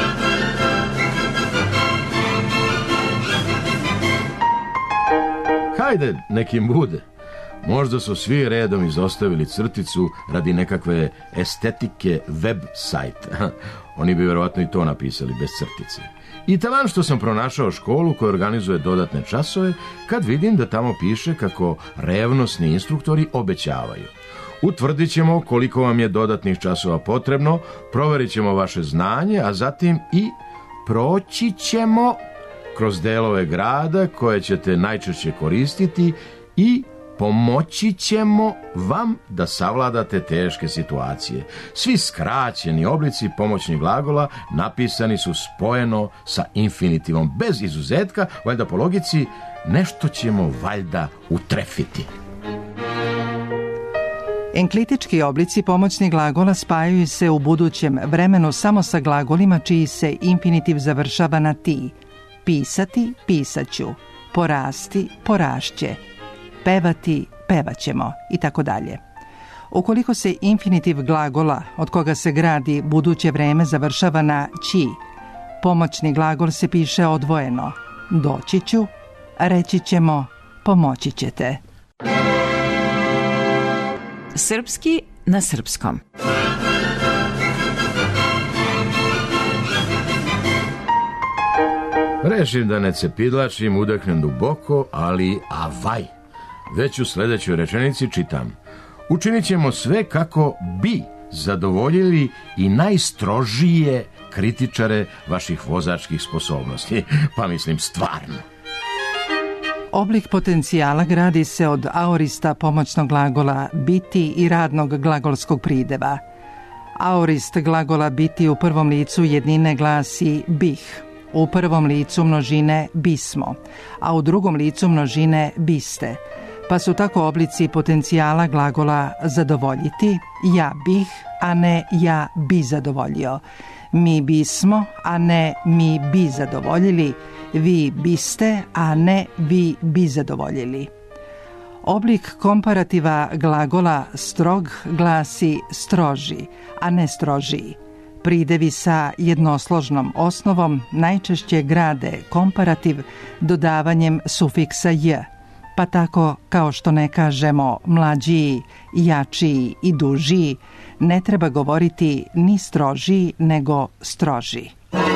Hajde, nekim bude. Možda su svi redom izostavili crticu radi nekakve estetike web sajta. Oni bi vjerovatno i to napisali bez crtice. I taman što sam pronašao školu koja organizuje dodatne časove, kad vidim da tamo piše kako revnosni instruktori obećavaju. Utvrdit ćemo koliko vam je dodatnih časova potrebno, proverit ćemo vaše znanje, a zatim i proći ćemo kroz delove grada koje ćete najčešće koristiti i pomoći ćemo vam da savladate teške situacije. Svi skraćeni oblici pomoćnih glagola napisani su spojeno sa infinitivom, bez izuzetka, valjda po logici nešto ćemo valjda utrefiti. Enklitički oblici pomoćnih glagola spajaju se u budućem vremenu samo sa glagolima čiji se infinitiv završava na ti. Pisati, pisaću, porasti, porašće, pevati, pevaćemo i tako dalje. Ukoliko se infinitiv glagola od koga se gradi buduće vreme završava naći, pomoćni glagol se piše odvojeno. Doći ću, reći ćemo, pomoći ćete. Srpski na srpskom. Rešim da ne cepidlačim, udahnem duboko, ali avaj. Već u sledećoj rečenici čitam. Učinit ćemo sve kako bi zadovoljili i najstrožije kritičare vaših vozačkih sposobnosti. Pa mislim stvarno. Oblik potencijala gradi se od aorista pomoćnog glagola biti i radnog glagolskog prideva. Aorist glagola biti u prvom licu jednine glasi bih, u prvom licu množine bismo, a u drugom licu množine biste, pa su tako oblici potencijala glagola zadovoljiti, ja bih, a ne ja bi zadovoljio, mi bismo, a ne mi bi zadovoljili, vi biste, a ne vi bi zadovoljili. Oblik komparativa glagola strog glasi stroži, a ne strožiji. Pridevi sa jednosložnom osnovom najčešće grade komparativ dodavanjem sufiksa j, pa tako kao što ne kažemo mlađiji, jačiji i dužiji, ne treba govoriti ni strožiji nego stroži.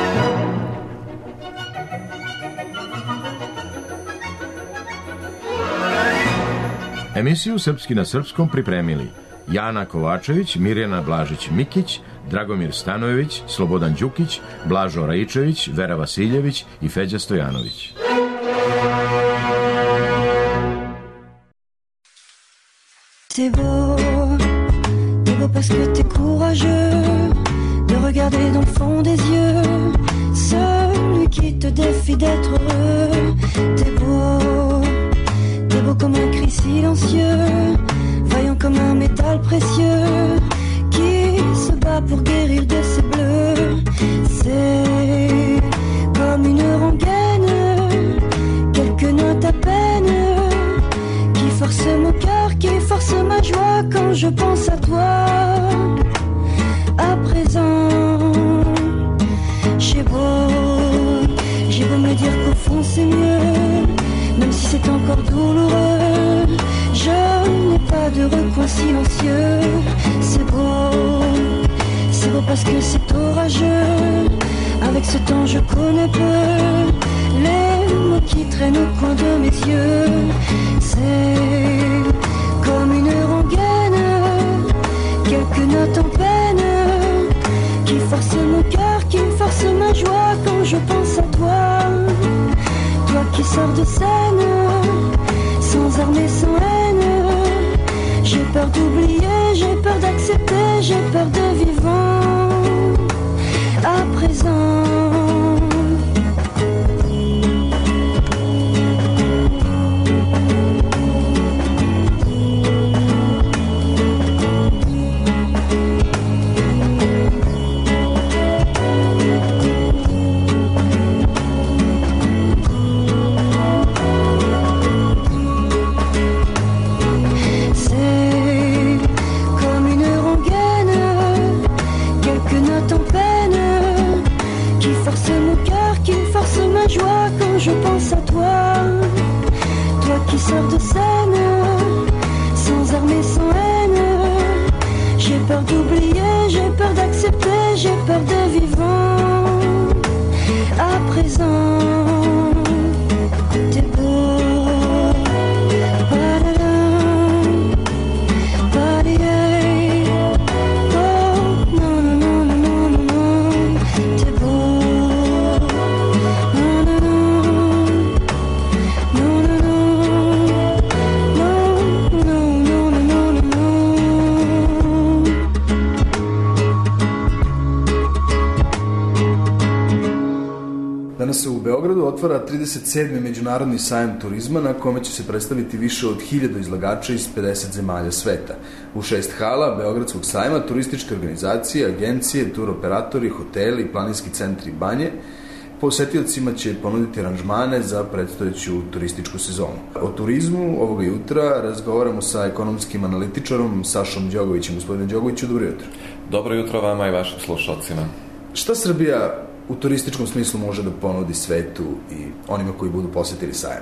Emisiju Srpski na srpskom pripremili Jana Kovačević, Mirjana Blažić-Mikić, Dragomir Stanojević, Slobodan Đukić, Blažo Raičević, Vera Vasiljević i Feđa Stojanović. C'est beau, t'es beau parce que t'es courageux de regarder dans le fond des yeux celui qui te défie d'être heureux. T'es beau, t'es beau comme un cri silencieux, vaillant comme un métal précieux qui se bat pour guérir de ses bleus. C'est comme une rengaine, quelques notes à peine quand je pense à toi. À présent, j'ai beau, j'ai beau me dire qu'au fond c'est mieux, même si c'est encore douloureux, je n'ai pas de recoin silencieux. C'est beau, c'est beau parce que c'est orageux. Avec ce temps je connais peu les mots qui traînent au coin de mes yeux. C'est comme une rengaine, quelques notes en peine, qui force mon cœur, qui force ma joie quand je pense à toi. Toi qui sors de scène, sans armes et sans haine. J'ai peur d'oublier, j'ai peur d'accepter, j'ai peur de vivant. À présent, je pense à toi, toi qui sors de scène, sans armes et sans haine. J'ai peur d'oublier, j'ai peur d'accepter, j'ai peur de vivant. À présent, t'es beau, ba-da-da, ba-di-hey. Oh, non, non, non, non, non, non, t'es beau. Danas se u Beogradu otvara trideset sedmi Međunarodni sajam turizma na kome će se predstaviti više od hiljadu izlagača iz pedeset zemalja sveta. U šest hala Beogradskog sajma turističke organizacije, agencije, turoperatori, hoteli, planinski centri i banje posetiocima će ponuditi aranžmane za predstojeću turističku sezonu. O turizmu ovoga jutra razgovaramo sa ekonomskim analitičarom Sašom Đogovićem. Gospodine Đogoviću, dobro jutro. Dobro jutro vama i vašim slušalcima. Šta Srbija u turističkom smislu može da ponudi svetu i onima koji budu posetili sajam?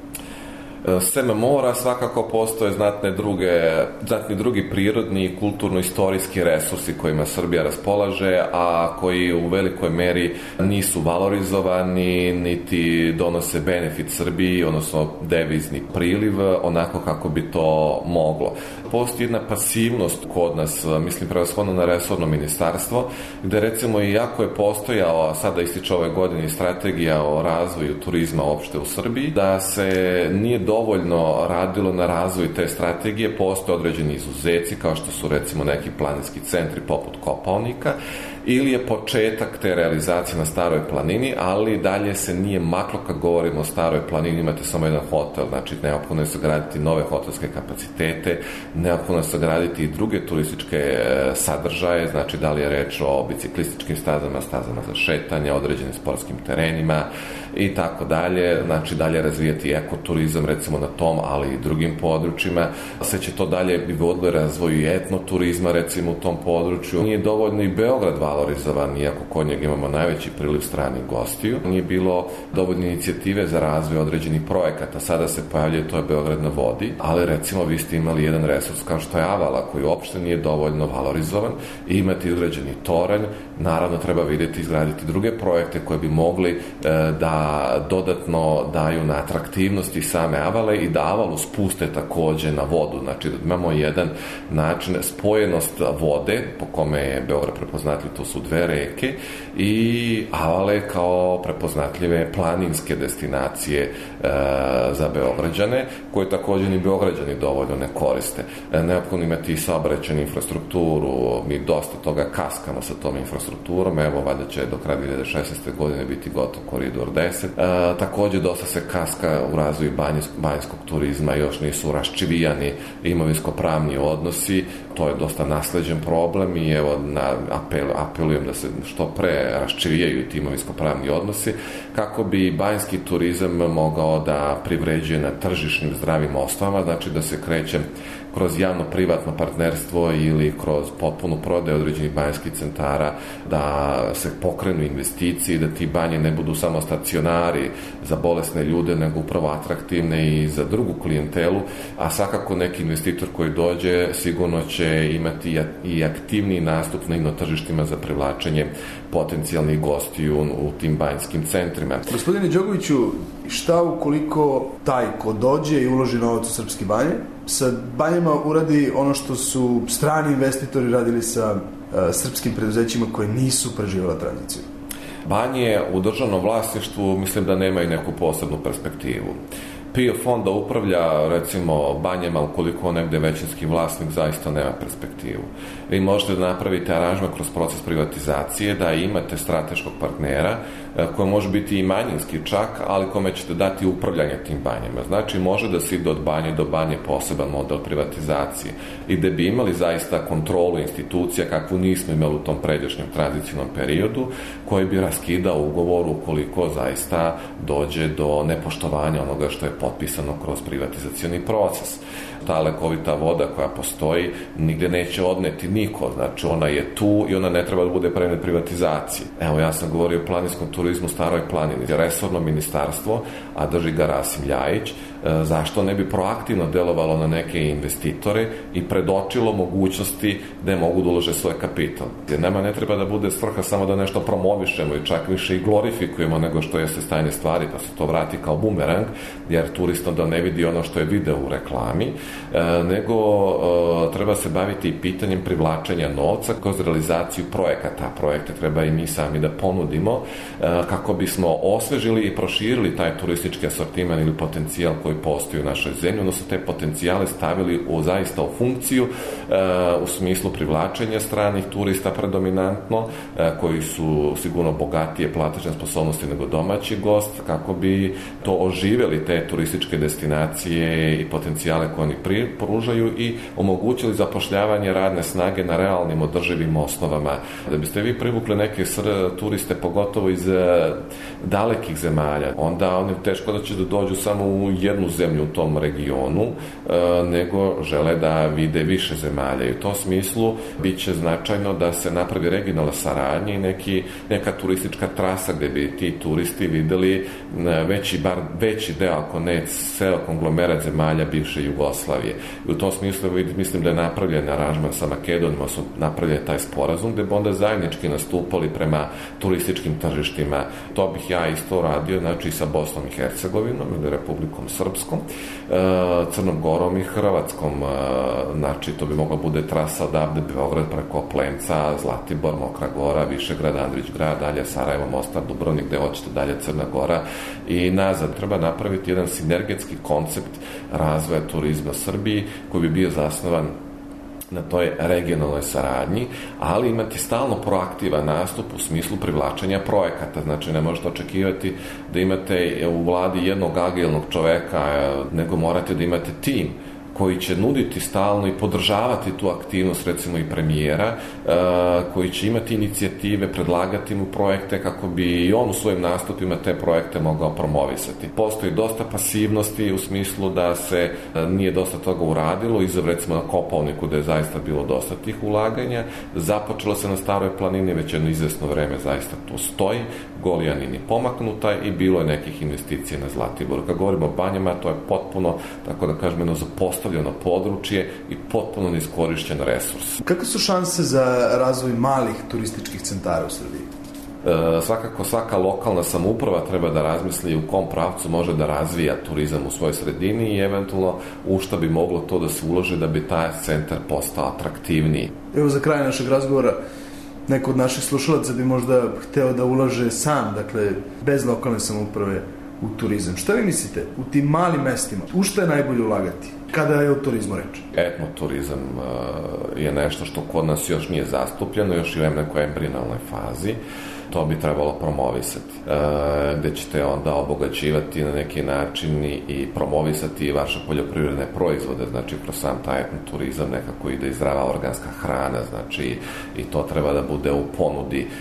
Sem mora svakako postoje znatne druge, znatni drugi prirodni i kulturno-istorijski resursi kojima Srbija raspolaže, a koji u velikoj meri nisu valorizovani niti donose benefit Srbiji, odnosno devizni priliv, onako kako bi to moglo. Postoji jedna pasivnost kod nas, mislim prevashodno na resorno ministarstvo, gde recimo iako je postojao, a sada ističe ove godine, strategija o razvoju turizma uopšte u Srbiji, da se nije dovoljno radilo na razvoju te strategije, postoje određeni izuzeci kao što su recimo neki planinski centri poput Kopaonika, ili je početak te realizacije na Staroj planini, ali dalje se nije maklo kad govorimo o Staroj planini, imate samo jedan hotel, znači neophodno je sagraditi nove hotelske kapacitete, neophodno je sagraditi i druge turističke sadržaje, znači da li je reč o biciklističkim stazama, stazama za šetanje, određenim sportskim terenima i tako dalje, znači dalje razvijati ekoturizam recimo na tom, ali i drugim područjima. Sve će to dalje bi vodilo razvoju i etnoturizma recimo u tom području. Nije dovoljno i Beograd valorizovan, iako kod njega imamo najveći priliv stranih gostiju. Nije bilo dovoljne inicijative za razvoj određenih projekata. Sada se pojavljaju, to je Beograd na vodi, ali recimo vi ste imali jedan resurs kao što je Avala, koji uopšte nije dovoljno valorizovan, i imati izgrađeni toranj. Naravno treba vidjeti izgraditi druge projekte koje bi mogli e, da dodatno daju na atraktivnosti same Avale i da Avalu spuste takođe na vodu. Znači da imamo jedan način spojenost vode po kome je Beograd prepoznatljiv, to su dve reke, i Avale kao prepoznatljive planinske destinacije e, za Beograđane, koje takođe ni Beograđani dovoljno ne koriste. E, neophodno imati i saobraćajnu infrastrukturu, mi dosta toga kaskamo sa tom infrastrukturom, evo valjda će do kraja dve hiljade šesnaeste. godine biti gotov koridor deset. E, takođe dosta se kaska u razvoju banjskog turizma, još nisu raščivijani imovinsko-pravni odnosi, to je dosta nasleđen problem i evo na apel, apelujem da se što pre raščivijaju ti imovinsko-pravni odnosi kako bi banjski turizam mogao da privređuje na tržišnim zdravim osnovama, znači da se kreće kroz javno-privatno partnerstvo ili kroz potpunu prodaju određenih banjskih centara da se pokrenu investicije, da ti banje ne budu samo stacionari za bolesne ljude, nego upravo atraktivne i za drugu klijentelu, a svakako neki investitor koji dođe sigurno će imati i aktivniji nastup na ino tržištima za privlačenje potencijalnih gostiju u tim banjskim centrima. Gospodine Đogoviću, šta ukoliko taj ko dođe i uloži novac u srpski banje, sa banjama uradi ono što su strani investitori radili sa uh, srpskim preduzećima koje nisu preživjela tranziciju? Banje u državnom vlasništvu mislim da nemaju neku posebnu perspektivu. P I O fonda upravlja, recimo, banjama, ukoliko negde većinski vlasnik zaista nema perspektivu. Vi možete da napravite aranžman kroz proces privatizacije, da imate strateškog partnera, koji može biti i manjinski čak, ali kome ćete dati upravljanje tim banjama. Znači, može da se ide od banje do banje poseban model privatizacije i da bi imali zaista kontrolu institucija kakvu nismo imali u tom pređašnjem tranzicijnom periodu, koji bi raskidao ugovor ukoliko zaista dođe do nepoštovanja onoga što je potpisano kroz privatizacioni proces. Ta lekovita voda koja postoji nigde neće odneti niko, znači ona je tu i ona ne treba da bude predmet privatizacije. Evo, ja sam govorio o planinskom turizmu Staroj planini, resorno ministarstvo, a drži ga Rasim Ljajić, zašto ne bi proaktivno delovalo na neke investitore i predočilo mogućnosti da mogu da ulože svoj kapital. Jer nama ne treba da bude svrha samo da nešto promovišemo i čak više i glorifikujemo nego što jeste stanje stvari, pa se to vrati kao bumerang, jer turista da ne vidi ono što je video u reklami, nego treba se baviti i pitanjem privlačenja novca kroz realizaciju projekata. Projekte treba i mi sami da ponudimo kako bismo osvežili i proširili taj turistički asortiman ili potencijal koji postoji u našoj zemlji, odnosno te potencijale stavili u, zaista u funkciju u smislu privlačenja stranih turista predominantno, koji su sigurno bogatije platežne sposobnosti nego domaći gost, kako bi to oživjeli te turističke destinacije i potencijale koje oni pružaju i omogućili zapošljavanje radne snage na realnim održivim osnovama. Da biste vi privukli neke turiste, pogotovo iz dalekih zemalja, onda oni teško da će da dođu samo u jednu zemlju u tom regionu, nego žele da vide više zemalja. I u tom smislu bit će značajno da se napravi regionalna saradnja i neki, neka turistička trasa gde bi ti turisti videli veći, bar veći deo, ako ne ceo konglomerat zemalja bivše Jugoslavije. I u tom smislu mislim da je napravljen aranžman sa Makedonijom, su napravljen taj sporazum gde bi onda zajednički nastupali prema turističkim tržištima. To bih ja isto radio, znači i sa Bosnom i Hercegovinom ili Republikom Srpskom, Crnom Gorom i Hrvatskom. Znači, to bi mogla bude trasa odavde Beograd preko Plenca, Zlatibor, Mokra Gora, Višegrad, Andrić grad, dalje Sarajevo, Mostar, Dubrovnik, gde hoćete dalje Crna Gora i nazad. Treba napraviti jedan sinergetski koncept razvoja turizma Srbiji koji bi bio zasnovan na toj regionalnoj saradnji, ali imati stalno proaktivan nastup u smislu privlačenja projekata. Znači, ne možete očekivati da imate u vladi jednog agilnog čoveka, nego morate da imate tim koji će nuditi stalno i podržavati tu aktivnost, recimo i premijera, koji će imati inicijative, predlagati mu projekte kako bi i on u svojim nastupima te projekte mogao promovisati. Postoji dosta pasivnosti u smislu da se nije dosta toga uradilo, izav recimo na Kopaoniku da je zaista bilo dosta tih ulaganja, započelo se na Staroj planini, već jedno izvesno vreme zaista to stoji, Golijanin je pomaknuta i bilo je nekih investicija na Zlatiboru. Kad govorimo o banjama, to je potpuno, tako da kažem, jedno zapostavljeno područje i potpuno neiskorišćen resurs. Kakve su šanse za razvoj malih turističkih centara u Srbiji? E, svakako svaka lokalna samouprava treba da razmisli u kom pravcu može da razvija turizam u svojoj sredini i eventualno u šta bi moglo to da se uloži da bi taj centar postao atraktivniji. Evo, za kraj našeg razgovora, neko od naših slušalaca bi možda hteo da ulaže sam, dakle, bez lokalne samouprave u turizam. Šta vi mislite u tim malim mestima? U šta je najbolje ulagati? Kada je o turizmu reč? Etnoturizam uh, je nešto što kod nas još nije zastupljeno, još je u nekoj embrionalnoj fazi. To bi trebalo promovisati, uh, gde ćete onda obogaćivati na neki način i promovisati vaše poljoprivredne proizvode, znači kroz sam taj etnoturizam nekako ide i zdrava organska hrana, znači i to treba da bude u ponudi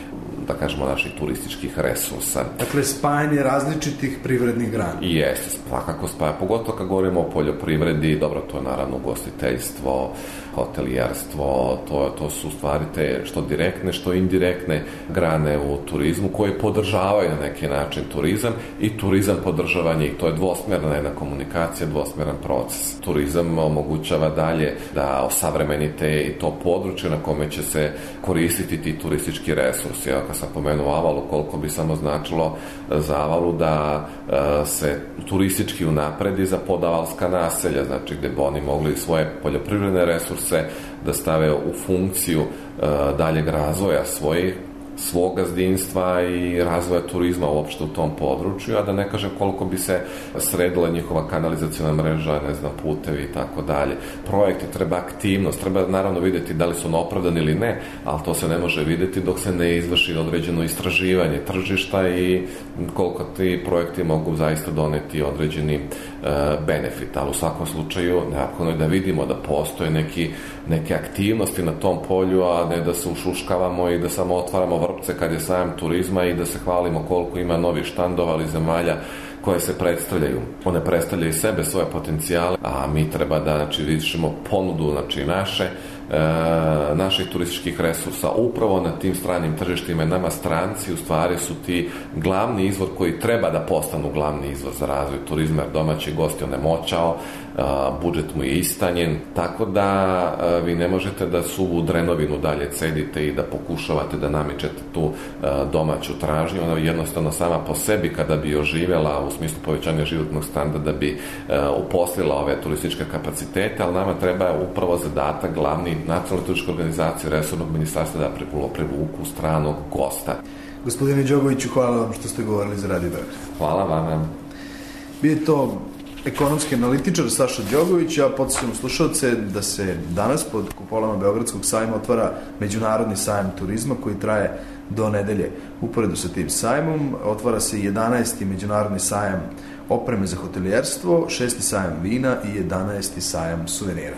da kažemo, naših turističkih resursa. Dakle, spajanje različitih privrednih grana. I jeste, svakako spaja, pogotovo kad govorimo o poljoprivredi, dobro, to je naravno ugostiteljstvo, hotelijerstvo, to, to su stvari te što direktne, što indirektne grane u turizmu koje podržavaju na neki način turizam i turizam podržava njih. To je dvosmerna jedna komunikacija, dvosmeran proces. Turizam omogućava dalje da osavremenite i to područje na kome će se koristiti ti turistički resursi. Ja kad sam pomenuo Avalu, koliko bi samo značilo za Avalu da e, se turistički unapredi za podavalska naselja, znači gde bi oni mogli svoje poljoprivredne resurse da stave u funkciju e, daljeg razvoja svojih svog gazdinstva i razvoja turizma uopšte u tom području, a da ne kažem koliko bi se sredila njihova kanalizacijona mreža, ne znam, putevi i tako dalje. Projekti, treba aktivnost, treba naravno vidjeti da li su opravdani ili ne, ali to se ne može vidjeti dok se ne izvrši određeno istraživanje tržišta i koliko ti projekti mogu zaista doneti određeni e, benefit, ali u svakom slučaju neophodno je da vidimo da postoje neki, neke aktivnosti na tom polju, a ne da se ušuškavamo i da samo otvaramo vrpce kad je sajam turizma i da se hvalimo koliko ima novih štandova ali zemalja koje se predstavljaju. One predstavljaju sebe, svoje potencijale, a mi treba da, znači, vidimo ponudu, znači, naše e, naših turističkih resursa upravo na tim stranim tržištima. Nama stranci u stvari su ti glavni izvor koji treba da postanu glavni izvor za razvoj turizma, jer domaći gost je onemoćao, budžet mu je istanjen, tako da vi ne možete da suvu drenovinu dalje cedite i da pokušavate da namičete tu domaću tražnju. Ona jednostavno sama po sebi, kada bi oživjela u smislu povećanja životnog standarda, bi uposlila ove turističke kapacitete, ali nama treba upravo zadatak glavni nacionalne turističke organizacije resornog ministarstva da privuku stranog gosta. Gospodine Đogoviću, hvala vam što ste govorili za Radio Beograd. Hvala vam. Bio je to ekonomski analitičar Saša Đogović, a podsjećamo slušalce da se danas pod kupolama Beogradskog sajma otvara Međunarodni sajam turizma koji traje do nedelje. Uporedu sa tim sajmom otvara se jedanaesti Međunarodni sajam opreme za hotelijerstvo, šesti sajam vina i jedanaesti sajam suvenira.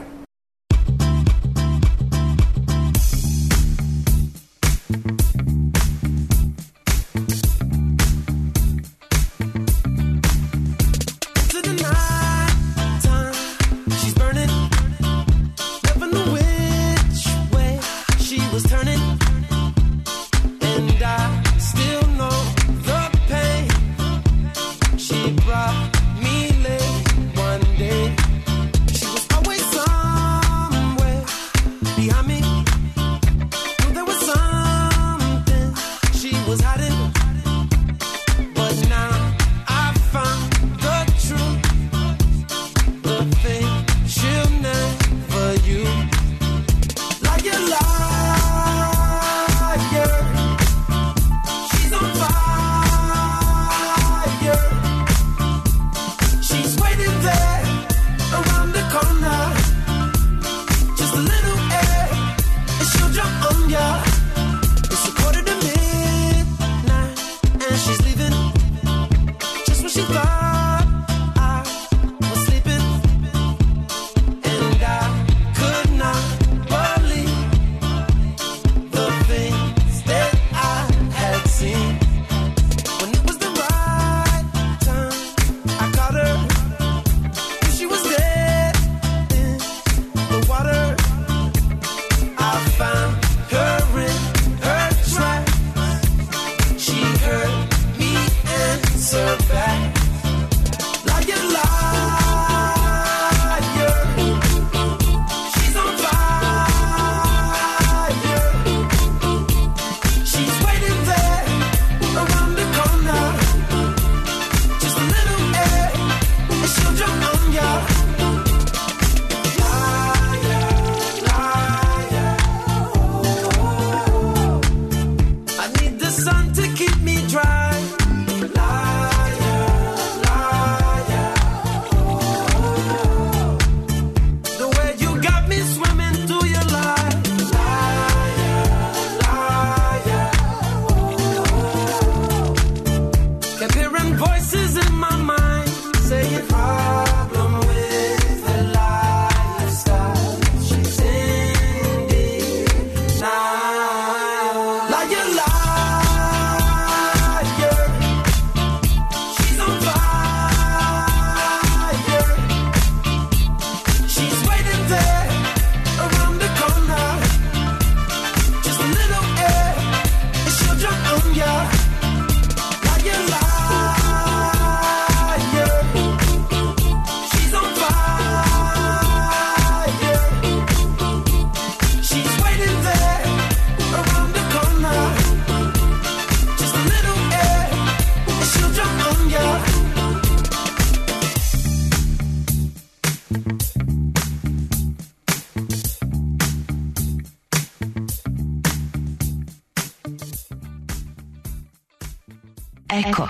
Eko.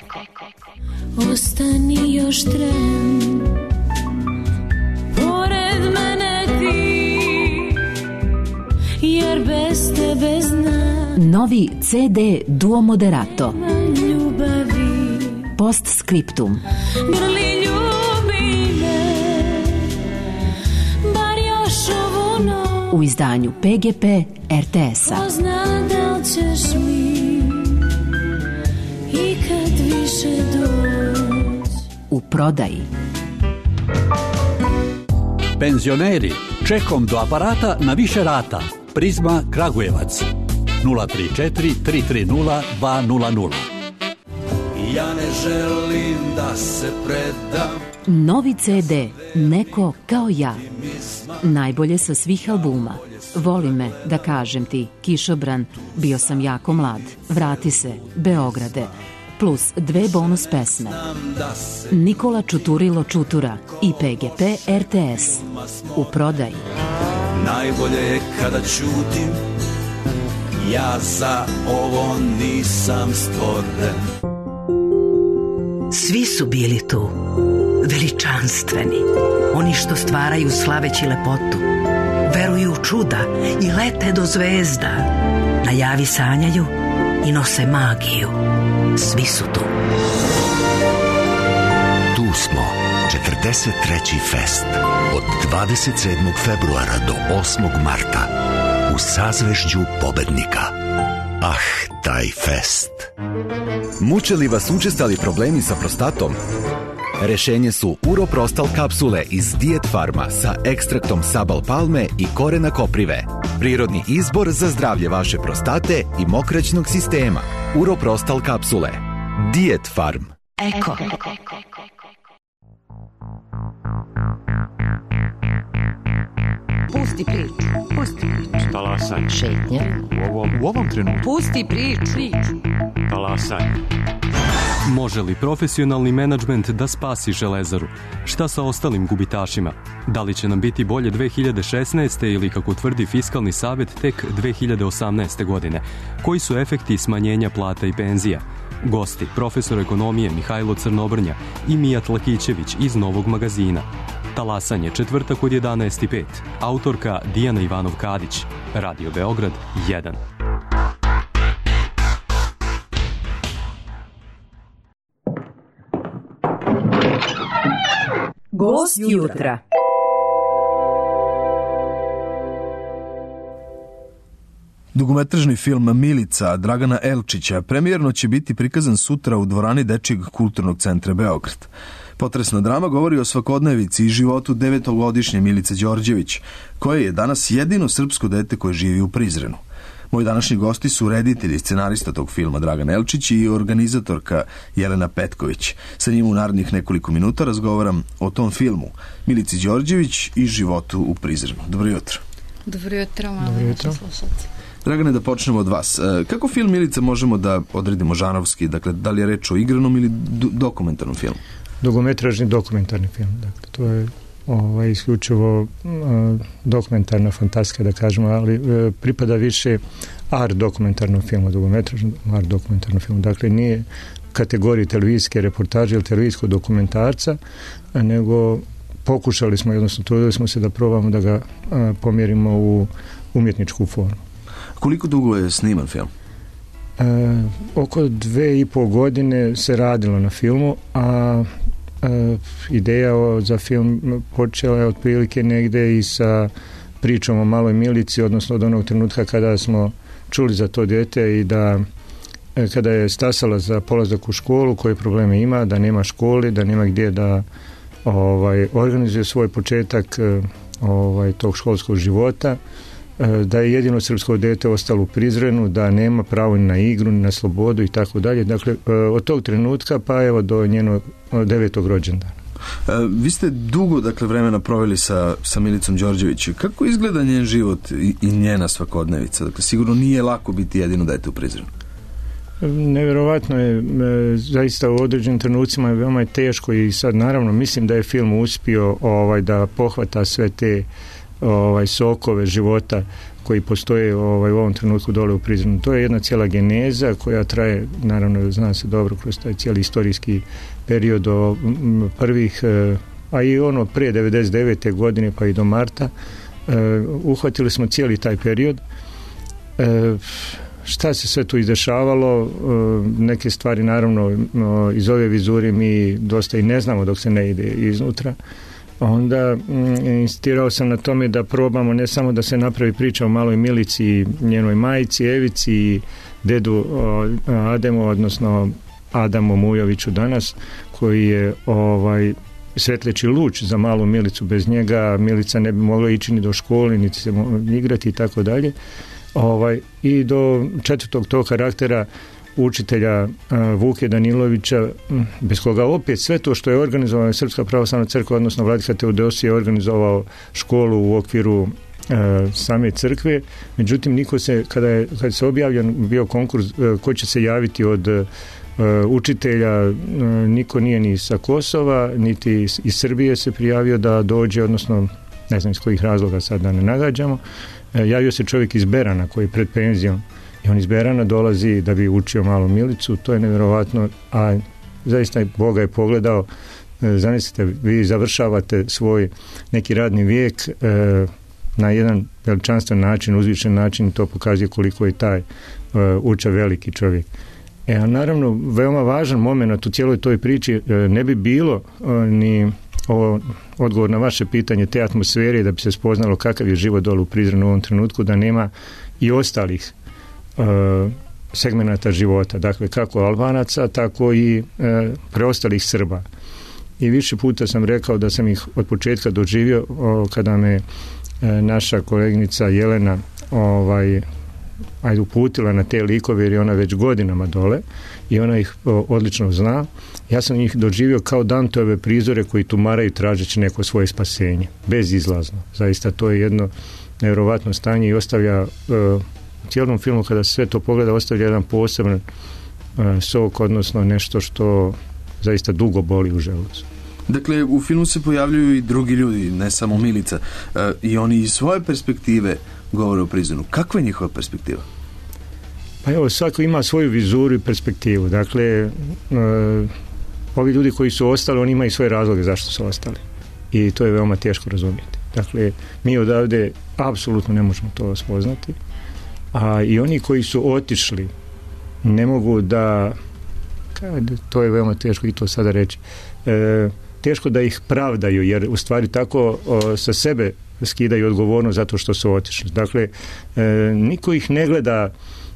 Ostani još tren, pored mene ti, jer bez tebe znam. Novi C D Duo Moderato. Ljubavi. Postscriptum. Grli ljubi me, bar još ovu noć. U izdanju P G P R T S-a. Ko zna da li ćeš mi ikad više doći. U prodaji. Penzioneri, čekom do aparata na više rata. Prizma Kragujevac. nula tri četiri tri tri nula dva nula nula. Ja ne želim da se predam. Novi C D Neko kao ja. Najbolje sa svih albuma. Voli me, da kažem ti, Kišobran, bio sam jako mlad, vrati se, Beograde, plus dve bonus pesme. Nikola Čuturilo Čutura i P G P R T S. U prodaji. Najbolje je kada ćutim, ja za ovo nisam stvoren. Svi su bili tu, veličanstveni, oni što stvaraju slaveći lepotu, veruju u čuda i lete do zvezda, na javi sanjaju i nose magiju. Svi su tu. Tu smo, četrdeset treći fest, od dvadeset sedmog februara do osmog marta, u sazvežđu pobednika. Ah, taj fest. Muče li vas učestali problemi sa prostatom? Rešenje su Uroprostal kapsule iz Diet Farma sa ekstraktom sabal palme i korena koprive. Prirodni izbor za zdravlje vaše prostate i mokraćnog sistema. Uroprostal kapsule. Diet Farm. Eko. Pusti priču, pusti priču. Talasaj. Šetnja. U ovom, u ovom trenutku. Pusti priču. Talasaj. Može li profesionalni menadžment da spasi Železaru? Šta sa ostalim gubitašima? Da li će nam biti bolje dve hiljade šesnaeste. ili, kako tvrdi Fiskalni savet, tek dve hiljade osamnaeste. godine? Koji su efekti smanjenja plata i penzija? Gosti, profesor ekonomije Mihajlo Crnobrnja i Mijat Lakićević iz Novog magazina. Talasanje, četvrtak od jedanaest i pet. Autorka Dijana Ivanov-Kadić. Radio Beograd jedan. Gost jutra. Dugometražni film Milica Dragana Elčića premijerno će biti prikazan sutra u dvorani Dečijeg kulturnog centra Beograd. Potresna drama govori o svakodnevici i životu devetogodišnje Milice Đorđević, koje je danas jedino srpsko dete koje živi u Prizrenu. Moji današnji gosti su reditelj i scenarista tog filma Dragan Elčić i organizatorka Jelena Petković. Sa njim u narednih nekoliko minuta razgovaram o tom filmu, Milici Đorđević i životu u Prizrenu. Dobro jutro. Dobro jutro, malo Dobro jutro. Dragane, da počnemo od vas. Kako film Milica možemo da odredimo žanrovski? Dakle, da li je reč o igranom ili dokumentarnom filmu? Dugometražni dokumentarni film. Dakle, to je ovaj, isključivo uh, dokumentarna fantastika, da kažemo, ali uh, pripada više art dokumentarnom filmu, dugometražnom art dokumentarnom filmu. Dakle, nije kategoriji televizijske reportaže ili televizijskog dokumentarca, nego pokušali smo, odnosno trudili smo se da probamo da ga uh, pomjerimo u umjetničku formu. Koliko dugo je sniman film? E, oko dve i pol godine se radilo na filmu, a e, ideja o, za film počela je otprilike negde i sa pričom o maloj Milici, odnosno od onog trenutka kada smo čuli za to dete i da e, kada je stasala za polazak u školu, koje probleme ima, da nema škole, da nema gdje da ovaj, organizuje svoj početak e, ovaj, tog školskog života, da je jedino srpsko dete ostalo u Prizrenu, da nema pravo ni na igru, ni na slobodu i tako dalje. Dakle, od tog trenutka pa evo do njenog devetog rođendana. Vi ste dugo, dakle, vremena proveli sa, sa Milicom Đorđević. Kako izgleda njen život i, i njena svakodnevica? Dakle, sigurno nije lako biti jedino dete u Prizrenu. Nevjerovatno je, zaista u određenim trenucima je veoma teško i sad naravno mislim da je film uspio ovaj, da pohvata sve te ovaj, sokove života koji postoje ovaj, u ovom trenutku dole u Prizrenu. To je jedna cijela geneza koja traje, naravno zna se dobro kroz taj cijeli istorijski period do prvih, a i ono pre devedeset devete godine pa i do marta. Uhvatili smo cijeli taj period. Šta se sve tu izdešavalo, neke stvari naravno iz ove vizure mi dosta i ne znamo dok se ne ide iznutra. Onda insistirao sam na tome da probamo ne samo da se napravi priča o maloj Milici i njenoj majici Evici i dedu Ademu, odnosno Adamu Mujoviću danas, koji je ovaj svetleći luč za malu Milicu. Bez njega Milica ne bi mogla ići ni do škole, niti se igrati i tako dalje. Ovaj, i do četvrtog tog karaktera učitelja a, Vuke Danilovića, bez koga opet sve to što je organizovala Srpska pravoslavna crkva, odnosno Vladika Teodosije je organizovao školu u okviru a, same crkve, međutim niko se, kada je kada se objavljen bio konkurs a, ko će se javiti od a, učitelja, a, niko nije ni sa Kosova niti iz, iz Srbije se prijavio da dođe, odnosno ne znam iz kojih razloga sad da ne nagađamo. Javio se čovjek iz Berana koji je pred penzijom i on iz Berana dolazi da bi učio malu Milicu, to je nevjerovatno, a zaista Boga je pogledao. Zamislite, vi završavate svoj neki radni vijek e, na jedan veličanstven način, uzvišen način, to pokazuje koliko je taj e, uča veliki čovjek. E, a naravno, veoma važan moment u cijeloj toj priči e, ne bi bilo e, ni ovo odgovor na vaše pitanje te atmosfere da bi se spoznalo kakav je život dole u Prizrenu u ovom trenutku, da nema i ostalih e, segmenata života, dakle kako Albanaca tako i e, preostalih Srba. I više puta sam rekao da sam ih od početka doživio o, kada me e, naša koleginica Jelena ovaj ajde uputila na te likove jer je ona već godinama dole i ona ih o, odlično zna. Ja sam ih doživio kao Danteove prizore koji tumaraju tražeći neko svoje spasenje, bezizlazno. Zaista to je jedno nevjerovatno stanje i ostavlja uh, u cijelom filmu kada se sve to pogleda ostavlja jedan poseban uh, sok, odnosno nešto što zaista dugo boli u želucu. Dakle, u filmu se pojavljuju i drugi ljudi, ne samo Milica, uh, i oni iz svoje perspektive govore o Prizrenu. Kakva je njihova perspektiva? Pa evo, svako ima svoju vizuru i perspektivu. Dakle, uh, ovi ljudi koji su ostali, oni imaju svoje razloge zašto su ostali. I to je veoma teško razumjeti. Dakle, mi odavde apsolutno ne možemo to spoznati. A i oni koji su otišli ne mogu da, kad, to je veoma teško i to sada reći, e, teško da ih pravdaju, jer u stvari tako o, sa sebe skidaju odgovornost zato što su otišli. Dakle, e, niko ih ne gleda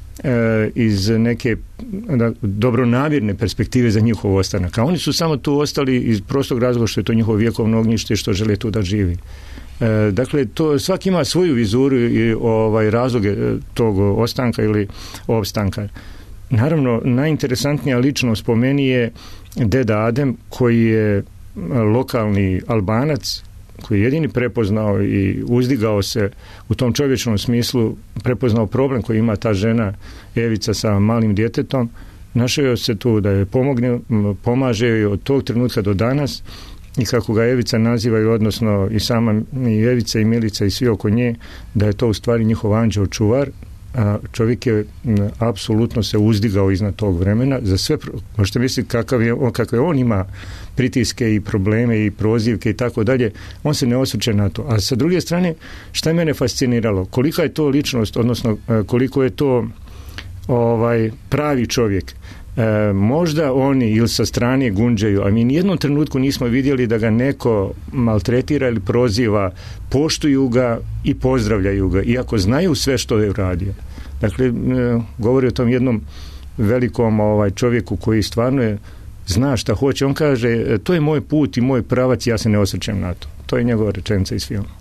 iz neke da, dobronamjerne perspektive za njihov ostanak. A oni su samo tu ostali iz prostog razloga što je to njihovo vjekovno ognjište i što žele tu da živi. E, dakle, to, svaki ima svoju vizuru i ovaj, razloge tog ostanka ili opstanka. Naravno, najinteresantnija ličnost po meni je deda Adem, koji je lokalni Albanac, koji je jedini prepoznao i uzdigao se u tom čovječnom smislu, prepoznao problem koji ima ta žena Evica sa malim djetetom, našao se tu da je pomogne, pomaže joj od tog trenutka do danas i kako ga Evica nazivaju, odnosno i sama i Evica i Milica i svi oko nje, da je to u stvari njihov anđeo čuvar, a čovjek je apsolutno se uzdigao iznad tog vremena za sve, možete misliti kakav je, kakve on ima pritiske i probleme i prozivke i tako dalje, on se ne osvrće na to. A sa druge strane, šta je mene fasciniralo, kolika je to ličnost, odnosno koliko je to ovaj pravi čovjek. E, možda oni ili sa strane gunđaju, a mi nijednom trenutku nismo vidjeli da ga neko maltretira ili proziva, poštuju ga i pozdravljaju ga, iako znaju sve što je uradio. Dakle, e, govori o tom jednom velikom ovaj, čovjeku koji stvarno je, zna šta hoće. On kaže, to je moj put i moj pravac, ja se ne osvrćem na to. To je njegova rečenica iz filma.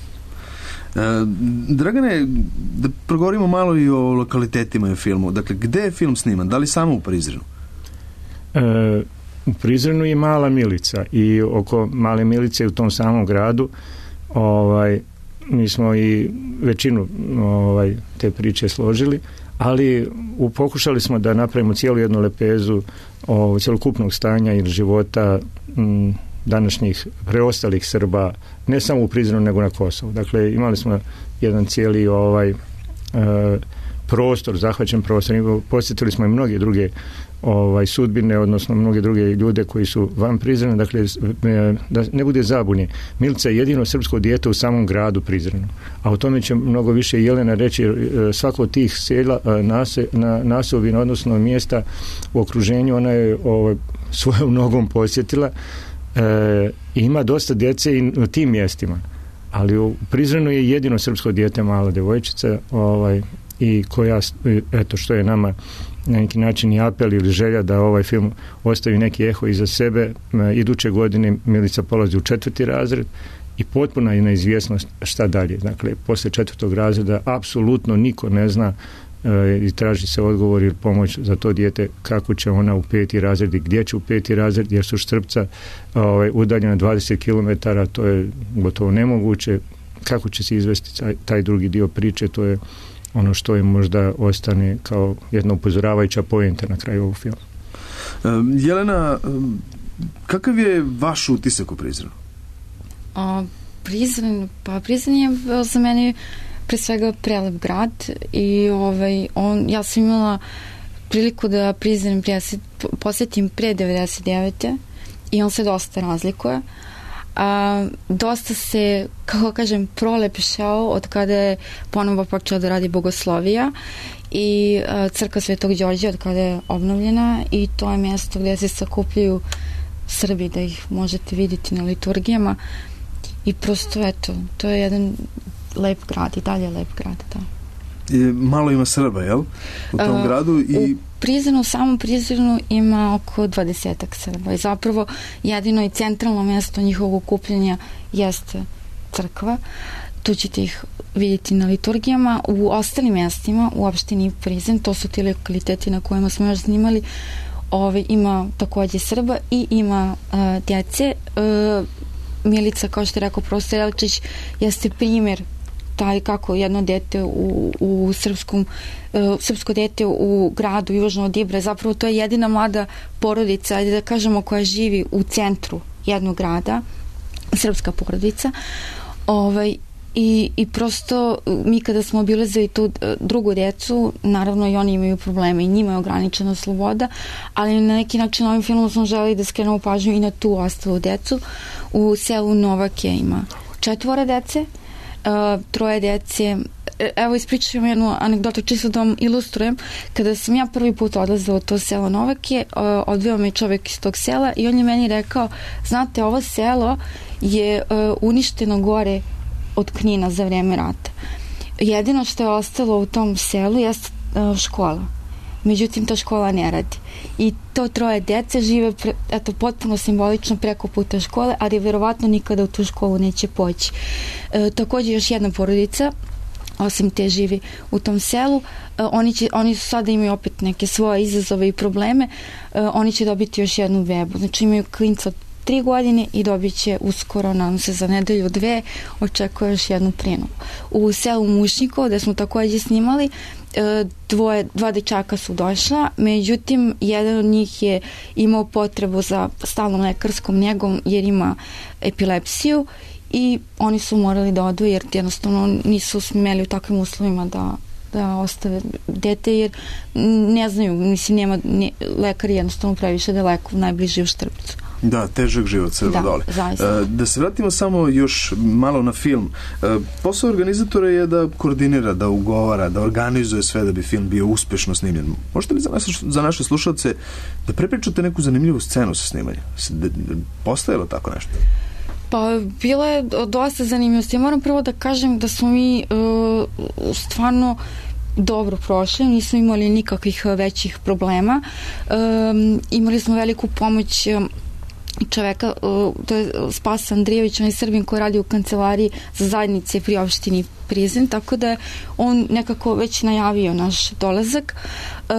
E, Dragane, da progovorimo malo i o lokalitetima u filmu. Dakle, gde je film sniman? Da li samo u Prizrenu? E, u Prizrenu je Mala Milica i oko Male Milice u tom samom gradu ovaj, mi smo i većinu ovaj, te priče složili, ali u, pokušali smo da napravimo cijelu jednu lepezu o, cjelokupnog stanja ili života m, današnjih preostalih Srba, ne samo u Prizrenu nego na Kosovu. Dakle, imali smo jedan cijeli ovaj, e, prostor, zahvaćen prostor, posjetili smo i mnoge druge ovaj, sudbine, odnosno mnoge druge ljude koji su van Prizrena. Dakle, da ne bude zabunje, Milica je jedino srpsko dijete u samom gradu Prizrenu, a o tome će mnogo više Jelena reći. Svako od tih sela, nase, na, naseobina, odnosno mjesta u okruženju, ona je ovaj, svojom nogom posjetila. E, ima dosta djece i u tim mjestima, ali u Prizrenu je jedino srpsko dijete, mala devojčica, ovaj, i koja, eto, što je nama na neki način i apel ili želja da ovaj film ostavi neki eho iza sebe. E, iduće godine Milica polazi u četvrti razred i potpuna je neizvjesnost šta dalje. Dakle, posle četvrtog razreda apsolutno niko ne zna e, i traži se odgovor ili pomoć za to dijete, kako će ona u peti razred i gdje će u peti razred, jer su Štrpca ovaj, udaljena dvadeset kilometara, to je gotovo nemoguće. Kako će se izvesti taj, taj drugi dio priče, to je ono što je možda ostane kao jedna upozoravajuća poenta na kraju ovog filma. Um, Jelena, um, kakav je vaš utisak u Prizrenu? A, Prizren, pa Prizren je za mene pre svega prelep grad i ovaj, on, ja sam imala priliku da Prizren posjetim pre devedeset devete i on se dosta razlikuje. A, dosta se, kako kažem, prolepšao od kada je ponovo počela da radi bogoslovija i a, crkva Svetog Đorđa od kada je obnovljena, i to je mjesto gdje se sakupljaju Srbi, da ih možete vidjeti na liturgijama, i prosto, eto, to je jedan lep grad i dalje lep grad, da. I malo ima Srba, jel? U tom a, gradu i... U Prizrenu, u samom Prizrenu ima oko dvadesetak Srba i zapravo jedino i centralno mjesto njihovog okupljanja jeste crkva. Tu ćete ih vidjeti na liturgijama. U ostalim mjestima u opštini Prizren, to su ti lokaliteti na kojima smo još snimali, ovaj, ima također Srba i ima uh, djece. Uh, Milica, kao što je rekao profesor Elčić, jeste primjer taj kako jedno dete u, u srpskom, uh, srpsko dete u gradu južno od Ibra, zapravo to je jedina mlada porodica, ajde da kažemo, koja živi u centru jednog grada, srpska porodica. Ovaj, i, i prosto mi kada smo obilazili tu drugu djecu, naravno i oni imaju probleme i njima je ograničena sloboda, ali na neki način ovim filmom smo želeli da skrenemo pažnju i na tu ostalu djecu. U selu Novake ima četvora dece, Uh, troje djece. Evo, ispričam jednu anegdotu čisto da vam ilustrujem. Kada sam ja prvi put odlazila u to selo Novake, uh, odveo me čovjek iz tog sela i on je meni rekao, znate, ovo selo je uh, uništeno gore od Knina za vrijeme rata. Jedino što je ostalo u tom selu jeste uh, škola. Međutim, ta škola ne radi. I to troje djece žive, pre, eto, potpuno simbolično preko puta škole, ali vjerovatno nikada u tu školu neće poći. E, također još jedna porodica, osim te živi u tom selu, e, oni, će, oni su sada imaju opet neke svoje izazove i probleme, e, oni će dobiti još jednu bebu. Znači imaju klinca od tri godine i dobit će uskoro, nadam se za nedelju dve, očekuje još jednu prinovu. U selu Mušnikovo, gdje smo također snimali, dvoje, dva dečaka su došla, međutim jedan od njih je imao potrebu za stalnom lekarskom njegom jer ima epilepsiju i oni su morali da odu jer jednostavno nisu smjeli u takvim uslovima da, da ostave dete, jer ne znaju, mislim, nema, ne, lekar jednostavno previše daleko, najbliži u Štrpcu. Da, težak život sve da, dole. Zaista. Da se vratimo samo još malo na film. Posao organizatora je da koordinira, da ugovara, da organizuje sve da bi film bio uspešno snimljen. Možete li za, nas, za naše slušalce da prepričate neku zanimljivu scenu sa snimanjem? Postojalo tako nešto? Pa, bilo je dosta zanimljivosti. Ja moram prvo da kažem da smo mi uh, stvarno dobro prošli, nismo imali nikakvih većih problema. Um, imali smo veliku pomoć um, čoveka, to je Spas Andrijević, on je Srbin koji radi u kancelariji za zajednice pri opštini Prizren, tako da je on nekako već najavio naš dolazak. E,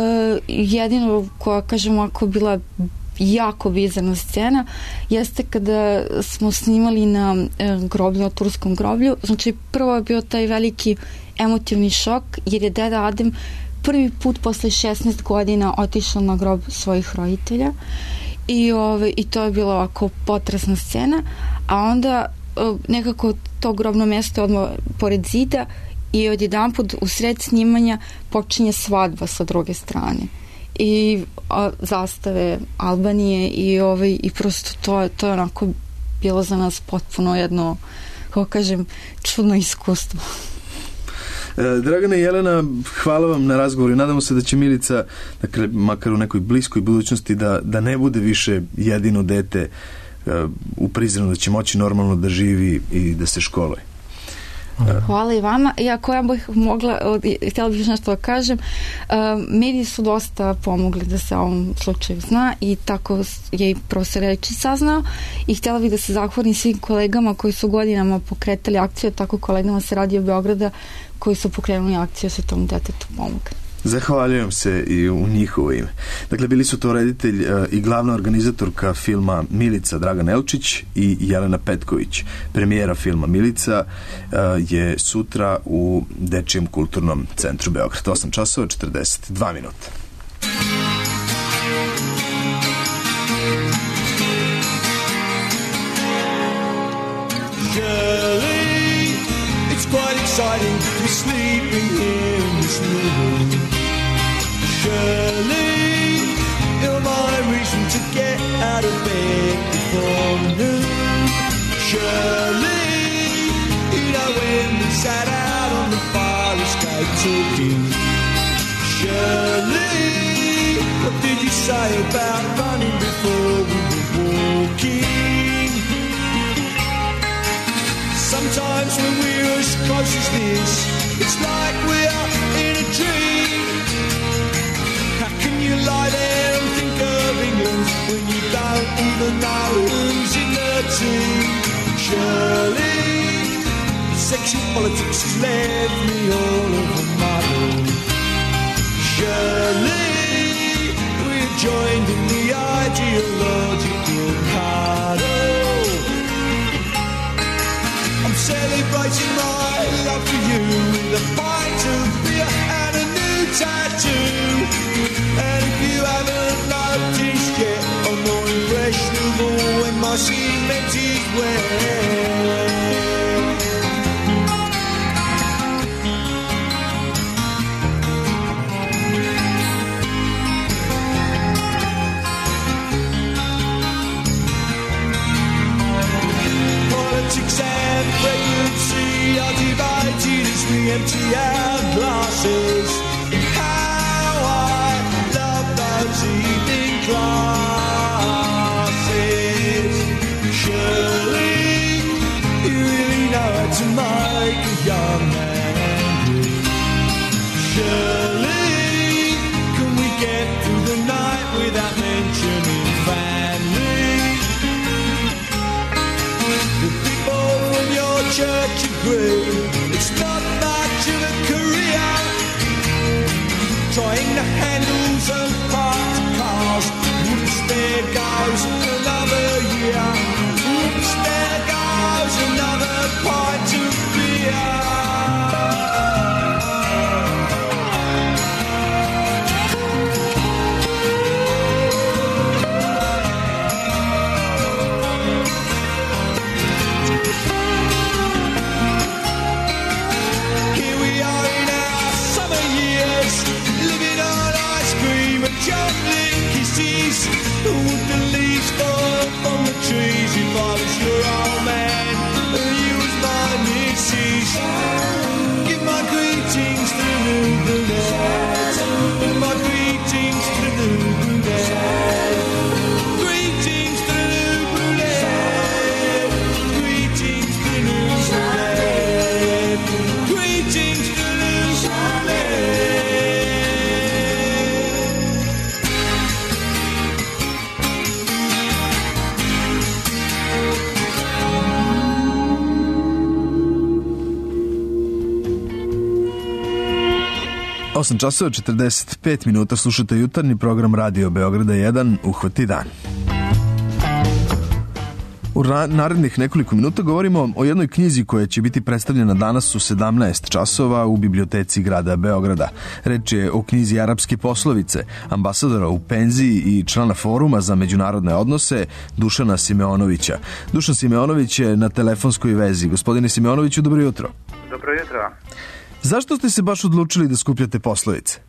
jedino koja, kažemo, ako bila jako bizarna scena jeste kada smo snimali na e, groblju, na turskom groblju. Znači, prvo je bio taj veliki emotivni šok jer je deda Adem prvi put posle šesnaest godina otišao na grob svojih roditelja i, ove, i to je bilo ovako potresna scena, a onda nekako to grobno mjesto odmah pored zida i odjedanput u sred snimanja počinje svadba sa druge strane i a, zastave Albanije i, ovaj, i prosto to, to je onako bilo za nas potpuno jedno, kako kažem, čudno iskustvo. Dragana i Jelena, hvala vam na razgovoru i nadamo se da će Milica, dakle, makar u nekoj bliskoj budućnosti, da, da ne bude više jedino dete u Prizrenu, da će moći normalno da živi i da se školuje. Hvala i vama. I ako ja bih mogla, htjela bih nešto da kažem, mediji su dosta pomogli da se o ovom slučaju zna i tako je i profesor Reči saznao i htjela bih da se zahvalim svim kolegama koji su godinama pokretali akciju, tako kolegama sa Radio Beograda koji su pokrenuli akciju da se tom detetu pomogne. Zahvaljujem se i u njihovo ime. Dakle, bili su to reditelj i glavna organizatorka filma Milica Dragana Elčić i Jelena Petković. Premijera filma Milica je sutra u Dečijem kulturnom centru Beograd. osam časova četrdeset dva minuta. Shirley, it's quite exciting to be sleeping here in this room. Shirley, you're my reason to get out of bed before noon. Shirley, you know when we sat out on the fire escape talking. Shirley, what did you say about running before we were walking? Sometimes when we're as close as this, it's like we're in a dream. How can you lie there and think of England when you don't even know who's in the team? Shirley, sexual politics has left me all of a muddle. Shirley, we're joined in the ideological cuddle. I'm celebrating my love for you with a pint of beer and a new tattoo. And if you haven't noticed yet, I'm more impressionable when my cement is wet. Politics and pregnancy are divided as we empty our glasses. How I love those evening classes. Surely you really know how to make a young man angry. Surely can we get through the night without mentioning family? The people from your church agree it's not much of a career. Trying the handles of parked cars. Whoops, there goes another year. Whoops, there goes another pint of beer. Here we are in our summer years, living on ice cream and chocolate kisses. Would the leaves fall from the trees if I was your old man and you was my missus? Give my greetings to the new brunette. Give my greetings to the new brunette. Greetings to the new brunette. Greetings to the new brunette. Greetings to the new brunette. osam časova četrdeset pet minuta, slušate jutarnji program Radio Beograda jedan, Uhvati dan. U ra- narednih nekoliko minuta govorimo o jednoj knjizi koja će biti predstavljena danas u sedamnaest časova u biblioteci grada Beograda. Reč je o knjizi Arapske poslovice, ambasadora u penziji i člana Foruma za međunarodne odnose Dušana Simeonovića. Dušan Simeonović je na telefonskoj vezi. Gospodine Simeonoviću, dobro jutro. Dobro jutro. Zašto ste se baš odlučili da skupljate poslovice?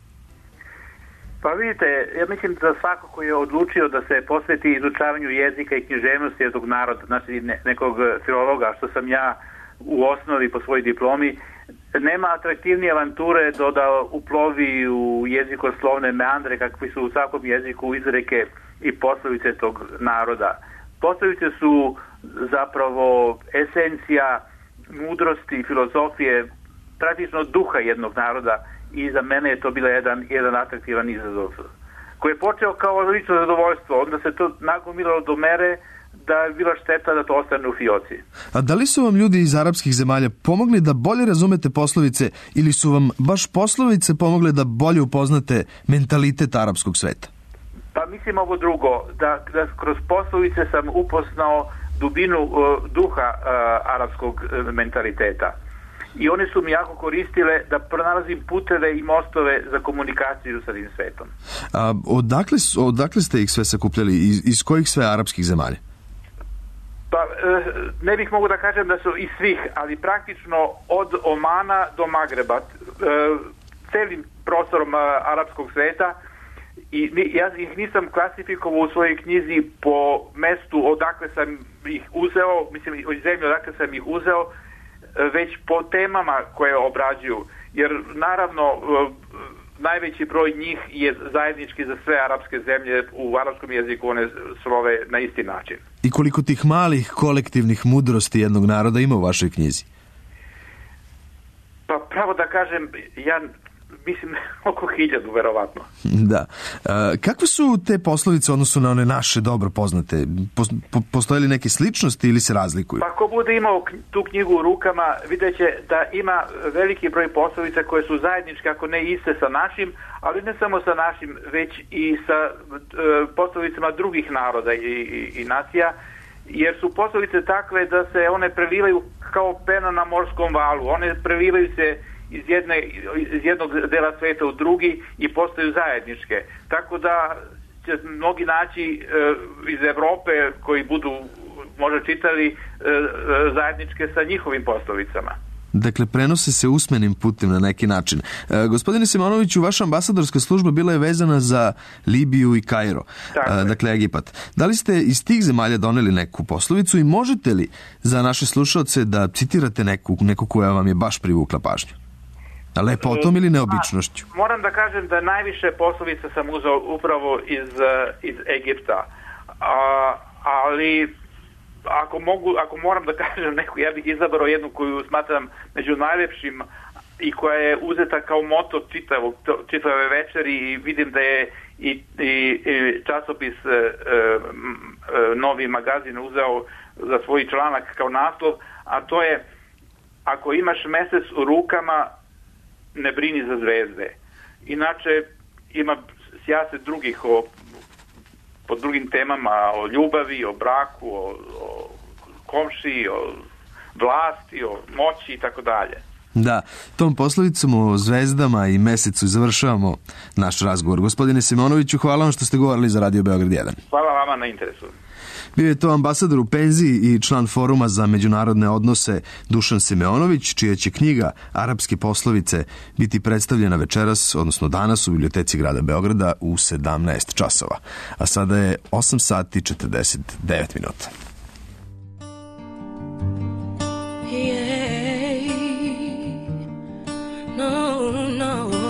Pa vidite, ja mislim da svako koji je odlučio da se posveti izučavanju jezika i književnosti jednog naroda, znači ne, nekog filologa, što sam ja u osnovi po svojoj diplomi, nema atraktivnije avanture do da uplovi u jezikoslovne meandre kakvi su u svakom jeziku izreke i poslovice tog naroda. Poslovice su zapravo esencija mudrosti, filozofije, praktično duha jednog naroda, i za mene je to bila jedan, jedan atraktivan izazov koji je počeo kao lično zadovoljstvo, onda se to nagomilalo do mere da je bila šteta da to ostane u fioci. A da li su vam ljudi iz arapskih zemalja pomogli da bolje razumete poslovice ili su vam baš poslovice pomogle da bolje upoznate mentalitet arapskog sveta? Pa mislim ovo drugo, da, da kroz poslovice sam upoznao dubinu uh, duha uh, arapskog uh, mentaliteta. I one su mi jako koristile da pronalazim puteve i mostove za komunikaciju sa tim svetom. A odakle, odakle ste ih sve sakupljali? Iz, iz kojih sve arapskih zemalja? Pa ne bih mogu da kažem da su iz svih, ali praktično od Omana do Magreba, celim prostorom arapskog sveta, i ja ih nisam klasifikovao u svojoj knjizi po mestu odakle sam ih uzeo, mislim iz zemlje odakle sam ih uzeo, već po temama koje obrađuju, jer naravno najveći broj njih je zajednički za sve arapske zemlje, u arapskom jeziku one slove na isti način. I koliko tih malih kolektivnih mudrosti jednog naroda ima u vašoj knjizi? Pa pravo da kažem, ja mislim oko hiljadu, verovatno. Da. E, kakve su te poslovice odnosno na one naše dobro poznate? Po, postoje li neke sličnosti ili se razlikuju? Pa ko bude imao tu knjigu u rukama, vidjet će da ima veliki broj poslovica koje su zajedničke, ako ne iste sa našim, ali ne samo sa našim, već i sa e, poslovicama drugih naroda i, i, i nacija, jer su poslovice takve da se one prelivaju kao pena na morskom valu. One prelivaju se iz, jedne, iz jednog dela sveta u drugi i postaju zajedničke. Tako da će mnogi naći e, iz Evrope koji budu možda čitali e, zajedničke sa njihovim poslovicama. Dakle, prenose se usmenim putem na neki način. E, gospodine Simonoviću, vaša ambasadorska služba bila je vezana za Libiju i Kairo, e, dakle Egipat. Da li ste iz tih zemalja doneli neku poslovicu i možete li za naše slušalce da citirate neku, neku koja vam je baš privukla pažnju? Lepotom ili neobičnošću? A, moram da kažem da najviše poslovica sam uzeo upravo iz, iz Egipta. A, ali ako mogu, ako moram da kažem neku, ja bih izabrao jednu koju smatram među najlepšim i koja je uzeta kao moto čitavog, čitave večeri, i vidim da je i, i, i časopis e, e, Novi magazin uzeo za svoj članak kao naslov, a to je: ako imaš mesec u rukama, ne brini za zvezde. Inače, ima sjase drugih o, po drugim temama, o ljubavi, o braku, o, o komšiji, o vlasti, o moći i tako dalje. Da, tom poslovicom o zvezdama i mesecu završavamo naš razgovor. Gospodine Simonoviću, hvala vam što ste govorili za Radio Beograd jedan. Hvala vama na interesu. Bio je to ambasador u penziji i član Foruma za međunarodne odnose Dušan Simeonović, čija će knjiga Arapske poslovice biti predstavljena večeras, odnosno danas, u biblioteci grada Beograda u sedamnaest časova. A sada je osam sati četrdeset devet minuta. Yeah. No, no, no.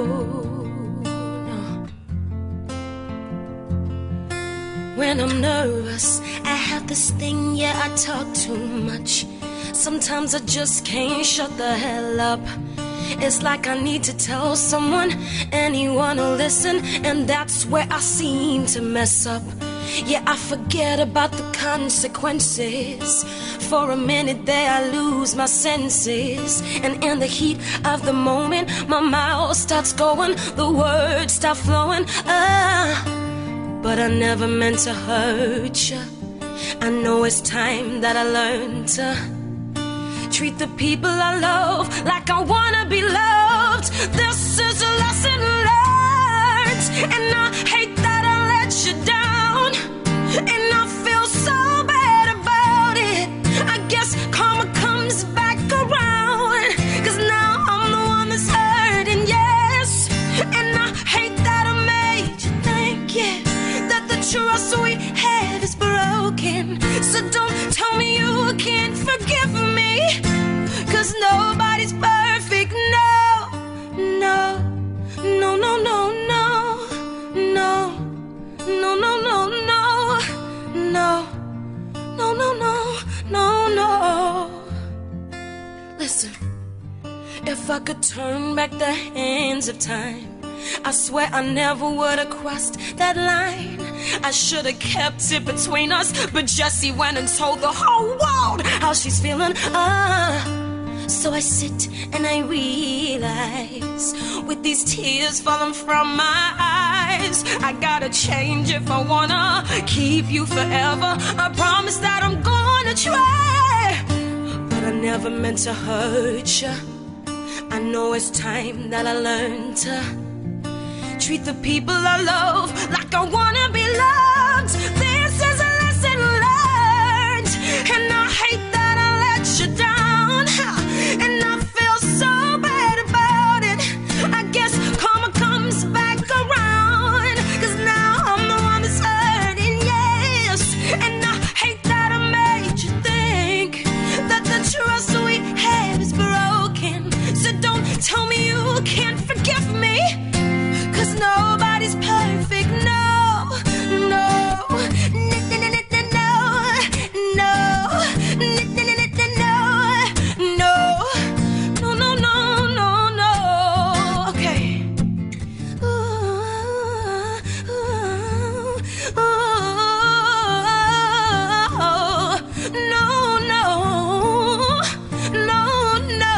When I'm nervous, I have this thing, yeah, I talk too much. Sometimes I just can't shut the hell up. It's like I need to tell someone, anyone will listen, and that's where I seem to mess up. Yeah, I forget about the consequences. For a minute there I lose my senses, and in the heat of the moment my mouth starts going, the words start flowing. Ah, but I never meant to hurt you. I know it's time that I learn to treat the people I love like I wanna be loved. This is a lesson learned, and I hate that I let you down, and I feel so bad about it. I guess karma comes back around, 'cause now I'm the one that's hurting, yes. And I hate that I made you think, yeah, that the trust we have is broken. So don't tell me you can't forgive me, 'cause nobody's perfect, no, no, no, no, no, no, no, no, no, no, no, no, no, no, no, no, no. Listen, if I could turn back the hands of time, I swear I never would have crossed that line. I should have kept it between us, but Jessie went and told the whole world how she's feeling. Ah, so I sit and I realize, with these tears falling from my eyes, I gotta change if I wanna keep you forever. I promise that I'm gonna try, but I never meant to hurt you. I know it's time that I learn to treat the people I love like I wanna be loved. This is a lesson learned, and I hate that I let you down, and I feel so bad about it. I guess karma comes back around, 'cause now I'm the one that's hurting, yes. And I hate that I made you think that the trust we have is broken. So don't tell me you can't forgive me, 'cause nobody's perfect, no, no, no, no, no, no, no, no, no, no, no, okay. Ooh, ooh, ooh, no, no, no, no.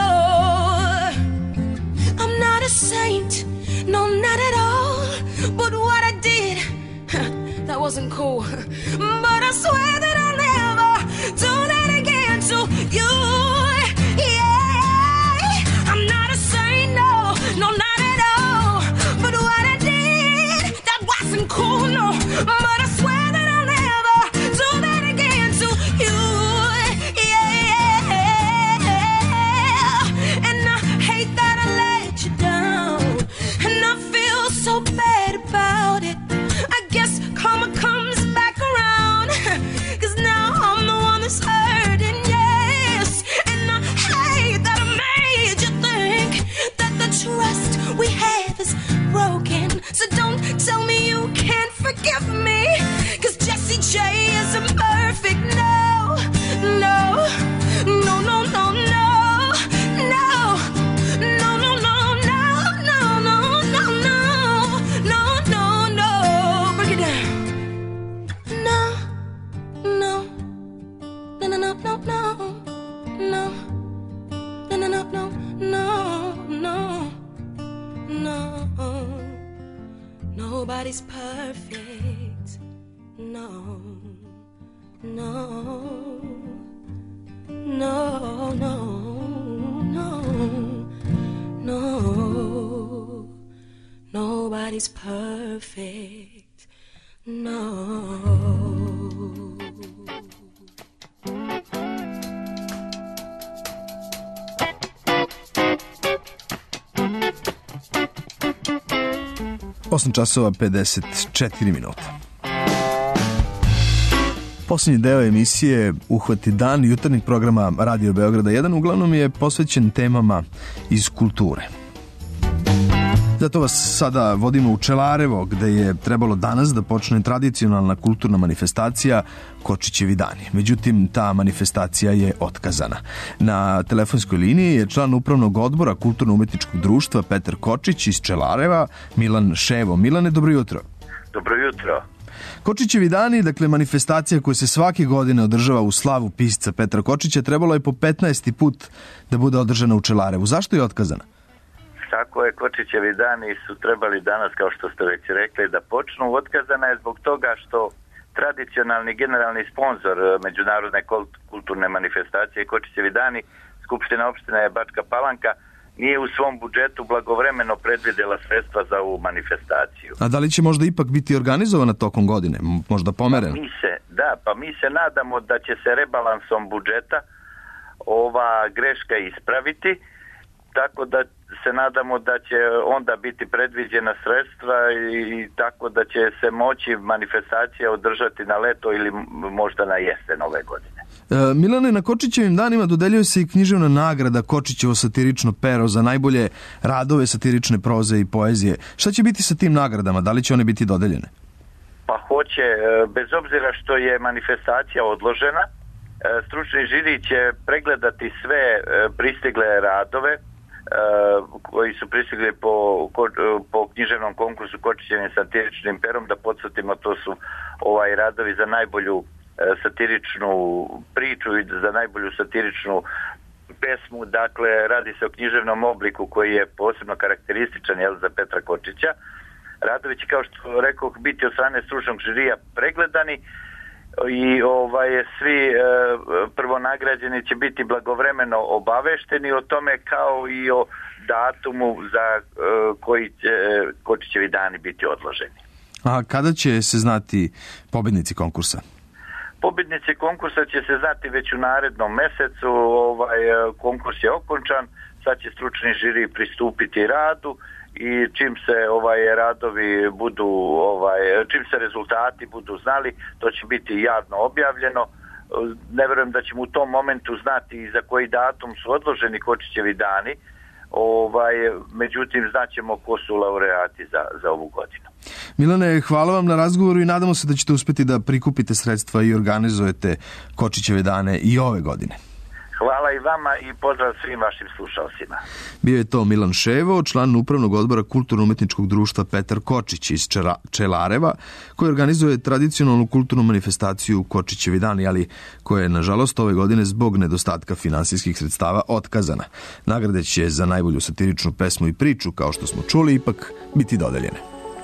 I'm not a saint, no, not at all, but what I did, that wasn't cool. But I swear that I'll never do that again to you, yeah. I'm not a saint, no, no, not at all, but what I did, that wasn't cool, no. But I swear that I'll never do that again to you, yeah. And I hate that I let you down, and I feel so bad about it. I guess karma comes back around, 'cause now I'm the one that's hurting, yes. And I hate that I made you think that the trust we have is broken. So don't tell me you can't forgive me, 'cause Jessie J isn't perfect, no, no, no, no, no, no, no, no, no, no, no, no, no, no, no, no, no, no. Break it down. No, no, no, no, no, no, no, no, no, no, no, no, no, no. Nobody's perfect, no, no, no, no, no, no. Nobody's perfect, no. osam časova pedeset četiri minuta. Posljednji deo emisije Uhvati dan jutarnjeg programa Radio Beograda jedan uglavnom je posvećen temama iz kulture. Zato vas sada vodimo u Čelarevo, gde je trebalo danas da počne tradicionalna kulturna manifestacija Kočićevi dani. Međutim, ta manifestacija je otkazana. Na telefonskoj liniji je član upravnog odbora Kulturno-umetničkog društva Petar Kočić iz Čelareva, Milan Ševo. Milane, dobro jutro. Dobro jutro. Kočićevi dani, dakle manifestacija koja se svake godine održava u slavu pisca Petra Kočića, trebalo je po petnaesti put da bude održana u Čelarevu. Zašto je otkazana? Tako je, Kočićevi dani su trebali danas, kao što ste već rekli, da počnu. Otkazana je zbog toga što tradicionalni generalni sponzor međunarodne kulturne manifestacije Kočićevi dani, Skupština opštine Bačka Palanka nije u svom budžetu blagovremeno predvidela sredstva za ovu manifestaciju. A da li će možda ipak biti organizovana tokom godine? Možda pomereno? Pa mi se, da, pa mi se nadamo da će se rebalansom budžeta ova greška ispraviti, tako da se nadamo da će onda biti predviđena sredstva i tako da će se moći manifestacija održati na leto ili možda na jesen ove godine. E, Milane, na Kočićevim danima dodeljuje se i književna nagrada Kočićevo satirično pero za najbolje radove satirične proze i poezije. Šta će biti sa tim nagradama? Da li će one biti dodeljene? Pa hoće, bez obzira što je manifestacija odložena, stručni žiri će pregledati sve pristigle radove koji su pristigli po, po književnom konkursu Kočićevim satiričnim perom. Da podsjetimo, to su ovaj radovi za najbolju satiričnu priču i za najbolju satiričnu pesmu. Dakle, radi se o književnom obliku koji je posebno karakterističan, jel, za Petra Kočića. Radovi će, kao što rekao, biti od strane stručnog žirija pregledani i ovaj svi e, prvonagrađeni će biti blagovremeno obavešteni o tome, kao i o datumu za e, koji će e, Kočićevi dani biti odloženi. A kada će se znati pobednici konkursa? Pobjednici konkursa će se znati već u narednom mesecu. Ovaj konkurs je okončan, sad će stručni žiri pristupiti radu i čim se ovaj radovi budu, ovaj čim se rezultati budu znali, to će biti javno objavljeno. Ne vjerujem da ćemo u tom momentu znati i za koji datum su odloženi Kočićevi dani. Ovaj, međutim, znaćemo ko su laureati za, za ovu godinu. Milane, hvala vam na razgovoru i nadamo se da ćete uspjeti da prikupite sredstva i organizujete Kočićeve dane i ove godine. Hvala i vama i pozdrav svim vašim slušalcima. Bio je to Milan Ševo, član upravnog odbora Kulturno-umetničkog društva Petar Kočić iz Čelareva, koji organizuje tradicionalnu kulturnu manifestaciju Kočićevi dani, ali koja je, nažalost, ove godine zbog nedostatka finansijskih sredstava otkazana. Nagrade će za najbolju satiričnu pesmu i priču, kao što smo čuli, ipak biti dodeljene.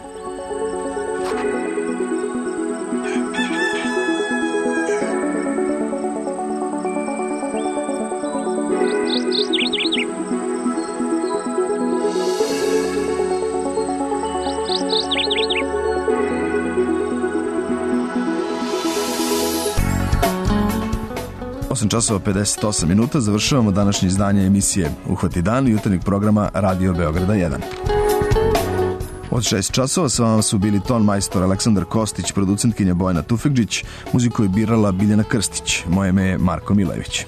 osam časova pedeset osam minuta završavamo današnje izdanje emisije Uhvati dan jutarnjeg programa Radio Beograda jedan. Od šest časova sa vama su bili ton majstor Aleksandar Kostić, producentkinja Bojana Tufekđić, muziku je birala Biljana Krstić, moje ime je Marko Milević.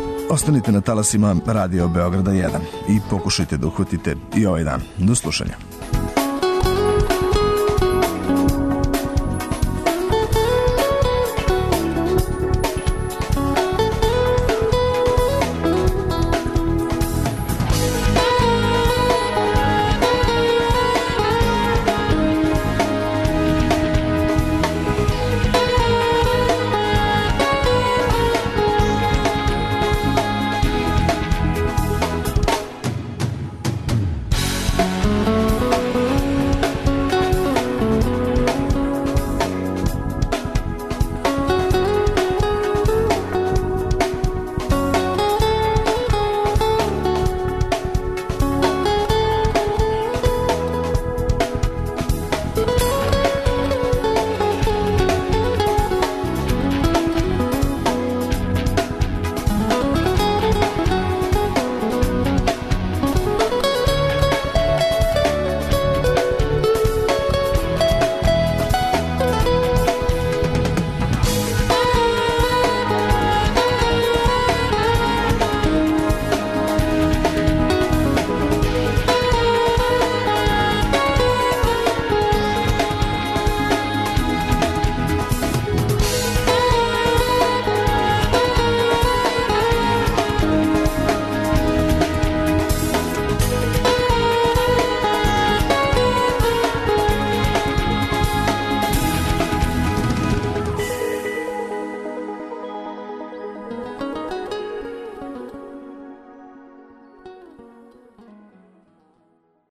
Ostanite na talasima Radio Beograda jedan i pokušajte da uhvatite i ovaj dan. Do slušanja.